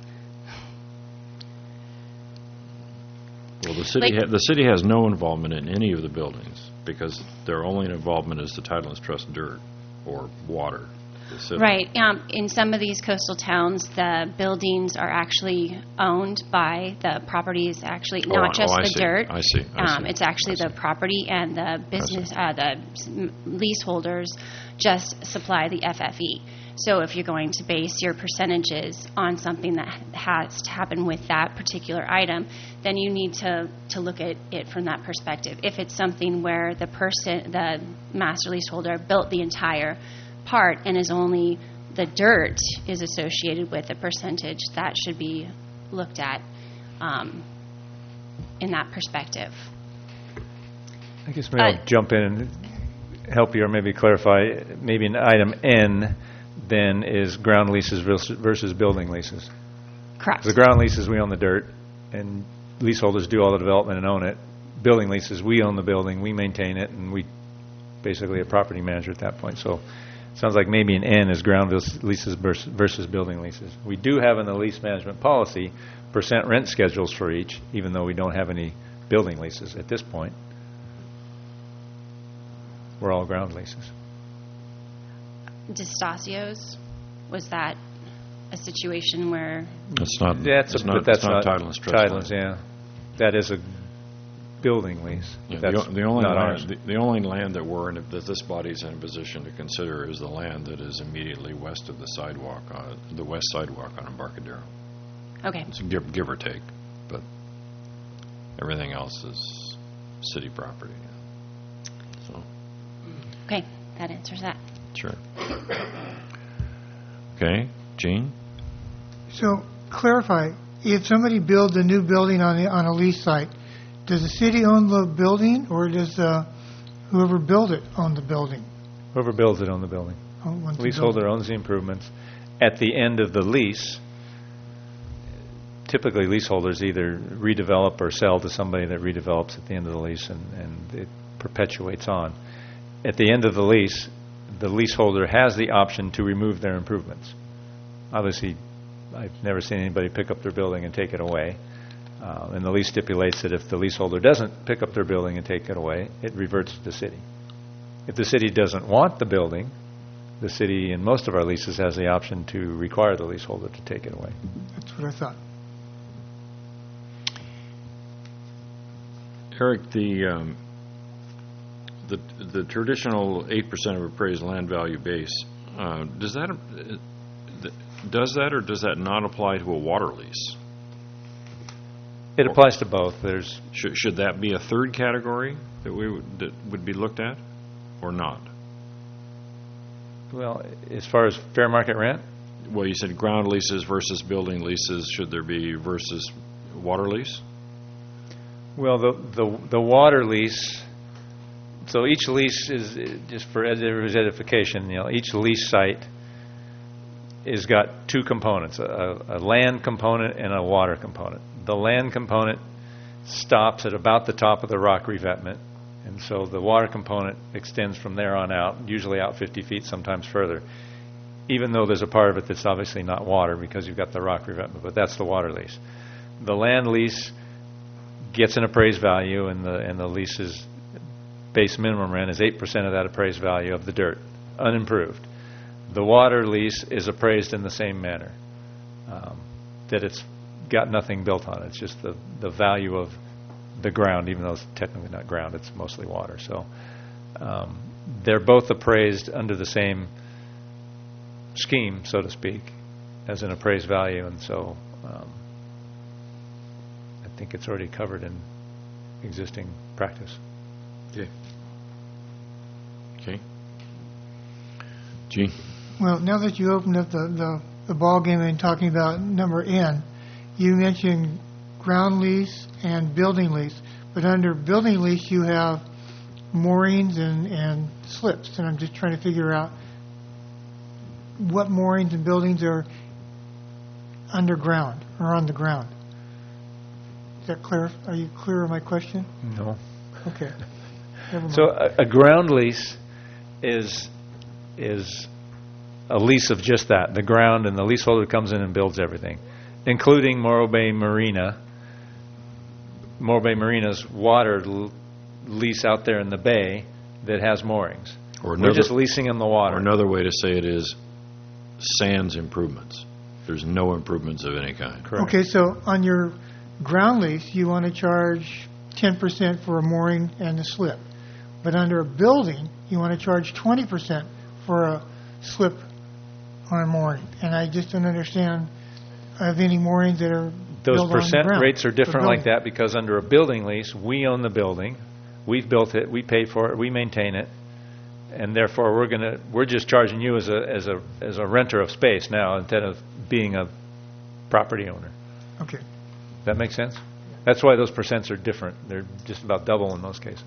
[SPEAKER 1] Well, the city
[SPEAKER 3] Like-
[SPEAKER 1] ha- the city has no involvement in any of the buildings because their only involvement is the Tidelands Trust dirt or water. the city.
[SPEAKER 3] Right. Um, in some of these coastal towns, the buildings are actually owned by the properties, actually,
[SPEAKER 1] Oh,
[SPEAKER 3] not
[SPEAKER 1] I-
[SPEAKER 3] just
[SPEAKER 1] oh, I
[SPEAKER 3] the
[SPEAKER 1] see.
[SPEAKER 3] dirt.
[SPEAKER 1] I see. I
[SPEAKER 3] Um,
[SPEAKER 1] see.
[SPEAKER 3] It's actually
[SPEAKER 1] I
[SPEAKER 3] the
[SPEAKER 1] see.
[SPEAKER 3] property and the business, uh, the s- m- leaseholders just supply the F F E. So if you're going to base your percentages on something that has to happen with that particular item, then you need to, to look at it from that perspective. If it's something where the person, the master leaseholder built the entire part and is only the dirt is associated with a percentage, that should be looked at um, in that perspective.
[SPEAKER 7] I guess maybe
[SPEAKER 3] Uh,
[SPEAKER 7] I'll jump in and help you or maybe clarify. Maybe an item N then is ground leases versus versus building leases.
[SPEAKER 3] Correct.
[SPEAKER 7] The ground leases, we own the dirt, and leaseholders do all the development and own it. Building leases, we own the building, we maintain it, and we basically a property manager at that point. So it sounds like maybe an N is ground vis- leases vers- versus building leases. We do have in the lease management policy percent rent schedules for each, even though we don't have any building leases at this point. We're all ground leases.
[SPEAKER 3] D'Estacio's, was that a situation where,
[SPEAKER 1] That's not,
[SPEAKER 7] That's
[SPEAKER 1] it's
[SPEAKER 7] a,
[SPEAKER 1] not,
[SPEAKER 7] but that's
[SPEAKER 1] it's not
[SPEAKER 7] not
[SPEAKER 1] Tidelands Trust
[SPEAKER 7] Tidelands,
[SPEAKER 1] land.
[SPEAKER 7] yeah. That is a building lease.
[SPEAKER 1] Yeah,
[SPEAKER 7] That's
[SPEAKER 1] the, o- the only
[SPEAKER 7] not
[SPEAKER 1] land,
[SPEAKER 7] ours.
[SPEAKER 1] the, the only land that we're in, a- that this body's in a position to consider is the land that is immediately west of the sidewalk, uh, the west sidewalk on Embarcadero.
[SPEAKER 3] okay,
[SPEAKER 1] It's give, give or take, but everything else is city property. So,
[SPEAKER 3] okay, that answers that.
[SPEAKER 1] sure. Okay, Gene?
[SPEAKER 6] So clarify, if somebody builds a new building on the, on a lease site, does the city own the building or does uh, whoever built it own the building?
[SPEAKER 7] Whoever builds it on the building.
[SPEAKER 6] Oh, once the
[SPEAKER 7] Leaseholder owns the improvements. At the end of the lease, typically leaseholders either redevelop or sell to somebody that redevelops at the end of the lease, and, and it perpetuates on. At the end of the lease, the leaseholder has the option to remove their improvements. Obviously, I've never seen anybody pick up their building and take it away. Uh, and the lease stipulates that if the leaseholder doesn't pick up their building and take it away, it reverts to the city. If the city doesn't want the building, the city, in most of our leases, has the option to require the leaseholder to take it away.
[SPEAKER 6] That's what I thought.
[SPEAKER 1] Eric, the um, the the traditional eight percent of appraised land value base, uh, does that uh, th- does that or does that not apply to a water lease?
[SPEAKER 7] It applies to both. There's
[SPEAKER 1] Should should that be a third category that we would, that would be looked at, or not?
[SPEAKER 7] Well, as far as fair market rent,
[SPEAKER 1] Well, you said ground leases versus building leases. Should there be versus water lease?
[SPEAKER 7] well, the the the water lease. So each lease is, uh, just for everybody's edification, you know, each lease site has got two components: a, a land component and a water component. The land component stops at about the top of the rock revetment, and so the water component extends from there on out, usually out fifty feet, sometimes further, even though there's a part of it that's obviously not water because you've got the rock revetment, but that's the water lease. The land lease gets an appraised value, and the and the lease's base minimum rent is eight percent of that appraised value of the dirt, unimproved. The water lease is appraised in the same manner, um, that it's got nothing built on it. It's just the, the value of the ground, even though it's technically not ground, it's mostly water. So um, they're both appraised under the same scheme, so to speak, as an appraised value, and so um, I think it's already covered in existing practice.
[SPEAKER 1] Okay. Okay. Gene?
[SPEAKER 6] Well, now that you opened up the, the, the ball game and talking about number N, you mentioned ground lease and building lease, but under building lease you have moorings and, and slips, and I'm just trying to figure out what moorings and buildings are underground or on the ground. Is that clear? Are you clear on my question?
[SPEAKER 7] No.
[SPEAKER 6] Okay. Never mind.
[SPEAKER 7] So a, a ground lease is is a lease of just that, the ground, and the leaseholder comes in and builds everything, including Morro Bay Marina. Morro Bay Marina's water l- lease out there in the bay that has moorings.
[SPEAKER 1] Or
[SPEAKER 7] We're
[SPEAKER 1] another,
[SPEAKER 7] just leasing them the water.
[SPEAKER 1] or another way to say it is sans improvements. There's no improvements of any kind.
[SPEAKER 7] Correct.
[SPEAKER 6] Okay, so on your ground lease, you want to charge ten percent for a mooring and a slip. But under a building, you want to charge twenty percent for a slip on a mooring. And I just don't understand of any moorings that are
[SPEAKER 7] Those
[SPEAKER 6] built on the
[SPEAKER 7] percent
[SPEAKER 6] ground
[SPEAKER 7] rates are
[SPEAKER 6] for
[SPEAKER 7] different like
[SPEAKER 6] building.
[SPEAKER 7] that because under a building lease, we own the building, we've built it, we pay for it, we maintain it, and therefore we're going to we're just charging you as a as a as a renter of space now instead of being a property owner.
[SPEAKER 6] Okay.
[SPEAKER 7] Does that make sense? That's why those percents are different. They're just about double in most cases.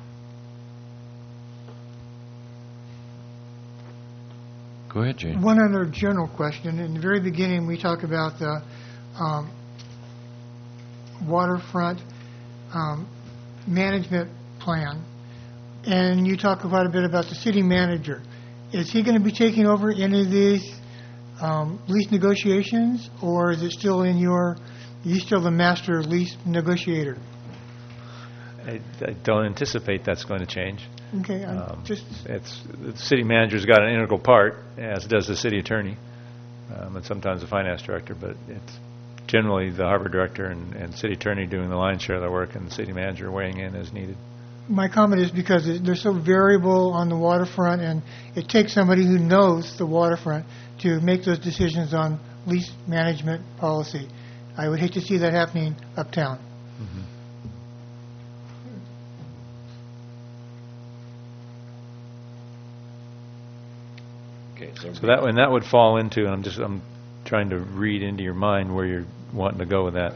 [SPEAKER 1] Go ahead, Gene.
[SPEAKER 6] One other general question. In the very beginning, we talked about the um, waterfront um, management plan, and you talk quite a bit about the city manager. Is he going to be taking over any of these um, lease negotiations, or is it still in your, are you still the master lease negotiator?
[SPEAKER 7] I, I don't anticipate that's going to change.
[SPEAKER 6] Okay, I'm
[SPEAKER 7] Um,
[SPEAKER 6] just,
[SPEAKER 7] It's, the city manager's got an integral part, as does the city attorney, um, and sometimes the finance director, but it's generally the harbor director and, and city attorney doing the lion's share of their work, and the city manager weighing in as needed.
[SPEAKER 6] my comment is because it- they're so variable on the waterfront, and it takes somebody who knows the waterfront to make those decisions on lease management policy. I would hate to see that happening uptown.
[SPEAKER 1] Okay,
[SPEAKER 7] So that and that would fall into, and I'm just I'm trying to read into your mind where you're wanting to go with that.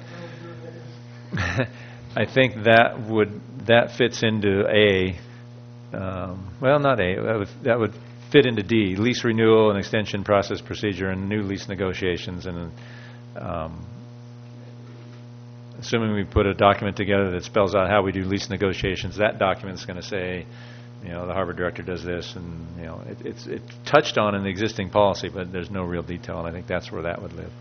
[SPEAKER 7] I think that would that fits into A. Um, well, not A. That would that would fit into D, lease renewal and extension process procedure and new lease negotiations. And um, assuming we put a document together that spells out how we do lease negotiations, that document is going to say, you know, the harbor director does this, and, you know, it, it's it's touched on in the existing policy, but there's no real detail, and I think that's where that would live.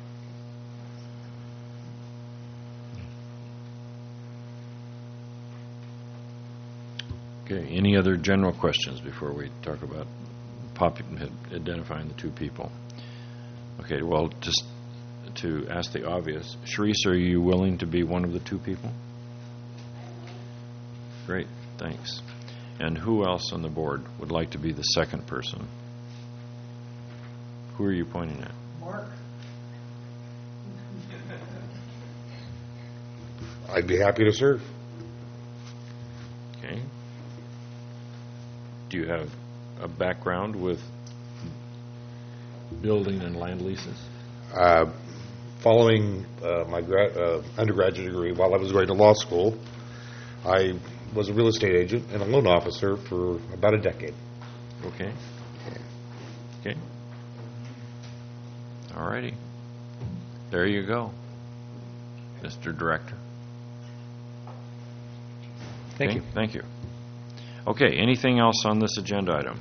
[SPEAKER 1] Okay, any other general questions before we talk about pop- identifying the two people? Okay, well, just to ask the obvious, Sharice, are you willing to be one of the two people? Great, thanks. And who else on the board would like to be the second person? Who are you pointing at?
[SPEAKER 6] Mark?
[SPEAKER 5] I'd be happy to serve.
[SPEAKER 1] Okay. Do you have a background with building and land leases?
[SPEAKER 5] Uh, following uh, my gra- uh, undergraduate degree, while I was going to law school, I was a real estate agent and a loan officer for about a decade.
[SPEAKER 1] Okay. Okay. All righty. There you go, Mister Director.
[SPEAKER 7] Thank
[SPEAKER 1] Okay,
[SPEAKER 7] you.
[SPEAKER 1] Thank you. Okay, anything else on this agenda item?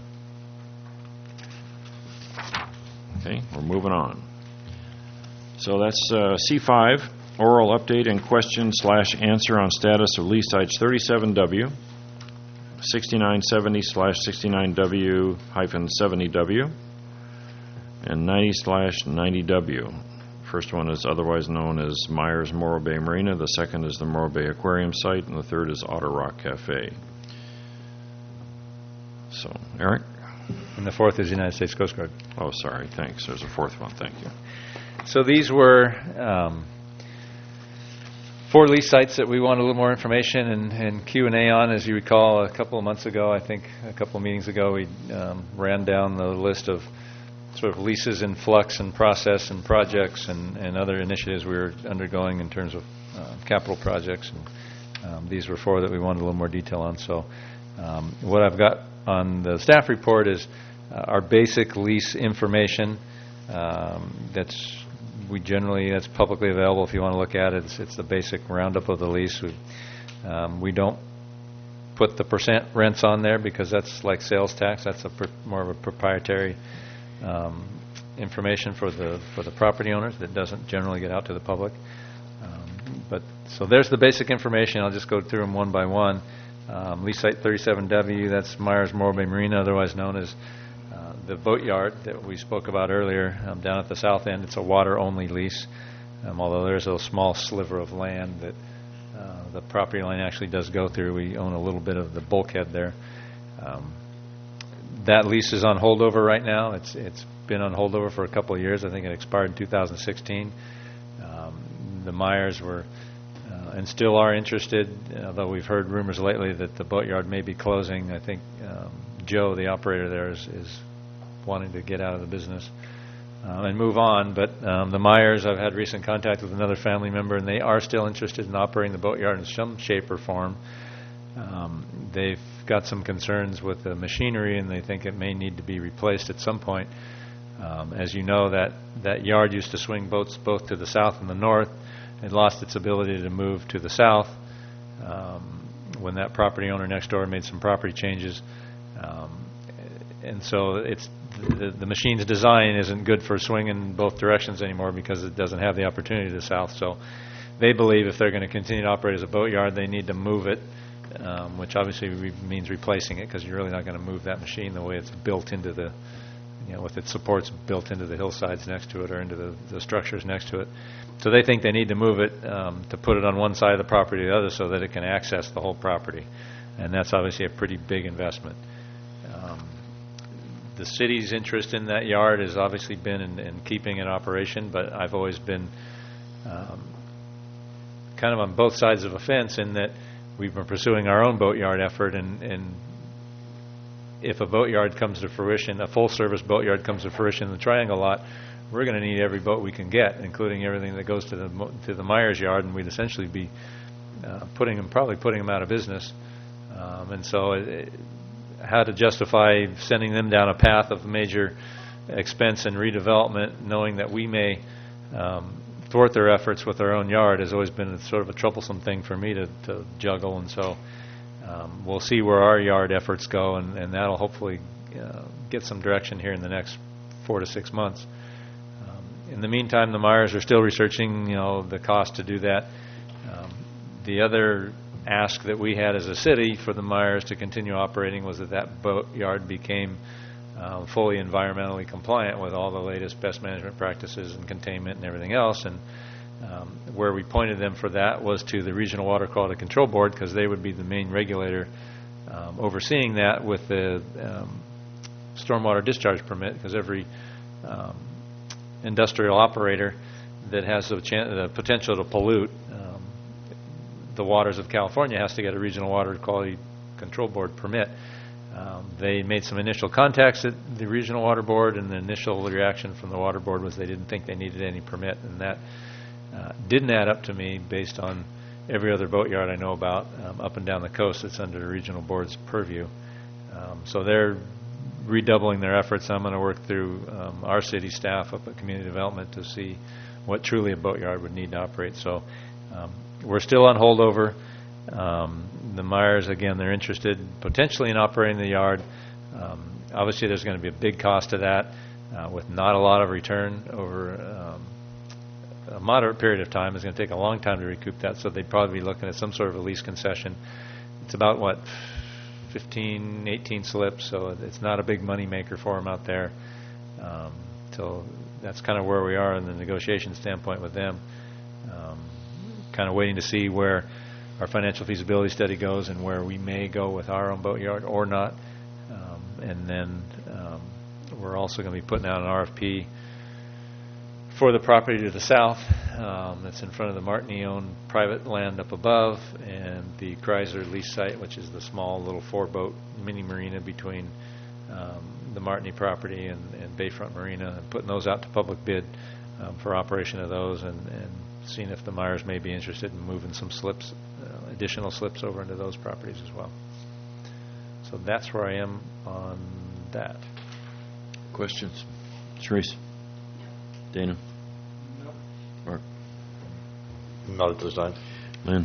[SPEAKER 1] Okay, we're moving on. So that's uh, C five, oral update and question slash answer on status of lease sites thirty-seven W, sixty-nine seventy slash sixty-nine W hyphen seventy W, and ninety slash ninety W. First one is otherwise known as Myers Morro Bay Marina. The second is the Morro Bay Aquarium site, and the third is Otter Rock Cafe. So, Eric?
[SPEAKER 7] And the fourth is United States Coast Guard.
[SPEAKER 1] Oh, sorry. Thanks. There's a fourth one. Thank you.
[SPEAKER 7] So these were um, four lease sites that we wanted a little more information and, and Q and A on. As you recall, a couple of months ago, I think a couple of meetings ago, we um, ran down the list of sort of leases in flux and process and projects and, and other initiatives we were undergoing in terms of uh, capital projects. And um, these were four that we wanted a little more detail on. So um, what I've got on the staff report is uh, our basic lease information. Um, that's we generally that's publicly available if you want to look at it. It's, it's the basic roundup of the lease. We, um, we don't put the percent rents on there because that's like sales tax. That's a pr- more of a proprietary um, information for the for the property owners that doesn't generally get out to the public. Um, but so there's the basic information. I'll just go through them one by one. Um, lease site thirty-seven W, that's Myers Morro Bay Marina, otherwise known as uh, the boatyard that we spoke about earlier um, down at the south end. It's a water-only lease, um, although there's a small sliver of land that uh, the property line actually does go through. We own a little bit of the bulkhead there. Um, that lease is on holdover right now. It's It's been on holdover for a couple of years. I think it expired in two thousand sixteen. Um, the Myers were Uh, and still are interested, although we've heard rumors lately that the boatyard may be closing. I think um, Joe, the operator there, is, is wanting to get out of the business uh, and move on. But um, the Myers, I've had recent contact with another family member, and they are still interested in operating the boatyard in some shape or form. Um, they've got some concerns with the machinery, and they think it may need to be replaced at some point. Um, as you know, that, that yard used to swing boats both to the south and the north. It lost its ability to move to the south um, when that property owner next door made some property changes. Um, and so it's the, the machine's design isn't good for swinging both directions anymore because it doesn't have the opportunity to the south. So they believe if they're going to continue to operate as a boatyard, they need to move it, um, which obviously re- means replacing it because you're really not going to move that machine the way it's built into the, you know, with its supports built into the hillsides next to it or into the, the structures next to it. So they think they need to move it um, to put it on one side of the property or the other so that it can access the whole property. And that's obviously a pretty big investment. Um, the city's interest in that yard has obviously been in, in keeping it in operation, but I've always been um, kind of on both sides of a fence in that we've been pursuing our own boatyard effort, and, and if a boatyard comes to fruition, a full-service boatyard comes to fruition in the Triangle lot, we're going to need every boat we can get, including everything that goes to the to the Myers yard, and we'd essentially be uh, putting them, probably putting them out of business. Um, and so it, how to justify sending them down a path of major expense and redevelopment, knowing that we may um, thwart their efforts with our own yard, has always been sort of a troublesome thing for me to, to juggle. And so um, we'll see where our yard efforts go, and, and that'll hopefully uh, get some direction here in the next four to six months. Um, in the meantime, the Myers are still researching, you know, the cost to do that. Um, the other ask that we had as a city for the Myers to continue operating was that that boat yard became uh, fully environmentally compliant with all the latest best management practices and containment and everything else. And um, where we pointed them for that was to the Regional Water Quality Control Board, because they would be the main regulator um, overseeing that with the um, stormwater discharge permit, because every um, industrial operator that has the, chan- the potential to pollute um, the waters of California has to get a Regional Water Quality Control Board permit. Um, they made some initial contacts at the Regional Water Board, and the initial reaction from the Water Board was they didn't think they needed any permit, and that uh, didn't add up to me based on every other boatyard I know about um, up and down the coast that's under the Regional Board's purview. Um, so they're redoubling their efforts. I'm going to work through um, our city staff up at Community Development to see what truly a boatyard would need to operate. So um, we're still on holdover. Um, the Myers, again, they're interested potentially in operating the yard. Um, obviously, there's going to be a big cost to that uh, with not a lot of return over um, a moderate period of time. It's going to take a long time to recoup that, so they'd probably be looking at some sort of a lease concession. It's about, what, fifteen, eighteen slips, so it's not a big money maker for them out there. Um, so that's kind of where we are in the negotiation standpoint with them. Um, kind of waiting to see where our financial feasibility study goes and where we may go with our own boatyard or not. Um, and then um, we're also going to be putting out an R F P for the property to the south um, that's in front of the Martini-owned private land up above, and the Chrysler lease site, which is the small little four-boat mini marina between um, the Martini property and, and Bayfront Marina, and putting those out to public bid um, for operation of those, and, and seeing if the Myers may be interested in moving some slips, uh, additional slips over into those properties as well. So that's where I am on that.
[SPEAKER 1] Questions? Therese? Dana?
[SPEAKER 7] Nope.
[SPEAKER 1] Mark?
[SPEAKER 5] Not at this time.
[SPEAKER 1] Lynn?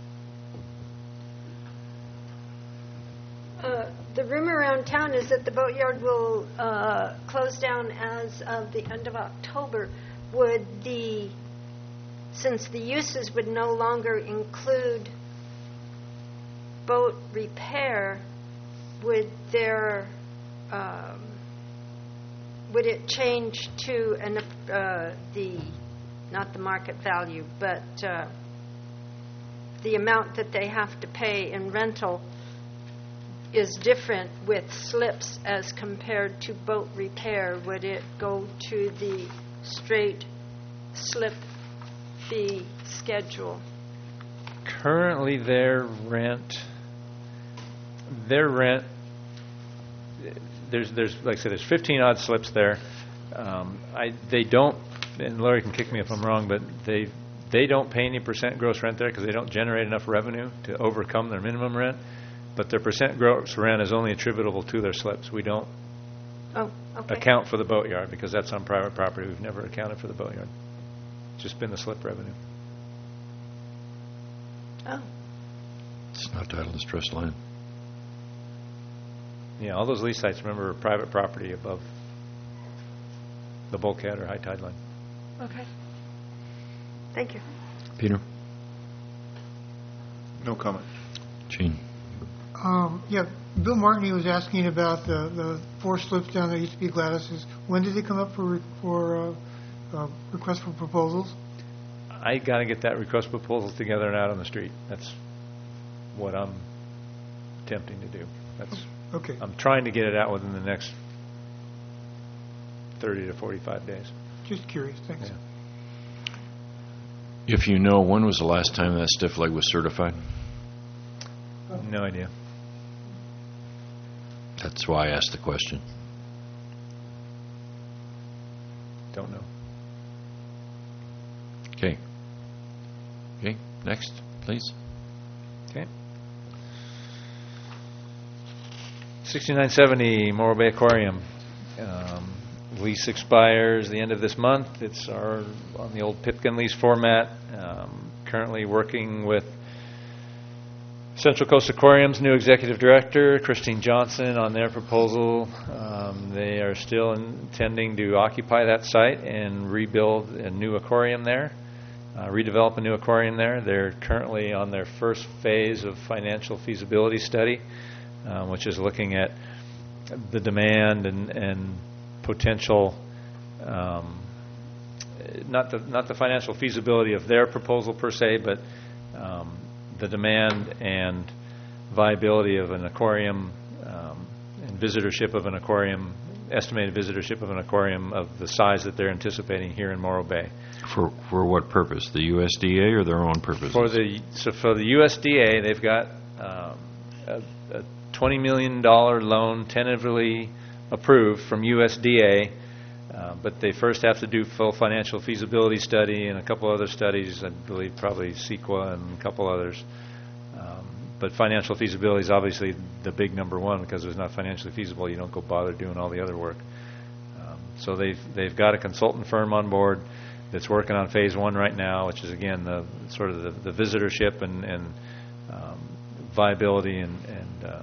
[SPEAKER 8] Uh, the rumor around town is that the boatyard will uh, close down as of the end of October. Would the, since the uses would no longer include boat repair, would there, um, would it change to an, uh, the, not the market value, but uh, the amount that they have to pay in rental is different with slips as compared to boat repair? Would it go to the straight slip fee schedule?
[SPEAKER 7] Currently, their rent, their rent, there's, there's, like I said, there's fifteen odd slips there. Um, I, they don't, and Lori can kick me if I'm wrong, but they, they don't pay any percent gross rent there because they don't generate enough revenue to overcome their minimum rent. But their percent gross rent is only attributable to their slips. We don't
[SPEAKER 8] Oh, okay.
[SPEAKER 7] account for the boatyard because that's on private property. We've never accounted for the boatyard. It's just been the slip revenue.
[SPEAKER 8] Oh,
[SPEAKER 1] It's not title distress land.
[SPEAKER 7] Yeah, all those lease sites, remember, are private property above the bulkhead or high tide line.
[SPEAKER 8] okay. Thank you.
[SPEAKER 1] Peter?
[SPEAKER 2] No comment.
[SPEAKER 1] Gene?
[SPEAKER 6] Um, yeah, Bill Martini was asking about the, the four slips down there used to be Gladys's. When did they come up for for uh, uh, request for proposals?
[SPEAKER 7] I got to get that request proposals together and out on the street. That's what I'm attempting to do. That's
[SPEAKER 6] Okay.
[SPEAKER 7] I'm trying to get it out within the next thirty to forty-five days.
[SPEAKER 6] Just curious. Thanks.
[SPEAKER 7] Yeah.
[SPEAKER 1] If you know, when was the last time that stiff leg was certified?
[SPEAKER 7] No idea.
[SPEAKER 1] That's why I asked the question.
[SPEAKER 7] Don't know.
[SPEAKER 1] Okay. Okay, next, please.
[SPEAKER 7] Okay. sixty-nine seventy Morro Bay Aquarium. Um, lease expires the end of this month. It's our on the old Pipkin lease format. Um, currently working with Central Coast Aquarium's new executive director, Christine Johnson, on their proposal. Um, they are still intending to occupy that site and rebuild a new aquarium there, uh, redevelop a new aquarium there. They're currently on their first phase of financial feasibility study, uh, which is looking at the demand and, and potential, um, not the not the financial feasibility of their proposal per se, but um, the demand and viability of an aquarium um, and visitorship of an aquarium, estimated visitorship of an aquarium of the size that they're anticipating here in Morro Bay.
[SPEAKER 1] For for what purpose? The U S D A or their own purposes?
[SPEAKER 7] For the so for the U S D A, they've got um, a, a twenty million dollars loan tentatively approved from U S D A. Uh, but they first have to do full financial feasibility study and a couple other studies, I believe probably CEQA and a couple others. Um, but financial feasibility is obviously the big number one, because if it's not financially feasible, you don't go bother doing all the other work. Um, so they've they've got a consultant firm on board that's working on phase one right now, which is again the sort of the, the visitorship and, and um, viability and, and uh,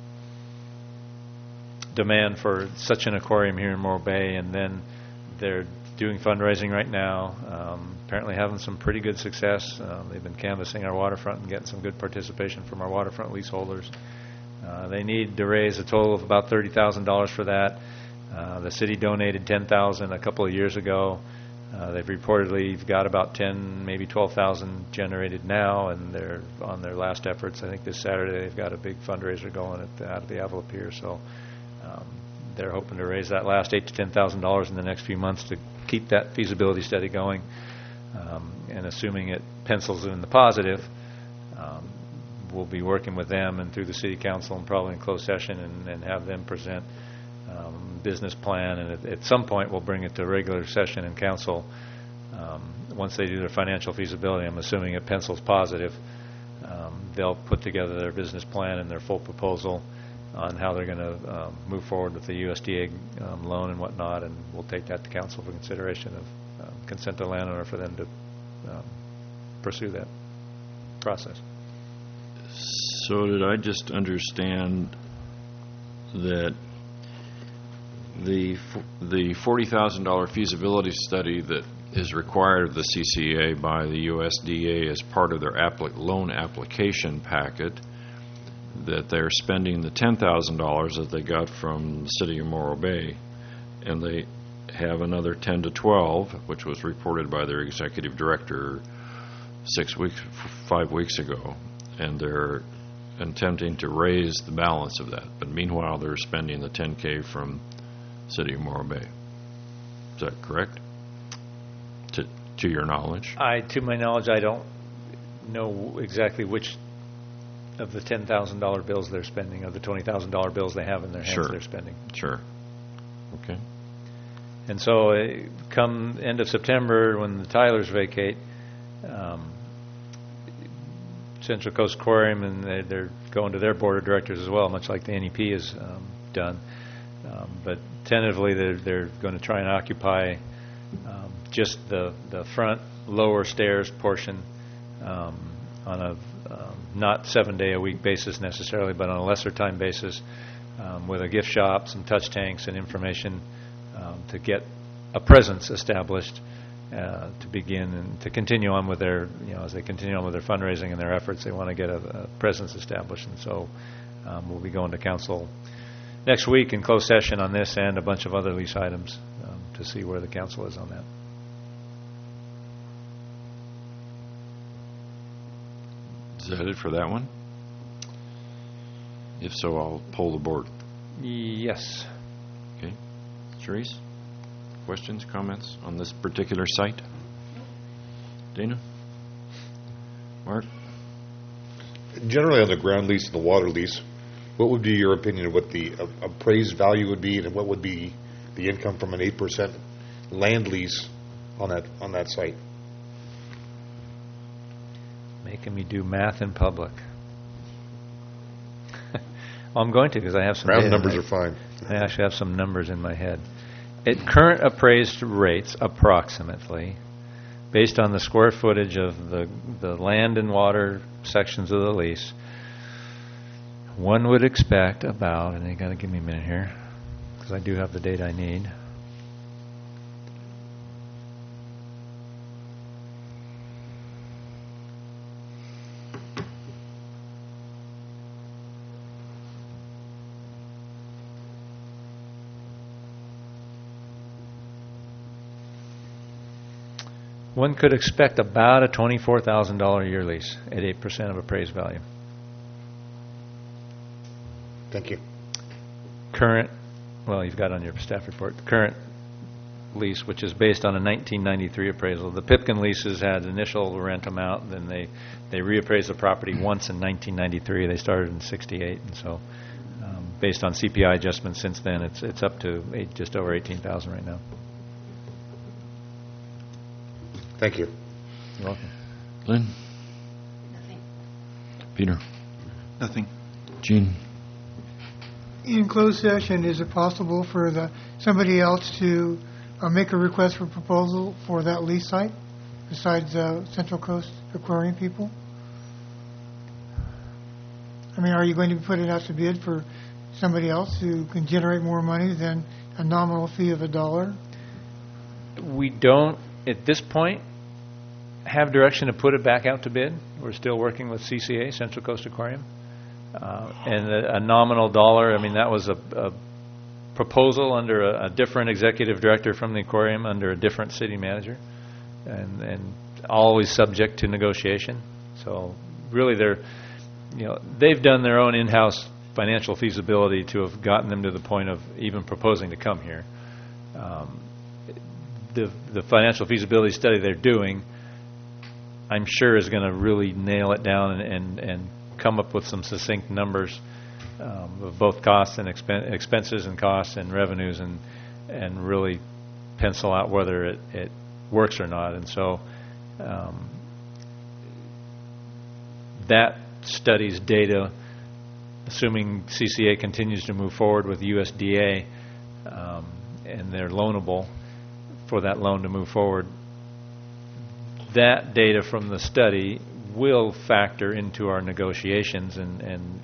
[SPEAKER 7] demand for such an aquarium here in Morro Bay. And then they're doing fundraising right now, um, apparently having some pretty good success. Uh, they've been canvassing our waterfront and getting some good participation from our waterfront leaseholders. Uh, they need to raise a total of about thirty thousand dollars for that. Uh, the city donated ten thousand dollars a couple of years ago. Uh, they've reportedly got about ten, maybe twelve thousand generated now, and they're on their last efforts. I think this Saturday they've got a big fundraiser going at the, out of the Avila Pier. So um, they're hoping to raise that last eight to ten thousand dollars in the next few months to keep that feasibility study going. Um, and assuming it pencils in the positive, um, we'll be working with them and through the City Council and probably in closed session and, and have them present um, business plan. And at, at some point we'll bring it to regular session in council um, once they do their financial feasibility. I'm assuming it pencils positive. Um, they'll put together their business plan and their full proposal on how they're going to um, move forward with the U S D A um, loan and whatnot, and we'll take that to council for consideration of um, consent to landowner for them to um, pursue that process.
[SPEAKER 1] So did I just understand that the f- the forty thousand dollars feasibility study that is required of the C C A by the U S D A as part of their applic- loan application packet, that they're spending the ten thousand dollars that they got from the city of Morro Bay, and they have another ten to twelve, which was reported by their executive director six weeks, five weeks ago, and they're attempting to raise the balance of that. But meanwhile, they're spending the ten K from city of Morro Bay. Is that correct? To to your knowledge?
[SPEAKER 7] I, to my knowledge, I don't know exactly which of the ten thousand dollars bills they're spending, of the twenty thousand dollars bills they have in their hands
[SPEAKER 1] Sure.
[SPEAKER 7] they're spending.
[SPEAKER 1] Sure. Okay.
[SPEAKER 7] And so uh, come end of September, when the Tylers vacate, um, Central Coast Aquarium, and they, they're going to their board of directors as well, much like the N E P has um, done. Um, but tentatively, they're, they're going to try and occupy um, just the, the front lower stairs portion um, on a um, not seven-day-a-week basis necessarily, but on a lesser time basis, um, with a gift shop, some touch tanks, and information um, to get a presence established uh, to begin and to continue on with their, you know, as they continue on with their fundraising and their efforts, they want to get a, a presence established. And so um, we'll be going to council next week in closed session on this and a bunch of other lease items um, to see where the council is on that.
[SPEAKER 1] Is that it for that one? If so, I'll poll the board.
[SPEAKER 7] Yes.
[SPEAKER 1] Okay. Therese, questions, comments on this particular site? Dana? Mark?
[SPEAKER 5] Generally, on the ground lease and the water lease, what would be your opinion of what the uh, appraised value would be, and what would be the income from an eight percent land lease on that on that site?
[SPEAKER 7] Making me do math in public. Well, I'm going to because I have some
[SPEAKER 5] Round
[SPEAKER 7] data.
[SPEAKER 5] numbers are fine.
[SPEAKER 7] I actually have some numbers in my head. At current appraised rates, approximately, based on the square footage of the, the land and water sections of the lease, one would expect about, and you got to give me a minute here, because I do have the data I need. One could expect about a twenty-four thousand dollars a year lease at eight percent of appraised value.
[SPEAKER 5] Thank you.
[SPEAKER 7] Current, well, you've got on your staff report, the current lease, which is based on a nineteen ninety-three appraisal. The Pipkin leases had initial rent amount, then they, they reappraised the property once in nineteen ninety-three. They started in sixty-eight, and so um, based on C P I adjustments since then, it's it's up to eight, just over eighteen thousand right now.
[SPEAKER 5] Thank you.
[SPEAKER 7] You're welcome.
[SPEAKER 1] Lynn?
[SPEAKER 3] Nothing.
[SPEAKER 1] Peter?
[SPEAKER 11] Nothing.
[SPEAKER 1] Gene?
[SPEAKER 6] In closed session, is it possible for the, somebody else to uh, make a request for proposal for that lease site besides the Central Coast Aquarium people? I mean, are you going to put it out to bid for somebody else who can generate more money than a nominal fee of a dollar?
[SPEAKER 7] We don't, at this point, have direction to put it back out to bid. We're still working with C C A, Central Coast Aquarium. Uh, and a, a nominal dollar, I mean, that was a, a proposal under a, a different executive director from the aquarium, under a different city manager, and, and always subject to negotiation. So really, they're, you know, they've done their own in-house financial feasibility to have gotten them to the point of even proposing to come here. Um, the the financial feasibility study they're doing, I'm sure, is going to really nail it down and, and, and come up with some succinct numbers um, of both costs and expen- expenses and costs and revenues, and and really pencil out whether it, it works or not. And so um, that study's data, assuming C C A continues to move forward with U S D A um, and they're loanable for that loan to move forward, that data from the study will factor into our negotiations and, and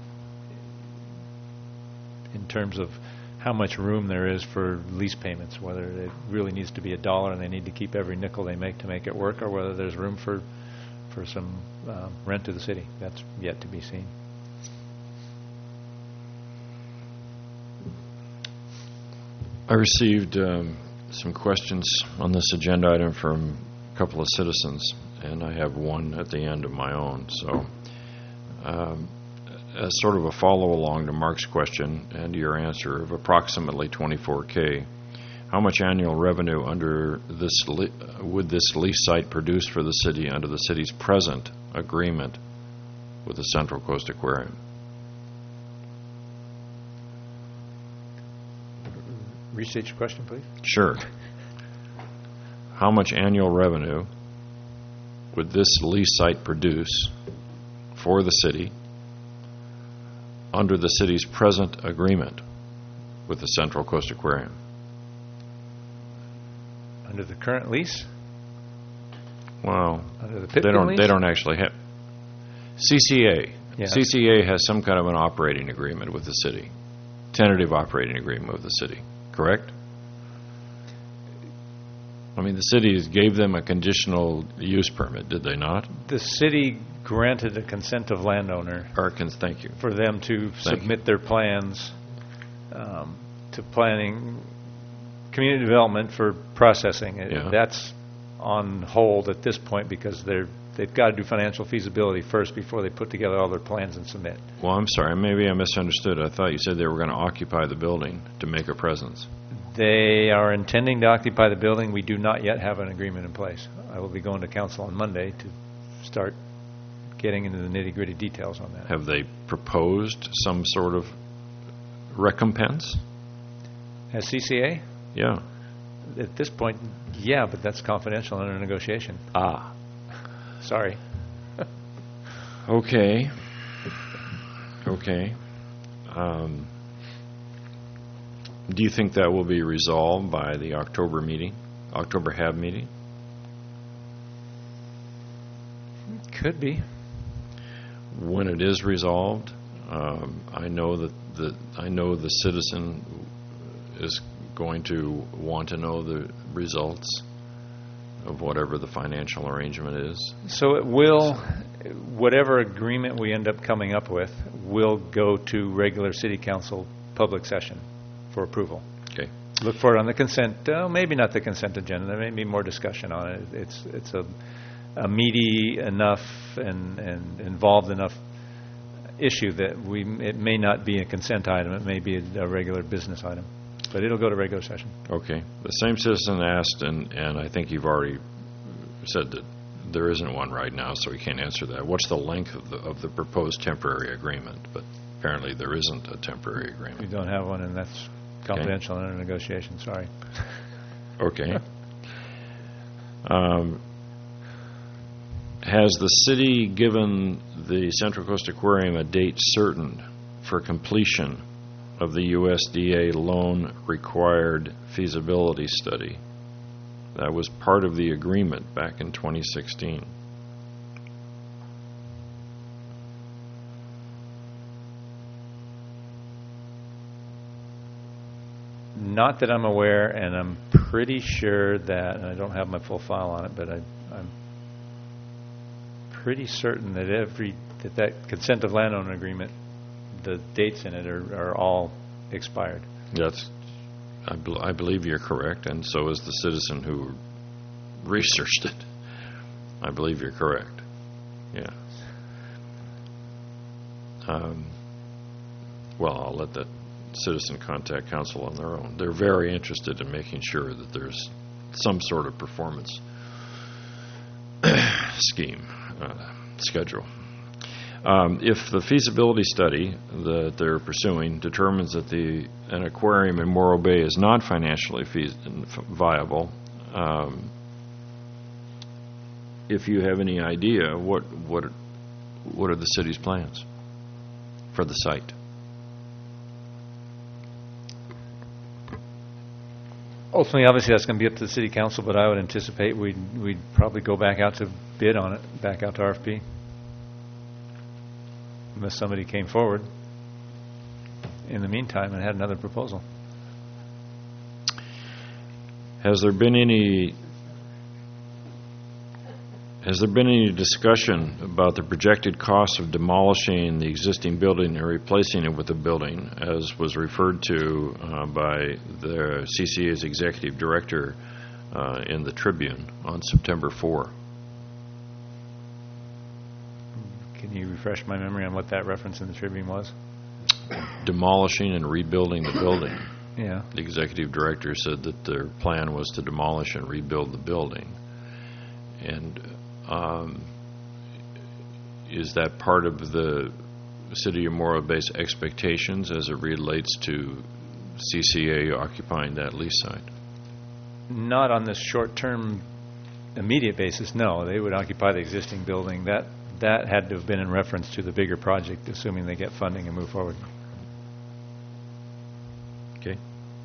[SPEAKER 7] in terms of how much room there is for lease payments, whether it really needs to be a dollar and they need to keep every nickel they make to make it work, or whether there's room for for some uh, rent to the city. That's yet to be seen.
[SPEAKER 1] I received um, some questions on this agenda item from a couple of citizens, and I have one at the end of my own. So um, as sort of a follow-along to Mark's question and your answer of approximately twenty-four K, how much annual revenue under this li- would this lease site produce for the city under the city's present agreement with the Central Coast Aquarium?
[SPEAKER 7] Restate your question, please.
[SPEAKER 1] Sure. How much annual revenue would this lease site produce for the city under the city's present agreement with the Central Coast Aquarium?
[SPEAKER 7] Under the current lease?
[SPEAKER 1] Well,
[SPEAKER 7] Under the
[SPEAKER 1] they
[SPEAKER 7] Pipkin
[SPEAKER 1] don't.
[SPEAKER 7] lease?
[SPEAKER 1] They don't actually have. C C A.
[SPEAKER 7] Yeah.
[SPEAKER 1] C C A has some kind of an operating agreement with the city, tentative operating agreement with the city. Correct? I mean, the city gave them a conditional use permit, did they not?
[SPEAKER 7] The city granted a consent of landowner
[SPEAKER 1] Or can, thank you.
[SPEAKER 7] for them to submit their plans um, to planning, community development for processing. It-
[SPEAKER 1] Yeah.
[SPEAKER 7] That's on hold at this point because they're they've got to do financial feasibility first before they put together all their plans and submit.
[SPEAKER 1] Well, I'm sorry. Maybe I misunderstood. I thought you said they were going to occupy the building to make a presence.
[SPEAKER 7] They are intending to occupy the building. We do not yet have an agreement in place. I will be going to council on Monday to start getting into the nitty-gritty details on that.
[SPEAKER 1] Have they proposed some sort of recompense?
[SPEAKER 7] As C C A?
[SPEAKER 1] Yeah.
[SPEAKER 7] At this point, yeah, but that's confidential under negotiation.
[SPEAKER 1] Ah.
[SPEAKER 7] Sorry.
[SPEAKER 1] Okay. Okay. Um, do you think that will be resolved by the October meeting, October H A B meeting?
[SPEAKER 7] Could be.
[SPEAKER 1] When it is resolved, um, I know that the I know the citizen is going to want to know the results of whatever the financial arrangement is.
[SPEAKER 7] So it will, whatever agreement we end up coming up with, will go to regular city council public session for approval.
[SPEAKER 1] Okay.
[SPEAKER 7] Look for it on the consent, uh, maybe not the consent agenda, there may be more discussion on it. It's it's a, a meaty enough and, and involved enough issue that we it may not be a consent item, it may be a, a regular business item. But it'll go to regular session.
[SPEAKER 1] Okay. The same citizen asked, and, and I think you've already said that there isn't one right now, so we can't answer that. What's the length of the, of the proposed temporary agreement? But apparently there isn't a temporary
[SPEAKER 7] We
[SPEAKER 1] agreement.
[SPEAKER 7] don't have one, and that's confidential and under negotiation, sorry.
[SPEAKER 1] Okay. Um, has the city given the Central Coast Aquarium a date certain for completion of the U S D A loan required feasibility study? That was part of the agreement back in twenty sixteen.
[SPEAKER 7] Not that I'm aware, and I'm pretty sure that, and I don't have my full file on it, but I, I'm pretty certain that every that, that consent of landowner agreement, the dates in it are, are all expired.
[SPEAKER 1] That's, I, bel I believe you're correct, and so is the citizen who researched it. I believe you're correct. Yeah. Um, well, I'll let that citizen contact council on their own. They're very interested in making sure that there's some sort of performance scheme, uh, schedule. Um, if the feasibility study that they're pursuing determines that the an aquarium in Morro Bay is not financially feas viable, um, if you have any idea, what what what are the city's plans for the site?
[SPEAKER 7] Ultimately, obviously, that's going to be up to the city council, but I would anticipate we'd we'd probably go back out to bid on it, back out to R F P. Unless somebody came forward in the meantime and had another proposal.
[SPEAKER 1] Has there been any has there been any discussion about the projected cost of demolishing the existing building and replacing it with a building, as was referred to uh, by the C C A's executive director uh, in the Tribune on September fourth?
[SPEAKER 7] Can you refresh my memory on what that reference in the Tribune was?
[SPEAKER 1] Demolishing and rebuilding the building.
[SPEAKER 7] Yeah.
[SPEAKER 1] The executive director said that their plan was to demolish and rebuild the building. And um, is that part of the City of Morro Bay's expectations as it relates to C C A occupying that lease site?
[SPEAKER 7] Not on this short-term immediate basis, no. They would occupy the existing building. That that had to have been in reference to the bigger project, assuming they get funding and move forward.
[SPEAKER 1] Okay.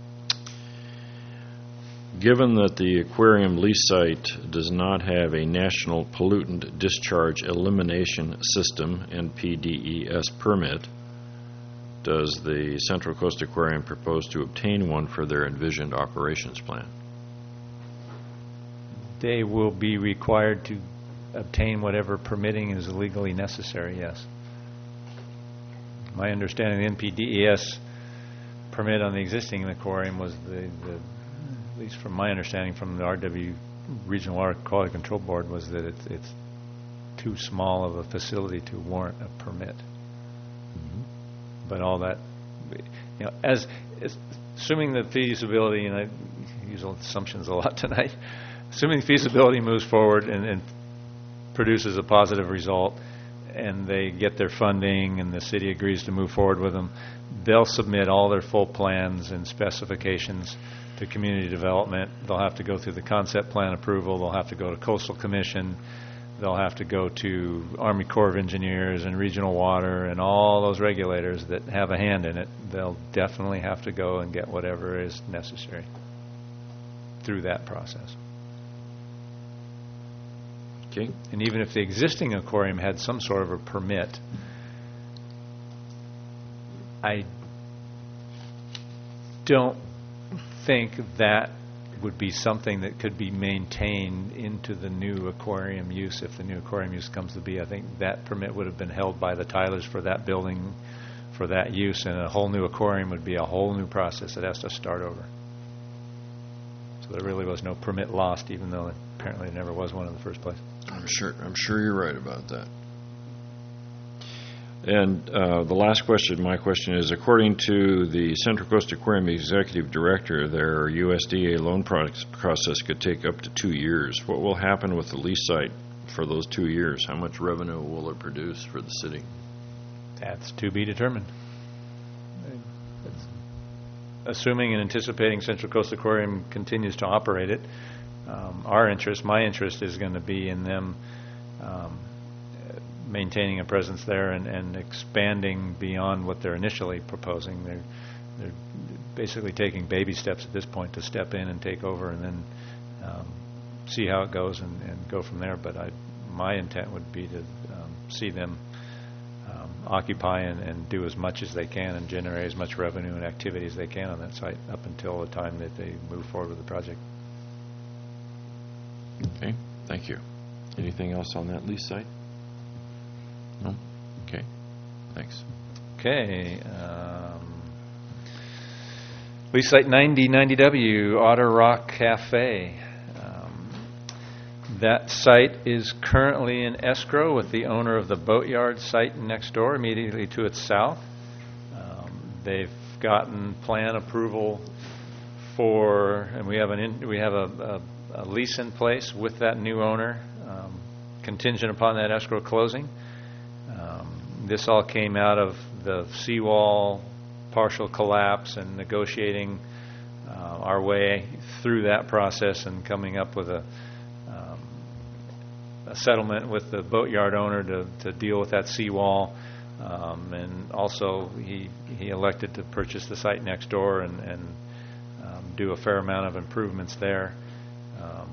[SPEAKER 1] Given that the aquarium lease site does not have a National Pollutant Discharge Elimination System N P D E S permit, does the Central Coast Aquarium propose to obtain one for their envisioned operations plan?
[SPEAKER 7] They will be required to obtain whatever permitting is legally necessary, yes. My understanding of the N P D E S permit on the existing aquarium was the, the at least from my understanding from the R W Regional Water Quality Control Board, was that it's, it's too small of a facility to warrant a permit. Mm-hmm. But all that, you know, as, as assuming the feasibility, and I use assumptions a lot tonight, assuming feasibility moves forward and, and produces a positive result, and they get their funding and the city agrees to move forward with them, they'll submit all their full plans and specifications to community development. They'll have to go through the concept plan approval. They'll have to go to Coastal Commission. they'll have to go to Army Corps of Engineers and Regional Water and all those regulators that have a hand in it. They'll definitely have to go and get whatever is necessary through that process.
[SPEAKER 1] Okay.
[SPEAKER 7] And even if the existing aquarium had some sort of a permit, I don't think that would be something that could be maintained into the new aquarium use. If the new aquarium use comes to be, I think that permit would have been held by the Tylers for that building, for that use, and a whole new aquarium would be a whole new process that has to start over. So there really was no permit lost, even though apparently there never was one in the first place.
[SPEAKER 1] I'm sure, I'm sure you're right about that. And uh, the last question, my question is, according to the Central Coast Aquarium Executive Director, their U S D A loan products process could take up to two years. What will happen with the lease site for those two years? How much revenue will it produce for the city?
[SPEAKER 7] That's to be determined. It's assuming and anticipating Central Coast Aquarium continues to operate it, um, our interest, my interest, is going to be in them um, maintaining a presence there and, and expanding beyond what they're initially proposing. They're, they're basically taking baby steps at this point to step in and take over and then um, see how it goes and, and go from there. But I, my intent would be to um, see them um, occupy and, and do as much as they can and generate as much revenue and activity as they can on that site up until the time that they move forward with the project.
[SPEAKER 1] Okay, thank you. Anything else on that lease site? No? Okay, thanks.
[SPEAKER 7] Okay. Um, lease site ninety ninety W, Otter Rock Cafe. Um, that site is currently in escrow with the owner of the Boatyard site next door, immediately to its south. Um, they've gotten plan approval for, and we have an in, we have a, a, a lease in place with that new owner, um, contingent upon that escrow closing. Um, this all came out of the seawall partial collapse and negotiating uh, our way through that process and coming up with a, um, a settlement with the Boatyard owner to, to deal with that seawall. Um, and also he he elected to purchase the site next door and, and um, do a fair amount of improvements there. Um,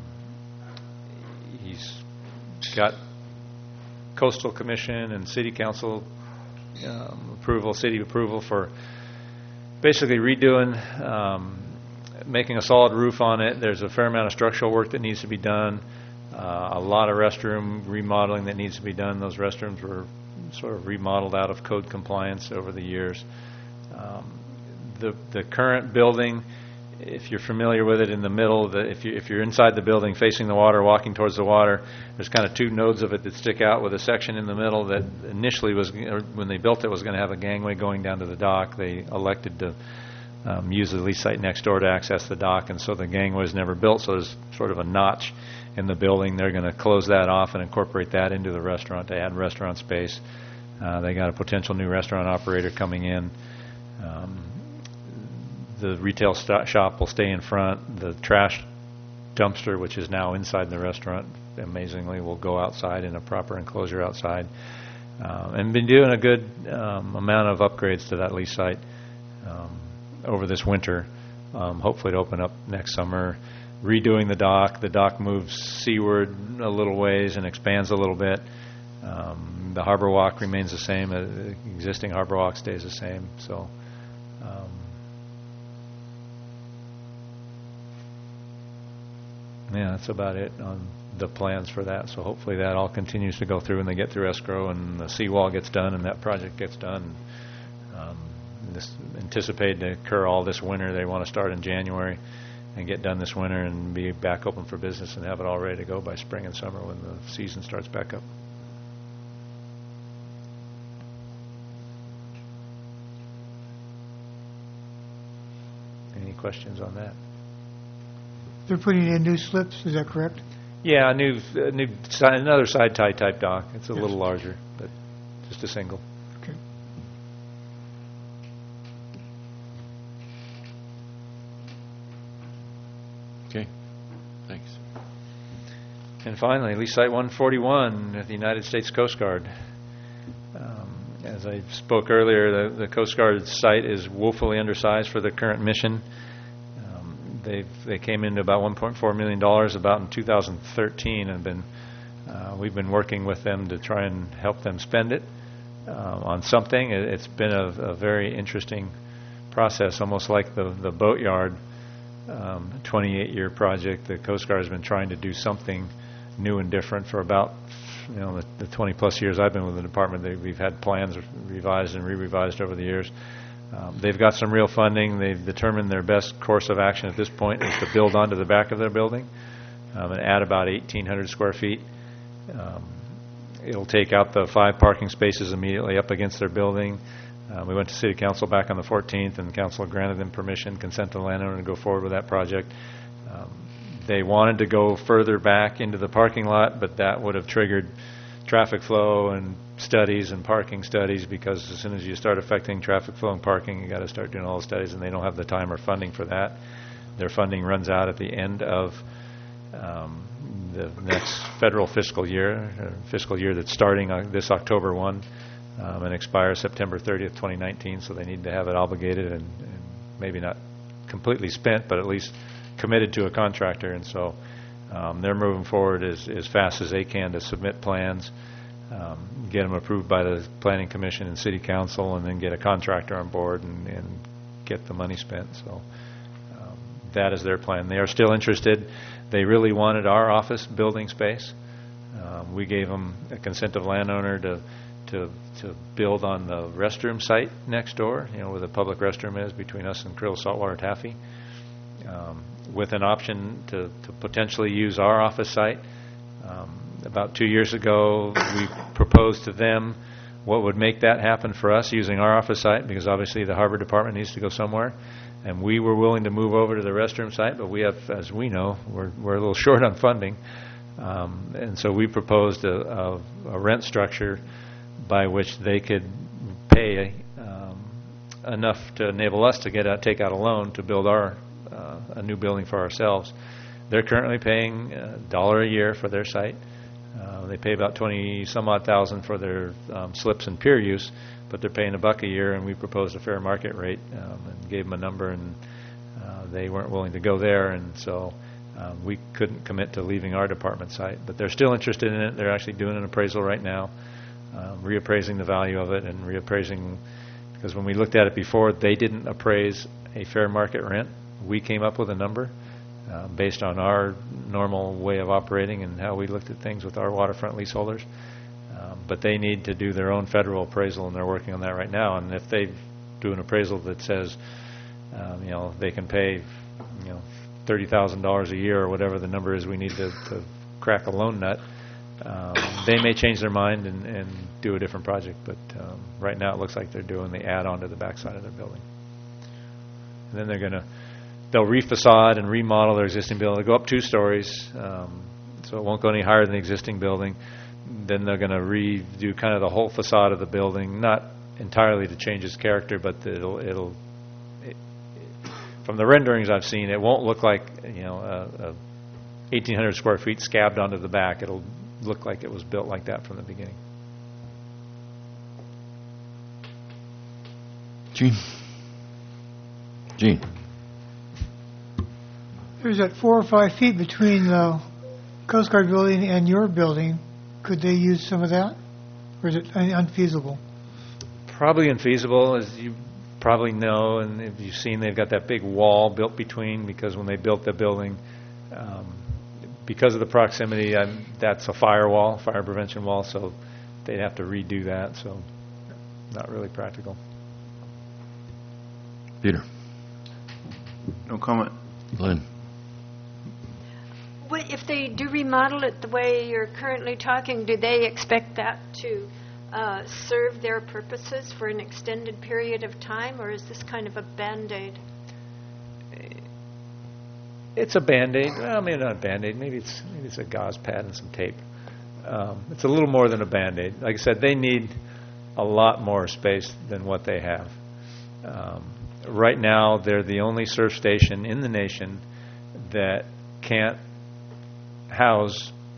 [SPEAKER 7] he's got Coastal Commission and City Council um, approval, city approval for basically redoing, um, making a solid roof on it. There's a fair amount of structural work that needs to be done, uh, a lot of restroom remodeling that needs to be done. Those restrooms were sort of remodeled out of code compliance over the years. Um, the the current building, if you're familiar with it, in the middle, the, if, you, if you're inside the building facing the water, walking towards the water, there's kind of two nodes of it that stick out with a section in the middle that initially was, when they built it, was going to have a gangway going down to the dock. They elected to um, use the lease site next door to access the dock, and so the gangway was never built, so there's sort of a notch in the building. They're going to close that off and incorporate that into the restaurant to add restaurant space. Uh, they got a potential new restaurant operator coming in. Um, The retail st- shop will stay in front. The trash dumpster, which is now inside the restaurant, amazingly, will go outside in a proper enclosure outside. Um, and been doing a good um, amount of upgrades to that lease site um, over this winter. Um, hopefully to open up next summer. Redoing the dock. The dock moves seaward a little ways and expands a little bit. Um, the harbor walk remains the same. Uh, the existing harbor walk stays the same. So. Um, Yeah, that's about it on the plans for that. So hopefully that all continues to go through and they get through escrow and the seawall gets done and that project gets done. Um, this anticipated to occur all this winter. They want to start in January and get done this winter and be back open for business and have it all ready to go by spring and summer when the season starts back up. Any questions on that?
[SPEAKER 6] They're putting in new slips, is that correct?
[SPEAKER 7] Yeah, a new, a new, si- another side tie type dock. It's a
[SPEAKER 6] Yes.
[SPEAKER 7] little larger, but just a single.
[SPEAKER 6] Okay.
[SPEAKER 1] Okay, thanks.
[SPEAKER 7] And finally, Lease Site one forty-one at the United States Coast Guard. Um, as I spoke earlier, the, the Coast Guard site is woefully undersized for the current mission. Um, they've, they came into about one point four million dollars about in two thousand thirteen, and been uh, we've been working with them to try and help them spend it uh, on something. It, it's been a, a very interesting process, almost like the, the boatyard um, twenty-eight year project. The Coast Guard has been trying to do something new and different for about, you know, the, the twenty plus years I've been with the department. They, we've had plans revised and re-revised over the years. Um, they've got some real funding. They've determined their best course of action at this point is to build onto the back of their building um, and add about eighteen hundred square feet. Um, it'll take out the five parking spaces immediately up against their building. Uh, we went to City Council back on the fourteenth, and the Council granted them permission, consent to the landowner to go forward with that project. Um, they wanted to go further back into the parking lot, but that would have triggered traffic flow and studies and parking studies, because as soon as you start affecting traffic flow and parking, you got to start doing all the studies, and they don't have the time or funding for that. Their funding runs out at the end of um, the next federal fiscal year, uh, fiscal year that's starting on this October first. Um, and expires September thirtieth, twenty nineteen, so they need to have it obligated and, and maybe not completely spent, but at least committed to a contractor. And so um, they're moving forward as, as fast as they can to submit plans, um, get them approved by the Planning Commission and City Council, and then get a contractor on board and, and get the money spent. So um, that is their plan. They are still interested. They really wanted our office building space. Um, we gave them a consent of landowner to to to build on the restroom site next door, you know, where the public restroom is between us and Krill Saltwater Taffy, um, with an option to, to potentially use our office site. Um, about two years ago, we proposed to them what would make that happen for us using our office site, because obviously the Harbor Department needs to go somewhere, and we were willing to move over to the restroom site, but we have, as we know, we're, we're a little short on funding. Um, and so we proposed a, a, a rent structure by which they could pay um, enough to enable us to get out, take out a loan to build our uh, a new building for ourselves. They're currently paying a dollar a year for their site. Uh, they pay about twenty some odd thousand for their um, slips and pier use, but they're paying a buck a year, and we proposed a fair market rate um, and gave them a number, and uh, they weren't willing to go there, and so um, we couldn't commit to leaving our department site. But they're still interested in it. They're actually doing an appraisal right now. Um, reappraising the value of it and reappraising, because when we looked at it before, they didn't appraise a fair market rent. We came up with a number uh, based on our normal way of operating and how we looked at things with our waterfront leaseholders. Um, but they need to do their own federal appraisal, and they're working on that right now. And if they do an appraisal that says, um, you know, they can pay, you know, thirty thousand dollars a year or whatever the number is we need to, to crack a loan nut, Um, they may change their mind and, and do a different project, but um, right now it looks like they're doing the add-on to the backside of their building. And then they're going to, they'll re-facade and remodel their existing building. They'll go up two stories, um, so it won't go any higher than the existing building. Then they're going to redo kind of the whole facade of the building, not entirely to change its character, but it'll, it'll it, it, from the renderings I've seen, it won't look like, you know, a, a eighteen hundred square feet scabbed onto the back. It'll look like it was built like that from the beginning.
[SPEAKER 1] Gene. Gene.
[SPEAKER 6] There's that four or five feet between the Coast Guard building and your building. Could they use some of that, or is it un- unfeasible?
[SPEAKER 7] Probably unfeasible, as you probably know, and if you've seen, they've got that big wall built between, because when they built the building, um, because of the proximity, I'm, that's a firewall, fire prevention wall, so they'd have to redo that, so not really practical.
[SPEAKER 1] Peter.
[SPEAKER 2] No comment.
[SPEAKER 1] Lynn.
[SPEAKER 8] Well, if they do remodel it the way you're currently talking, do they expect that to uh, serve their purposes for an extended period of time, or is this kind of a Band-Aid?
[SPEAKER 7] It's a Band-Aid. Well, maybe not a Band-Aid. Maybe it's maybe it's a gauze pad and some tape. Um, it's a little more than a Band-Aid. Like I said, they need a lot more space than what they have. Um, right now, they're the only surf station in the nation that can't house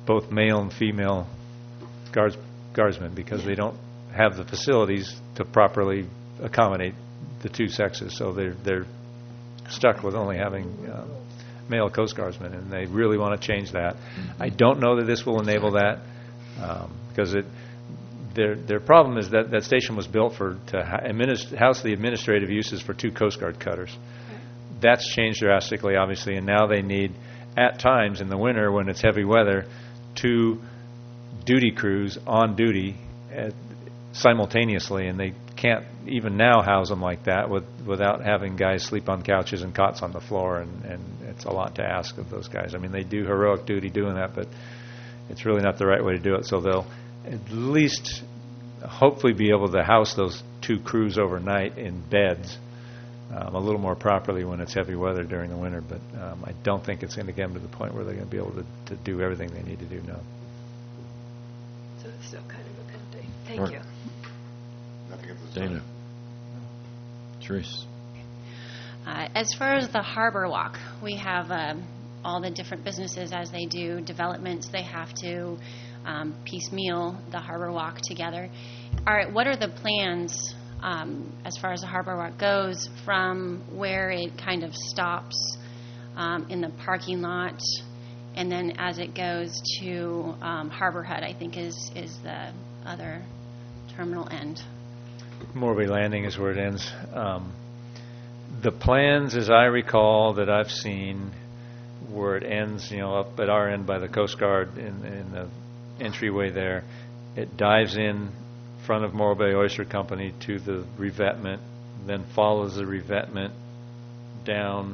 [SPEAKER 7] both male and female guards, guardsmen because they don't have the facilities to properly accommodate the two sexes. So they're they're stuck with only having uh, male Coast Guardsmen, and they really want to change that. Mm-hmm. I don't know that this will enable that um, because it. Their their problem is that that station was built for to ha- administ- house the administrative uses for two Coast Guard cutters. Right. That's changed drastically, obviously, and now they need, at times in the winter when it's heavy weather, two duty crews on duty at, simultaneously, and they can't even now house them like that with without having guys sleep on couches and cots on the floor, and, and it's a lot to ask of those guys. I mean, they do heroic duty doing that, but it's really not the right way to do it, so they'll at least hopefully be able to house those two crews overnight in beds um, a little more properly when it's heavy weather during the winter, but um, I don't think it's going to get them to the point where they're going to be able to, to do everything they need to do now.
[SPEAKER 8] So it's still kind of a good day. Thank
[SPEAKER 1] Mark.
[SPEAKER 8] you.
[SPEAKER 5] Nothing at this time.
[SPEAKER 1] Dana. Therese.
[SPEAKER 3] Uh, as far as the Harbor Walk, we have um, all the different businesses as they do developments. They have to um, piecemeal the Harbor Walk together. Are, what are the plans um, as far as the Harbor Walk goes from where it kind of stops um, in the parking lot, and then as it goes to um, Harbor Hut, I think is, is the other terminal end?
[SPEAKER 7] Morway Landing is where it ends. Um, the plans, as I recall, that I've seen, where it ends, you know, up at our end by the Coast Guard in, in the entryway there, it dives in front of Morro Bay Oyster Company to the revetment, then follows the revetment down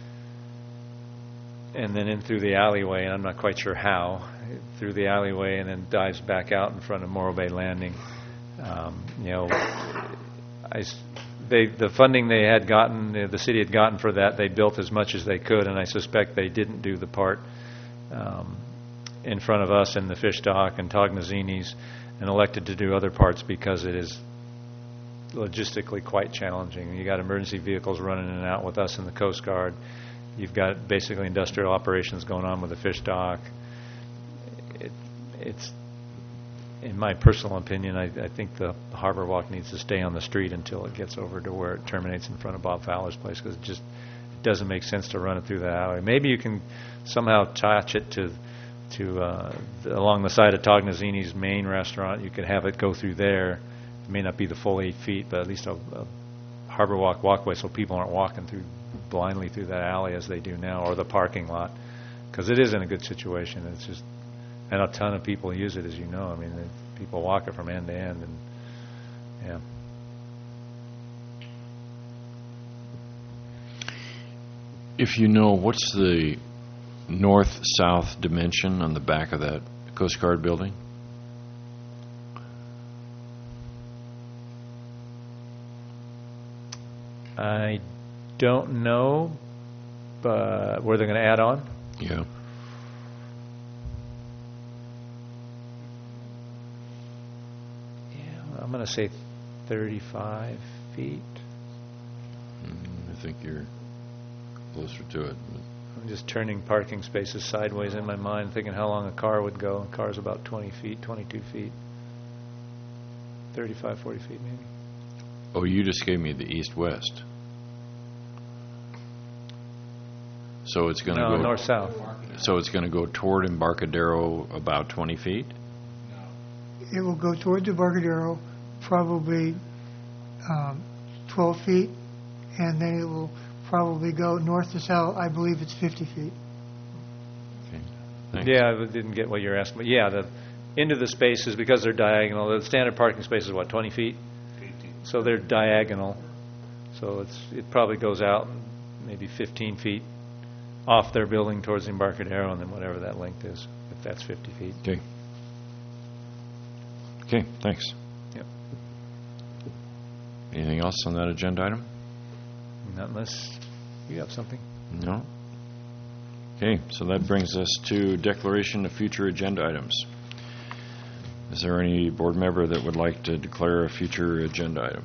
[SPEAKER 7] and then in through the alleyway, and I'm not quite sure how, through the alleyway, and then dives back out in front of Morro Bay Landing. Um, you know, I, they, the funding they had gotten, the city had gotten for that, they built as much as they could, and I suspect they didn't do the part um, in front of us and the fish dock and Tognazzini's, and elected to do other parts because it is logistically quite challenging. You got emergency vehicles running in and out with us and the Coast Guard. You've got basically industrial operations going on with the fish dock. It, it's, in my personal opinion, I, I think the Harbor Walk needs to stay on the street until it gets over to where it terminates in front of Bob Fowler's place, because it just it doesn't make sense to run it through that alley. Maybe you can somehow attach it to to uh, the, along the side of Tognazzini's main restaurant. You could have it go through there. It may not be the full eight feet, but at least a, a Harbor Walk walkway, so people aren't walking through blindly through that alley as they do now, or the parking lot, because it is in a good situation. It's just, and a ton of people use it, as you know. I mean, the, people walk it from end to end, and yeah.
[SPEAKER 1] If you know, what's the north-south dimension on the back of that Coast Guard building?
[SPEAKER 7] I don't know, but where they're going to add on?
[SPEAKER 1] Yeah.
[SPEAKER 7] Yeah, I'm going to say thirty-five feet.
[SPEAKER 1] Mm, I think you're closer to it. But
[SPEAKER 7] I'm just turning parking spaces sideways in my mind, thinking how long a car would go. A car's about twenty feet, twenty-two feet. thirty-five, forty feet maybe.
[SPEAKER 1] Oh, you just gave me the east-west. So it's going to
[SPEAKER 7] no,
[SPEAKER 1] go
[SPEAKER 7] north-south.
[SPEAKER 1] So it's going to go toward Embarcadero about twenty feet?
[SPEAKER 6] It will go toward the Embarcadero, probably um, twelve feet, and then it will probably go north to south. I believe it's fifty feet.
[SPEAKER 1] Okay. Thanks.
[SPEAKER 7] Yeah, I didn't get what you're asking, but yeah, the into the spaces, because they're diagonal. The standard parking space is what, twenty feet? eighteen. So they're diagonal. So it's it probably goes out maybe fifteen feet off their building towards the Embarcadero, and then whatever that length is, if that's fifty feet.
[SPEAKER 1] Okay. Okay, thanks.
[SPEAKER 7] Yep.
[SPEAKER 1] Anything else on that agenda item?
[SPEAKER 7] Not unless you have something.
[SPEAKER 1] No. Okay, so that brings us to declaration of future agenda items. Is there any board member that would like to declare a future agenda item?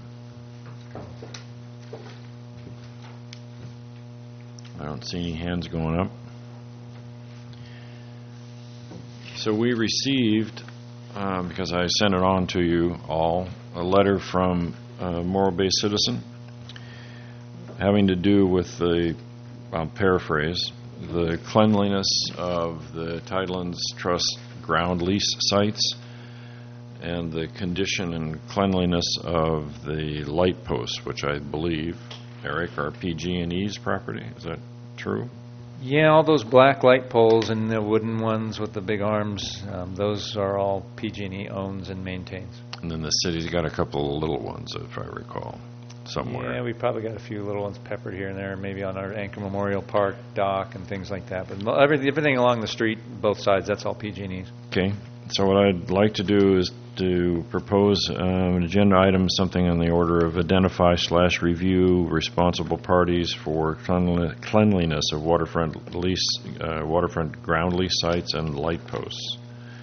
[SPEAKER 1] I don't see any hands going up. So we received, um, because I sent it on to you all, a letter from a Morro Bay citizen having to do with the, I'll paraphrase, the cleanliness of the Tidelands Trust ground lease sites and the condition and cleanliness of the light posts, which I believe, Eric, are P G and E's property. Is that true?
[SPEAKER 7] Yeah, all those black light poles and the wooden ones with the big arms, um, those are all P G and E owns and maintains.
[SPEAKER 1] And then the city's got a couple of little ones, if I recall, somewhere.
[SPEAKER 7] Yeah, we probably got a few little ones peppered here and there, maybe on our Anchor Memorial Park dock and things like that. But mo- everything, everything along the street, both sides, that's all P G and E's.
[SPEAKER 1] Okay. So what I'd like to do is to propose uh, an agenda item, something in the order of identify slash review responsible parties for cleanli- cleanliness of waterfront lease, uh, waterfront ground lease sites and light posts.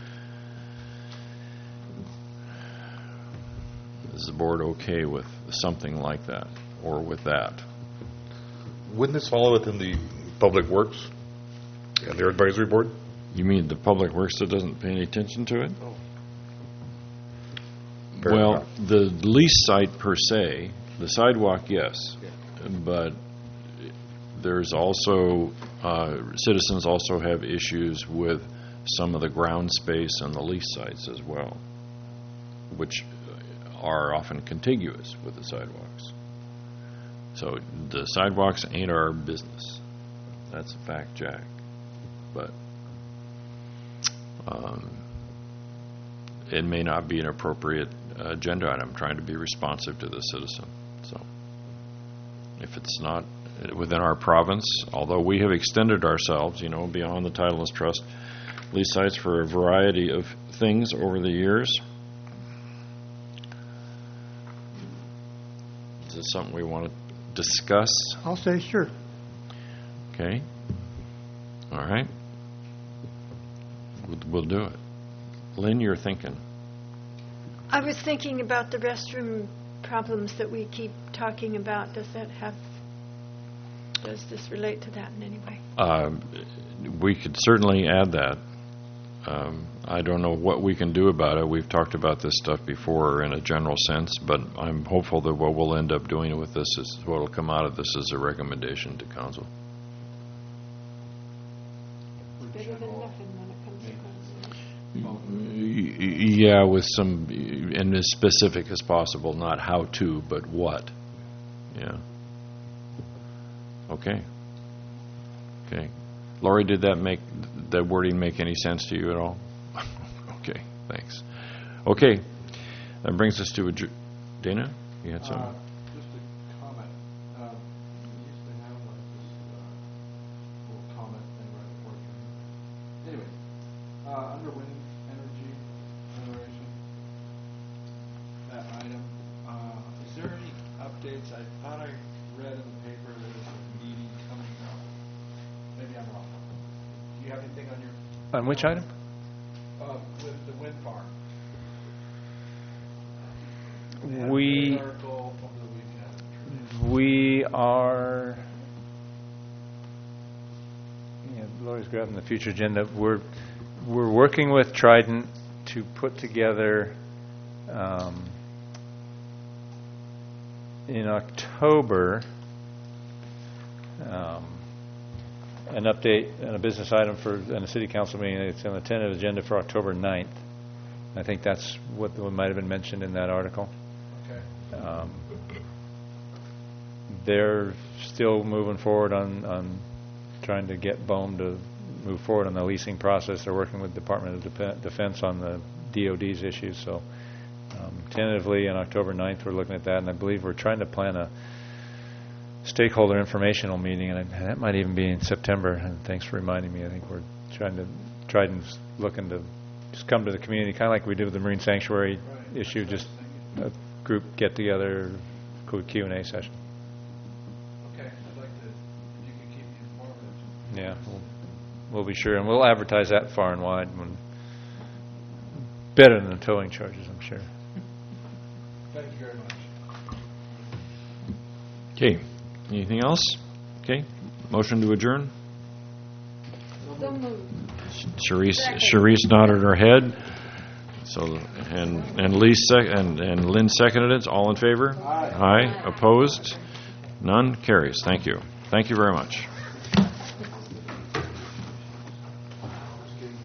[SPEAKER 1] Is the board okay with something like that, or with that?
[SPEAKER 5] Wouldn't this fall within the Public Works and their advisory board?
[SPEAKER 1] You mean the Public Works that doesn't pay any attention to it?
[SPEAKER 5] Oh. Fair
[SPEAKER 1] Well,
[SPEAKER 5] enough.
[SPEAKER 1] the lease site per se, the sidewalk, yes, but there's also, uh, citizens also have issues with some of the ground space and the lease sites as well, which are often contiguous with the sidewalks. So the sidewalks ain't our business. That's a fact, Jack. But um, it may not be an appropriate agenda item, trying to be responsive to the citizen. So if it's not within our province, although we have extended ourselves, you know, beyond the Tidelands Trust lease sites for a variety of things over the years. Is this something we want to discuss?
[SPEAKER 6] I'll say sure.
[SPEAKER 1] Okay. All right. We'll, we'll do it. Lynn, you're thinking.
[SPEAKER 8] I was thinking about the restroom problems that we keep talking about. Does that have, does this relate to that in any way?
[SPEAKER 1] Uh, we could certainly add that. Um, I don't know what we can do about it. We've talked about this stuff before in a general sense, but I'm hopeful that what we'll end up doing with this is what will come out of this is a recommendation to council.
[SPEAKER 8] Better than nothing when it comes to council.
[SPEAKER 1] Y- Yeah, with some, and as specific as possible, not how to, but what. Yeah. Okay. Okay. Lori, did that make, that wording make any sense to you at all? Okay, thanks. Okay, that brings us to, adjour- Dana, you had something?
[SPEAKER 4] Uh, Just a comment. Uh, We used to have like this uh, little comment thing right before adjournment. Anyway, uh, under wind energy generation, that item, uh, is there any updates? I thought I read in the paper there was a meeting coming up. Maybe I'm wrong. Do you have anything on your,
[SPEAKER 7] On which item?
[SPEAKER 4] uh, with the wind farm?
[SPEAKER 7] We-
[SPEAKER 4] Had an article over the weekend.
[SPEAKER 7] We are, yeah, Lori's grabbing the future agenda. We're, we're working with Trident to put together, um, in October, um, an update and a business item for, and a city council meeting. It's on the tentative agenda for October ninth. I think that's what what might have been mentioned in that article.
[SPEAKER 4] Okay.
[SPEAKER 7] Um, They're still moving forward on, on trying to get B O E M to move forward on the leasing process. They're working with Department of Dep- Defense on the D O D's issues. So um, tentatively on October ninth, we're looking at that, and I believe we're trying to plan a stakeholder informational meeting, and that might even be in September. And thanks for reminding me. I think we're trying to, Trident's looking to just come to the community, kind of like we did with the Marine Sanctuary
[SPEAKER 4] Right.
[SPEAKER 7] issue, just a group get-together, Q and A session.
[SPEAKER 4] Okay, I'd like to, if you could keep me informed.
[SPEAKER 7] Yeah, we'll, we'll be sure, and we'll advertise that far and wide. When, better than the towing charges, I'm sure.
[SPEAKER 4] Thank you very much.
[SPEAKER 1] Okay, anything else? Okay, motion to adjourn?
[SPEAKER 8] So moved.
[SPEAKER 1] Sharice Sharice nodded her head. So, and, and Lee sec, and, and Lynn seconded it. All in favor? Aye. Aye. Opposed? None? Carries. Thank you. Thank you very much.